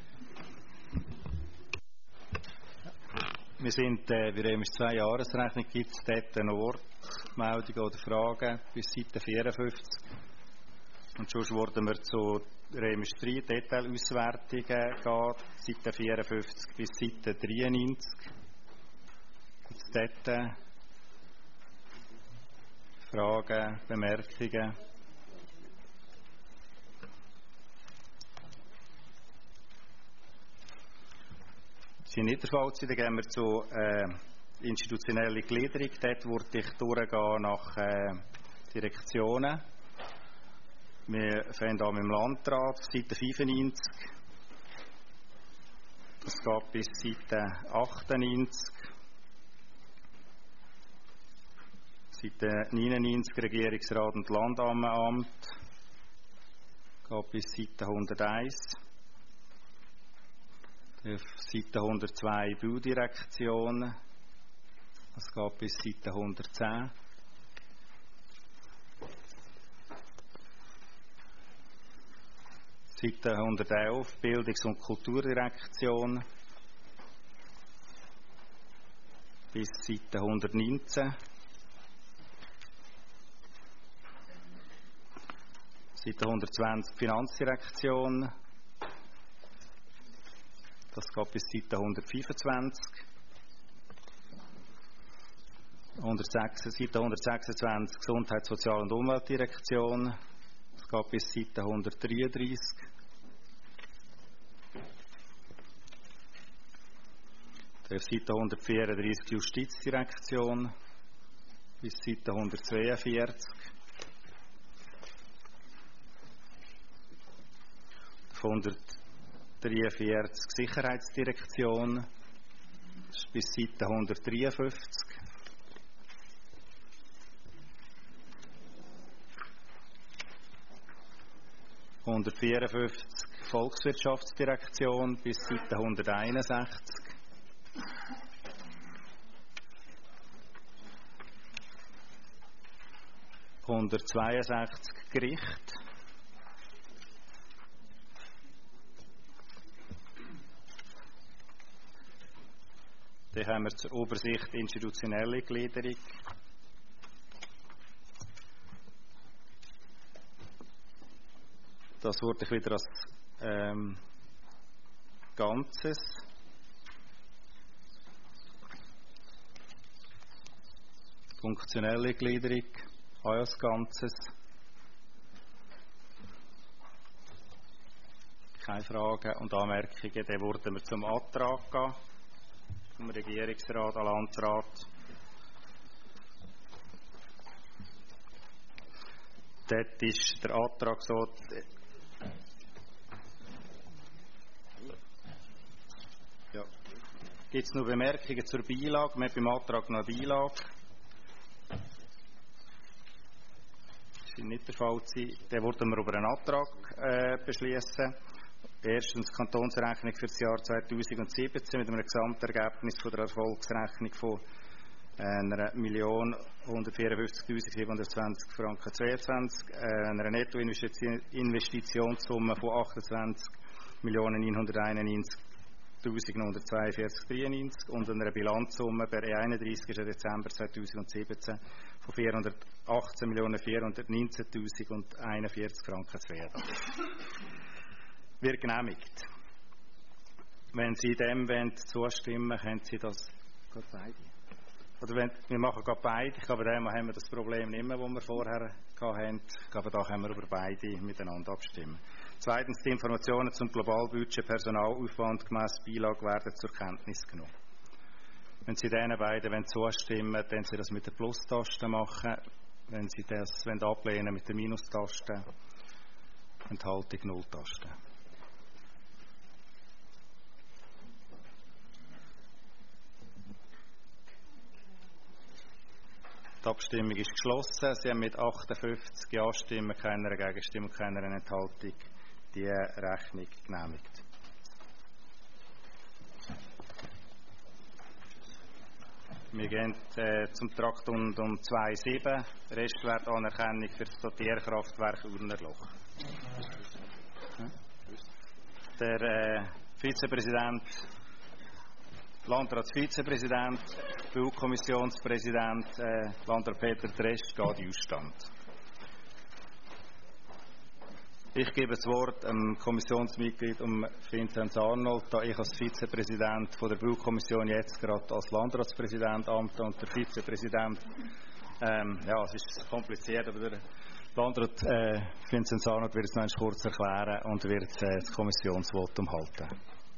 Wir sind, äh, wie immer zwei Jahresrechnung gibt es dort eine Wortmeldung oder Fragen bis Seite vierundfünfzig. Und sonst wurden wir zu Remisch drei Detailauswertungen gehen, Seite vierundfünfzig bis Seite dreiundneunzig. Jetzt dort Fragen, Bemerkungen. Sie nicht der Fall sind, dann gehen wir zu äh, institutionelle Gliederung. Dort würde ich durchgehen nach äh, Direktionen. Wir fangen an mit dem Landrat, Seite fünfundneunzig. Das geht bis Seite achtundneunzig. Seite neunundneunzig, Regierungsrat und Landamtsamt. Geht bis Seite hunderteins. Auf Seite hundertzwei Baudirektion. Das geht bis Seite hundertzehn. Seite hundertelf Bildungs- und Kulturdirektion. Bis Seite hundertneunzehn. Seite hundertzwanzig Finanzdirektion. Das geht bis Seite hundertfünfundzwanzig. Seite hundertsechsundzwanzig Gesundheits-, Sozial- und Umweltdirektion. Das geht bis Seite hundertdreiunddreißig. Auf Seite hundertvierunddreißig Justizdirektion. Bis Seite hundertzweiundvierzig. hundertdreiundvierzig Sicherheitsdirektion. Das ist bis Seite hundertdreiundfünfzig. hundertvierundfünfzig Volkswirtschaftsdirektion bis Seite hunderteinundsechzig. hundertzweiundsechzig Gericht. Dann haben wir zur Übersicht institutionelle Gliederung. Das würde ich wieder als ähm, Ganzes. Funktionelle Gliederung auch als Ganzes. Keine Fragen und Anmerkungen. Dann würden wir zum Antrag gehen. Vom Regierungsrat an Landrat. Dort ist der Antrag so. Ja. Gibt es noch Bemerkungen zur Beilage? Wir haben beim Antrag noch eine Beilage. Das scheint nicht der Fall zu sein. Dann würden wir über einen Antrag äh, beschließen. Erstens Kantonsrechnung für das Jahr zweitausendsiebzehn mit einem Gesamtergebnis von der Erfolgsrechnung von einer Million hundertvierundfünfzigtausendsiebenhundertzwanzig Franken zweiundzwanzig, einer Nettoinvestitionssumme von achtundzwanzig Millionen neunhunderteinundneunzig neunzehnhundertzweiundvierzig Komma dreiundneunzig und einer Bilanzsumme per einunddreißigsten Dezember zweitausendsiebzehn von vierhundertachtzehn Millionen vierhundertneunzehntausendeinundvierzig Franken zu werden. Wird genehmigt. Wenn Sie dem zustimmen wollen, können Sie das gerade beide. Oder wenn, wir machen gerade beide. Ich glaube, da haben wir das Problem nicht mehr, das wir vorher hatten. Ich glaube, da können wir über beide miteinander abstimmen. Zweitens, die Informationen zum Globalbudget Personalaufwand gemäss Beilage werden zur Kenntnis genommen. Wenn Sie diesen beiden zustimmen wollen, dann Sie das mit der Plus-Taste machen. Wenn Sie das ablehnen mit der Minus-Taste, Enthaltung Null-Taste. Die Abstimmung ist geschlossen. Sie haben mit achtundfünfzig Ja-Stimmen, keiner Gegenstimme und keiner Enthaltung die Rechnung genehmigt. Wir gehen äh, zum Traktandum zwei Punkt sieben, Restwertanerkennung für das Dotierkraftwerk Urnerloch. Der äh, Vizepräsident, Landratsvizepräsident, Baukommissionspräsident, äh, Landrat Peter Tresch, geht in Ausstand. Ich gebe das Wort dem Kommissionsmitglied um Vinzenz Arnold, da ich als Vizepräsident von der Baukommission jetzt gerade als Landratspräsident amte und der Vizepräsident, ähm, ja, es ist kompliziert, aber der Landrat äh, Vinzenz Arnold wird es noch einmal kurz erklären und wird äh, das Kommissionsvotum halten.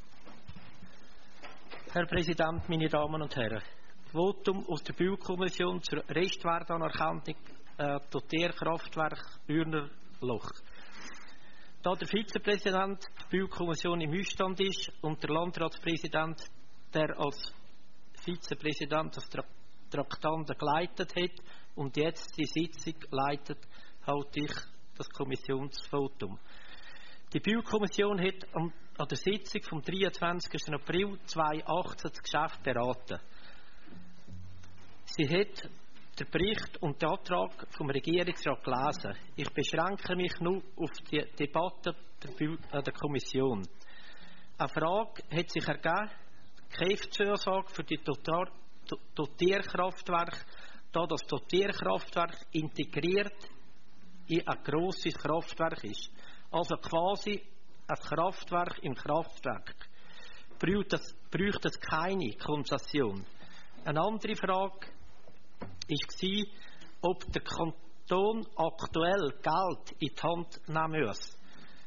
Herr Präsident, meine Damen und Herren! Votum aus der Baukommission zur Restwertanerkennung äh, Dotierkraftwerk Urnerloch. Da der Vizepräsident der Baukommission im Ausstand ist und der Landratspräsident, der als Vizepräsident das Traktanten geleitet hat und jetzt die Sitzung leitet, halte ich das Kommissionsvotum. Die Baukommission hat an der Sitzung vom dreiundzwanzigsten April zweitausendachtzehn das Geschäft beraten. Sie hat den Bericht und den Antrag vom Regierungsrat gelesen. Ich beschränke mich nur auf die Debatte der, der Kommission. Eine Frage hat sich ergeben, die Kräftezusage für die Dotierkraftwerke, da das Dotierkraftwerk integriert in ein grosses Kraftwerk ist. Also quasi ein Kraftwerk im Kraftwerk. Braucht es, braucht es keine Konzession. Eine andere Frage war, ob der Kanton aktuell Geld in die Hand nehmen muss.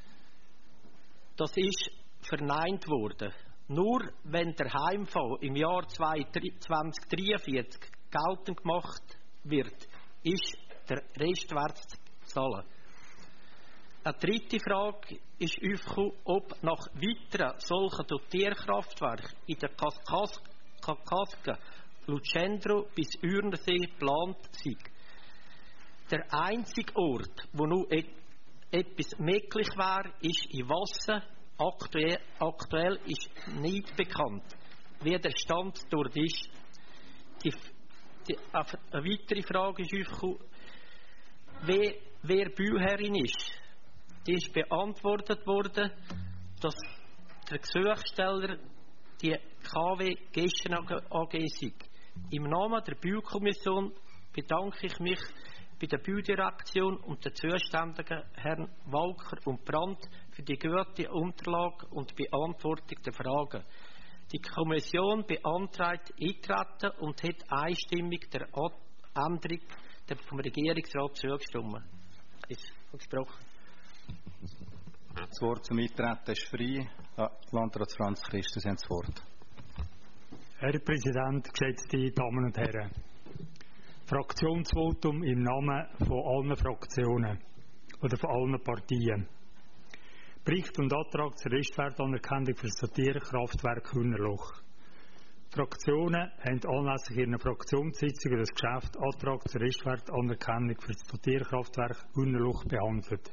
Das ist verneint worden. Nur wenn der Heimfall im Jahr zweitausenddreiundvierzig geltend gemacht wird, ist der Restwert zu zahlen. Eine dritte Frage ist aufgekommen, ob nach weiteren solchen Dotierkraftwerken in der Kaskasken Lucendro bis Urnersee geplant sei. Der einzige Ort, wo noch etwas möglich wäre, ist in Wasser. Aktuell, aktuell ist nicht bekannt, wie der Stand dort ist. Die, die, eine weitere Frage ist aufgekommen, wer, wer Bauherrin ist. Die ist beantwortet worden, dass der Gesuchsteller die K W Geschen A G sei. Im Namen der Baukommission bedanke ich mich bei der Baudirektion und den zuständigen Herrn Walker und Brandt für die gute Unterlage und Beantwortung der Fragen. Die Kommission beantragt Eintreten und hat einstimmig der Änderung vom Regierungsrat zugestimmt. Ist gesprochen. Das Wort zum Eintreten ist frei. Landrat Franz Christen, Sie haben das Wort. Herr Präsident, geschätzte Damen und Herren! Fraktionsvotum im Namen von allen Fraktionen oder von allen Partien. Bericht und Antrag zur Restwertanerkennung für das Dotierkraftwerk Urnerloch. Fraktionen haben anlässlich ihrer Fraktionssitzung das Geschäft Antrag zur Restwertanerkennung für das Dotierkraftwerk Urnerloch behandelt.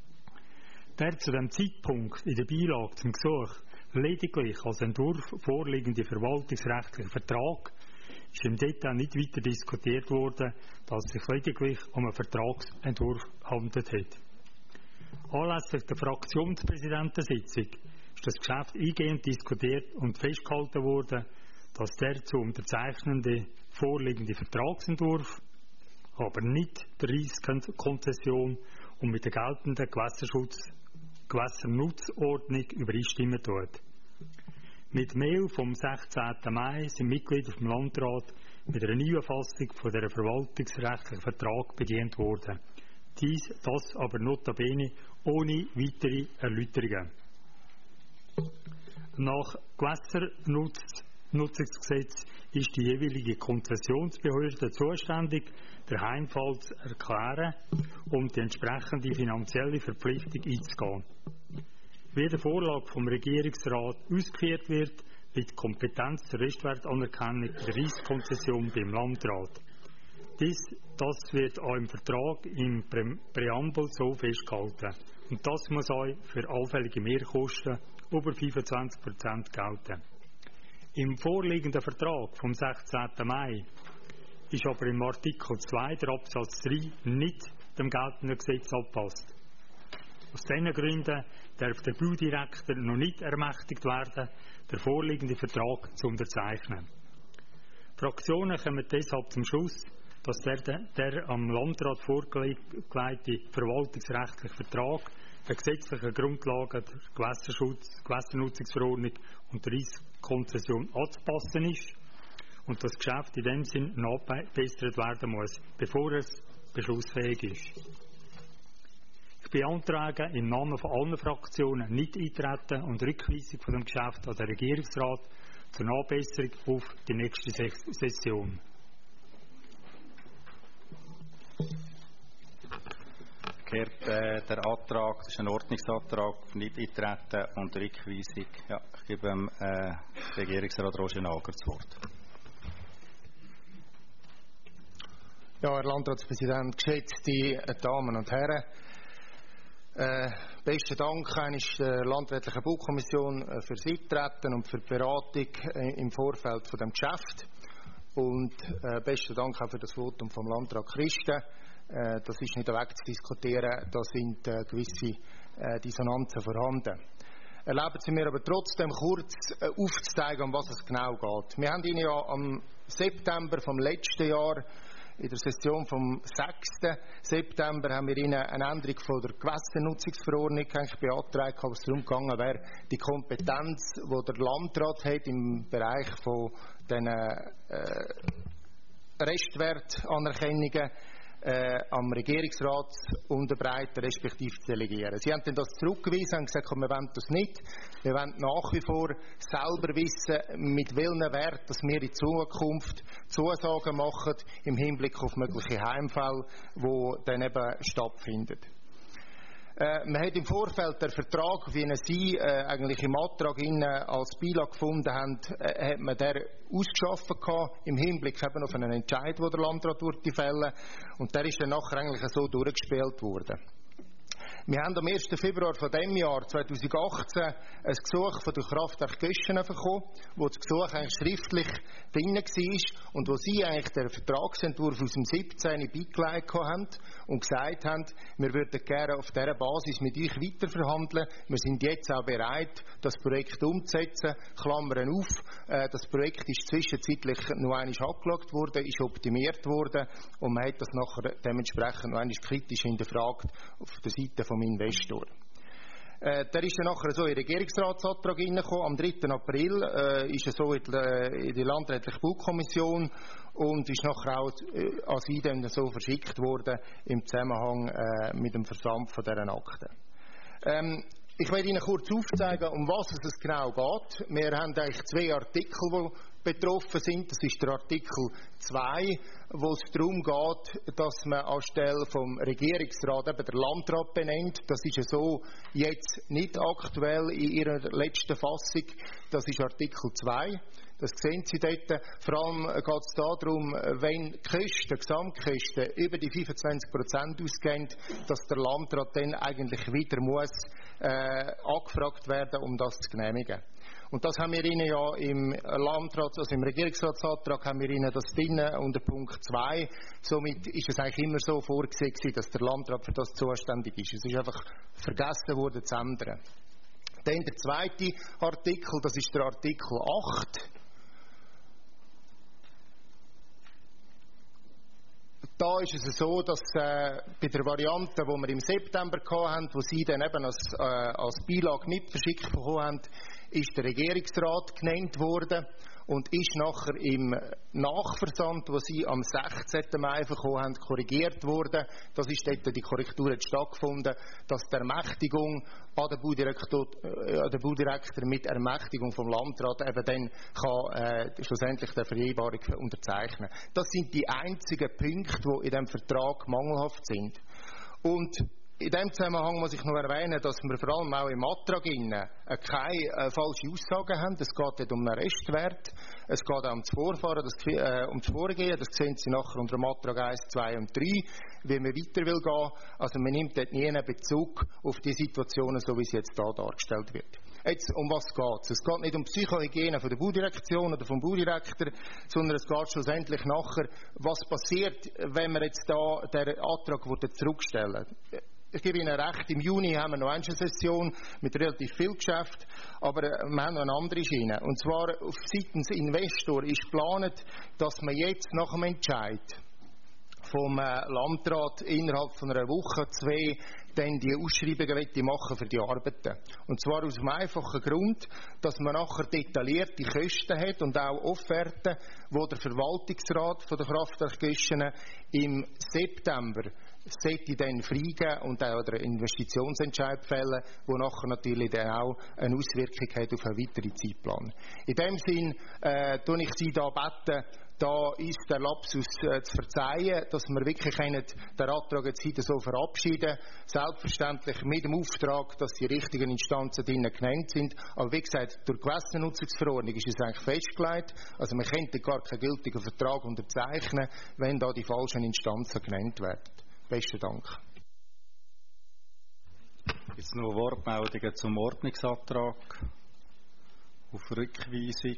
Der zu dem Zeitpunkt in der Beilage zum Gesuch lediglich als Entwurf vorliegende verwaltungsrechtliche Vertrag ist im Detail nicht weiter diskutiert worden, da es sich lediglich um einen Vertragsentwurf gehandelt hat. Anlässlich der Fraktionspräsidentensitzung ist das Geschäft eingehend diskutiert und festgehalten worden, dass der zu unterzeichnende vorliegende Vertragsentwurf aber nicht der Reisskonzession und mit der geltenden Gewässerschutz, Gewässernutzordnung übereinstimmen tut. Mit Mail vom sechzehnten Mai sind Mitglieder vom Landrat mit einer neuen Fassung von der verwaltungsrechtlichen Vertrag bedient worden. Dies, das aber notabene ohne weitere Erläuterungen. Nach Gewässernutzungsgesetz ist die jeweilige Konzessionsbehörde zuständig, den Heimfall zu erklären und die entsprechende finanzielle Verpflichtung einzugehen. Wie der Vorlage vom Regierungsrat ausgeführt wird, liegt die Kompetenz zur Restwertanerkennung der Reisskonzession beim Landrat. Dies, das wird auch im Vertrag im Prä Präambel so festgehalten. Und das muss auch für allfällige Mehrkosten über fünfundzwanzig Prozent gelten. Im vorliegenden Vertrag vom sechzehnten Mai ist aber im Artikel zwei der Absatz drei nicht dem geltenden Gesetz angepasst. Aus diesen Gründen darf der Baudirektor noch nicht ermächtigt werden, den vorliegenden Vertrag zu unterzeichnen. Die Fraktionen kommen deshalb zum Schluss, dass der, der am Landrat vorgelegte verwaltungsrechtliche Vertrag der gesetzlichen Grundlagen der Gewässerschutz, Gewässernutzungsverordnung und der Reisskonzession anzupassen ist und das Geschäft in dem Sinn nachgebessert werden muss, bevor es beschlussfähig ist. Ich beantrage im Namen von allen Fraktionen Nicht-Eintreten und Rückweisung von dem Geschäft an den Regierungsrat zur Nachbesserung auf die nächste Session. Gehört äh, der Antrag, das ist ein Ordnungsantrag, Nicht-Eintreten und Rückweisung. Ja, ich gebe dem äh, Regierungsrat Roger Nager das Wort. Ja, Herr Landratspräsident, geschätzte Damen und Herren, äh, besten Dank einst der Landrätlichen Baukommission äh, für das Eintreten und für die Beratung äh, im Vorfeld von dem Geschäft und äh, besten Dank auch für das Votum vom Landrat Christen. Äh, das ist nicht wegzudiskutieren, da sind äh, gewisse äh, Dissonanzen vorhanden. Erlauben Sie mir aber trotzdem kurz äh, aufzuzeigen, um was es genau geht. Wir haben Ihnen ja am September vom letzten Jahr in der Session vom sechsten September haben wir Ihnen eine Änderung von der Gewässernutzungsverordnung beantragt, wo es darum gegangen wäre, die Kompetenz, die der Landrat hat im Bereich von den äh, Restwertanerkennungen äh, am Regierungsrat zu unterbreiten, respektive zu delegieren. Sie haben dann das zurückgewiesen und gesagt, wir wollen das nicht. Wir wollen nach wie vor selber wissen, mit welchem Wert dass wir in Zukunft Zusagen machen im Hinblick auf mögliche Heimfälle, die dann eben stattfinden. Äh, man hat im Vorfeld der Vertrag, wie ihn Sie äh, eigentlich im Antrag innen als Beilage gefunden haben, äh, hat man der ausgeschaffen gehabt, im Hinblick eben auf einen Entscheid, den der Landrat fällen. Und der ist dann nachher eigentlich so durchgespielt worden. Wir haben am ersten Februar von dem Jahr zweitausendachtzehn ein Gesuch von der Kraftwerk Göschen bekommen, wo das Gesuch eigentlich schriftlich drin war und wo Sie eigentlich den Vertragsentwurf aus dem siebzehn beigelegt haben und gesagt haben, wir würden gerne auf dieser Basis mit euch weiterverhandeln. Wir sind jetzt auch bereit, das Projekt umzusetzen. Klammern auf, äh, das Projekt ist zwischenzeitlich noch einmal angeschaut worden, ist optimiert worden und man hat das nachher dementsprechend noch einmal kritisch hinterfragt auf der Seite vom Investor. Äh, der ist dann nachher so in den Regierungsratsantrag hineingekommen. Am dritten April äh, ist er so in die, in die Landrätliche Baukommission und ist nachher auch äh, an Sie dann so verschickt worden im Zusammenhang äh, mit dem Versand von dieser Akten. Ähm, ich werde Ihnen kurz aufzeigen, um was es genau geht. Wir haben eigentlich zwei Artikel, die betroffen sind. Das ist der Artikel zwei, wo es darum geht, dass man anstelle vom Regierungsrat eben der Landrat benennt. Das ist ja so jetzt nicht aktuell in Ihrer letzten Fassung. Das ist Artikel zwei. Das sehen Sie dort. Vor allem geht es darum, wenn die Kosten, die Gesamtkosten über die fünfundzwanzig Prozent ausgehen, dass der Landrat dann eigentlich wieder muss äh, angefragt werden, um das zu genehmigen. Und das haben wir Ihnen ja im Landrat, also im Regierungsratsantrag haben wir Ihnen das drin unter Punkt zwei. Somit ist es eigentlich immer so vorgesehen, dass der Landrat für das zuständig ist. Es ist einfach vergessen worden zu ändern. Dann der zweite Artikel, das ist der Artikel acht. Da ist es so, dass äh, bei der Variante, die wir im September hatten, wo Sie dann eben als, äh, als Beilage nicht verschickt bekommen haben, ist der Regierungsrat genannt worden und ist nachher im Nachversand, wo Sie am sechzehnten Mai bekommen haben, korrigiert worden. Das ist dort, die Korrektur hat stattgefunden, dass die Ermächtigung an den Baudirektor, äh, an den Baudirektor mit Ermächtigung vom Landrat eben dann kann äh, schlussendlich die Vereinbarung unterzeichnen. Das sind die einzigen Punkte, die in diesem Vertrag mangelhaft sind. Und in diesem Zusammenhang muss ich noch erwähnen, dass wir vor allem auch im Antrag keine äh, falschen Aussagen haben. Es geht nicht um einen Restwert, es geht auch um das Vorfahren, das, äh, um das Vorgehen. Das sehen Sie nachher unter dem Antrag eins, zwei und drei, wie man weiter will gehen. Also man nimmt dort nie einen Bezug auf die Situationen, so wie es jetzt hier dargestellt wird. Jetzt, um was geht es? Es geht nicht um Psychohygiene von der Baudirektion oder vom Baudirektor, sondern es geht schlussendlich nachher, was passiert, wenn wir jetzt da den Antrag zurückstellen. Ich gebe Ihnen recht, im Juni haben wir noch eine Session mit relativ viel Geschäft, aber wir haben noch eine andere Schiene. Und zwar auf seitens Investor ist geplant, dass man jetzt nach dem Entscheid vom Landrat innerhalb von einer Woche, zwei, dann die Ausschreibungen machen für die Arbeiten. Und zwar aus dem einfachen Grund, dass man nachher detaillierte Kosten hat und auch Offerten, wo der Verwaltungsrat von der Kraftwerkkosten im September sollte dann freigeben und auch den Investitionsentscheid fällen, wo nachher natürlich dann auch eine Auswirkung hat auf einen weiteren Zeitplan. In dem Sinn äh, tue ich Sie da bitten, da ist der Lapsus äh, zu verzeihen, dass wir wirklich können den Antrag jetzt heute so verabschieden. Selbstverständlich mit dem Auftrag, dass die richtigen Instanzen drinnen genannt sind. Aber wie gesagt, durch die Gewässernutzungsverordnung ist es eigentlich festgelegt. Also man könnte gar keinen gültigen Vertrag unterzeichnen, wenn da die falschen Instanzen genannt werden. Besten Dank. Jetzt noch Wortmeldungen zum Ordnungsantrag auf Rückweisung.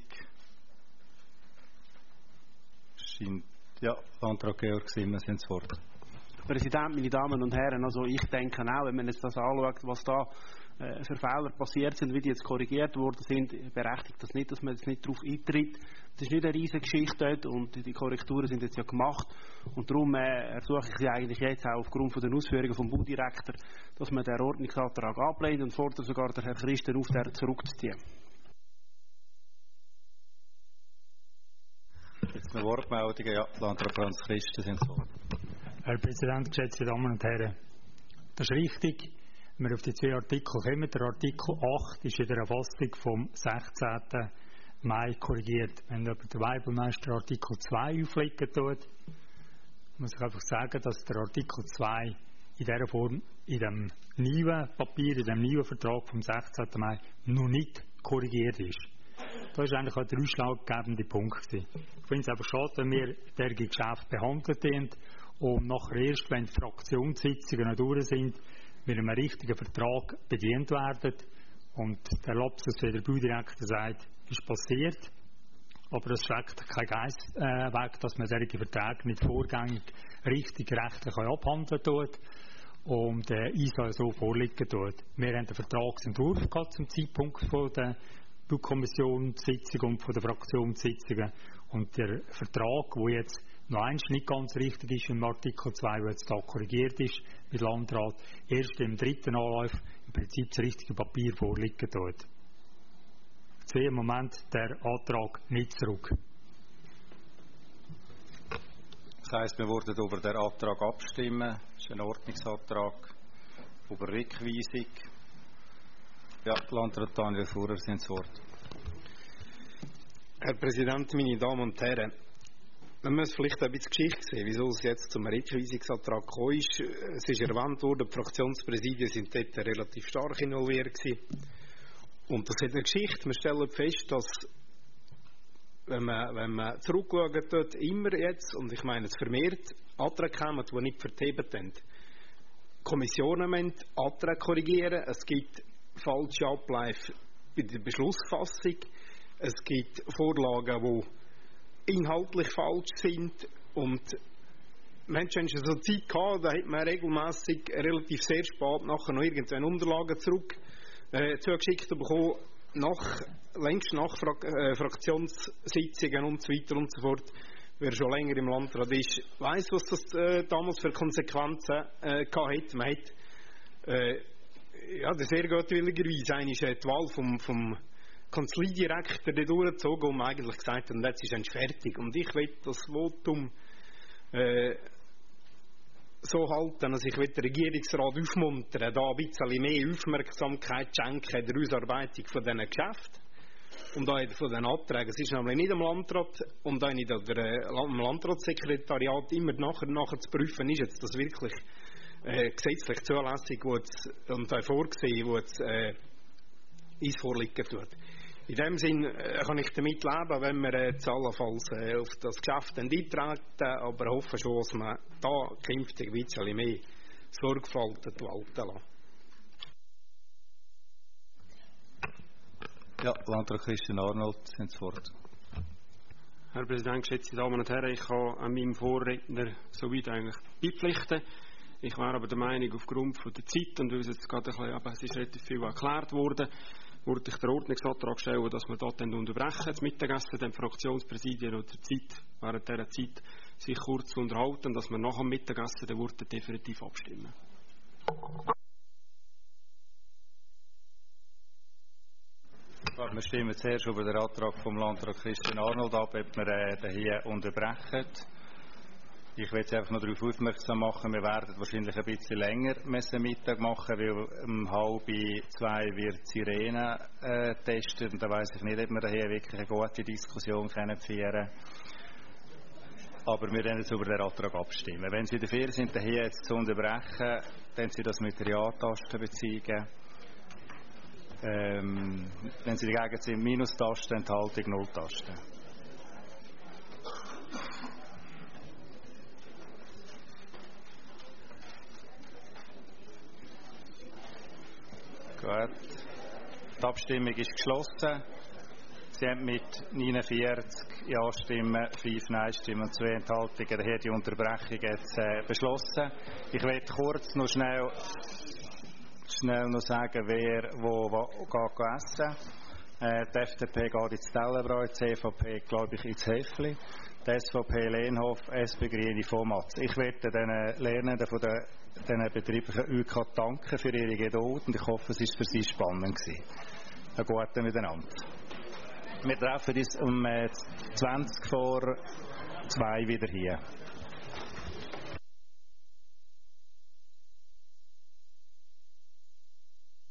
Scheint, ja, Antrag Georg Simmers, Sie haben das Wort. Präsident, meine Damen und Herren, also ich denke auch, wenn man jetzt das anschaut, was da äh, für Fehler passiert sind, wie die jetzt korrigiert worden sind, berechtigt das nicht, dass man jetzt nicht darauf eintritt. Es ist nicht eine riesige Geschichte dort und die Korrekturen sind jetzt ja gemacht und darum äh, ersuche ich Sie eigentlich jetzt auch aufgrund von den Ausführungen vom Baudirektor, dass man den Ordnungsantrag ablehnt und fordert sogar den Herrn Christen auf, den zurückzuziehen. Jetzt noch Wortmeldungen, ja, Landrat Franz Christen sind so. Herr Präsident, geschätzte Damen und Herren, das ist richtig, wenn wir auf die zwei Artikel kommen. Der Artikel acht ist in der Erfassung vom sechzehnten Mai korrigiert. Wenn aber der Weibelmeister Artikel zwei auflegen tut, muss ich einfach sagen, dass der Artikel zwei in dieser Form in dem neuen Papier, in dem neuen Vertrag vom sechzehnten Mai noch nicht korrigiert ist. Das war eigentlich auch der ausschlaggebende Punkt. Ich finde es aber schade, wenn wir derartige Geschäfte behandelt haben und nachher erst, wenn die Fraktionssitzungen noch durch sind, mit einem richtigen Vertrag bedient werden. Und der Lapsus, wie der Baudirektor sagt, ist passiert. Aber es schreckt kein Geist äh, weg, dass man solche Verträge nicht vorgängig richtig rechtlich abhandeln tut und äh, I S A so vorliegen tut. Wir haben den Vertragsentwurf gehabt zum Zeitpunkt von der Baukommissionssitzung und von der Fraktionssitzungen. Und der Vertrag, der jetzt noch eins nicht ganz richtig ist, im Artikel zwei, der jetzt da korrigiert ist mit Landrat, erst im dritten Anlauf im Prinzip das richtige Papier vorliegen tut. Ich sehe im Moment der Antrag nicht zurück. Das heisst, wir würden über den Antrag abstimmen. Das ist ein Ordnungsantrag über Rückweisung. Ja, Landrat Daniel Fuhrer, Sie haben das Wort. Herr Präsident, meine Damen und Herren, man muss vielleicht ein bisschen Geschichte sehen, wieso es jetzt zum Rückweisungsantrag gekommen ist. Es ist erwähnt worden, die Fraktionspräsidien sind dort relativ stark involviert gewesen. Und das hat eine Geschichte. Wir stellen fest, dass, wenn man, wenn man zurückschaut, dort immer jetzt, und ich meine es vermehrt, Anträge kommen, die nicht verteilt haben. Kommissionen müssen Anträge korrigieren. Es gibt falsche Abläufe bei der Beschlussfassung. Es gibt Vorlagen, die inhaltlich falsch sind. Und Menschen haben schon so Zeit gehabt, da hat man regelmässig relativ sehr spät nachher noch irgendwelche Unterlagen zurück äh, zugeschickt bekommen, nach, längst nach Frak äh, Fraktionssitzungen und so weiter und so fort. Wer schon länger im Landrat ist, weiss, was das äh, damals für Konsequenzen äh, hatte. Man hat äh, ja, sehr gutwilligerweise einmal die Wahl vom, vom Kanzleidirektor durchgezogen und eigentlich gesagt, und jetzt ist es fertig. Und ich will das Votum äh, so halten, dass ich den Regierungsrat aufmuntern, da ein bisschen mehr Aufmerksamkeit schenken der Ausarbeitung von diesen Geschäften und auch von den Anträgen. Es ist nämlich nicht am Landrat und auch nicht am Landratssekretariat immer nachher, nachher zu prüfen, ist jetzt das wirklich äh, gesetzlich zulässig und auch vorgesehen, wo es äh, uns vorliegen tut. In dem Sinn äh, kann ich damit leben, wenn wir äh, jetzt allenfalls äh, auf das Geschäft eintreten, aber hoffe schon, dass man da künftig ein bisschen mehr Sorgfalt walten lassen. Ja, Landrat Christian Arnold, Sie haben das Wort. Herr Präsident, geschätzte Damen und Herren, ich kann an meinem Vorredner soweit eigentlich beipflichten. Ich wäre aber der Meinung, aufgrund von der Zeit und weil es jetzt gerade ein bisschen, aber es ist relativ viel erklärt worden, würde ich den Ordnungsantrag stellen, dass wir dort unterbrechen, das Mittagessen, den Fraktionspräsidien und der Zeit, während dieser Zeit sich kurz unterhalten, dass wir nach dem Mittagessen dann würden definitiv abstimmen. Wir stimmen zuerst über den Antrag vom Landrat Christian Arnold ab, ob wir äh, hier unterbrechen. Ich will jetzt einfach noch darauf aufmerksam machen, wir werden wahrscheinlich ein bisschen länger müssen Mittag machen, weil um halb zwei wird die Sirene äh, testen und da weiss ich nicht, ob wir hier wirklich eine gute Diskussion können führen. Aber wir werden jetzt über den Antrag abstimmen. Wenn Sie dafür sind, hier jetzt zu unterbrechen, dann Sie das mit der Ja-Taste bezeigen. Ähm, wenn Sie dagegen sind, Minus-Taste, Enthaltung, Null-Taste. Gut. Die Abstimmung ist geschlossen. Sie haben mit neunundvierzig Ja-Stimmen, fünf Nein-Stimmen und zwei Enthaltungen hier die Unterbrechung jetzt äh, beschlossen. Ich werde kurz noch schnell, schnell noch sagen, wer wo, wo geht essen. Äh, die F D P geht ins Tellenbräu, die C V P glaube ich ins Häfli, die S V P Lehnhof, S P Grüne Vormatz. Ich werde den Lernenden von den den betrieblichen U K danken für ihre Geduld und ich hoffe, es war für Sie spannend gewesen. Einen guten Miteinander. Wir treffen uns um zwanzig vor zwei wieder hier.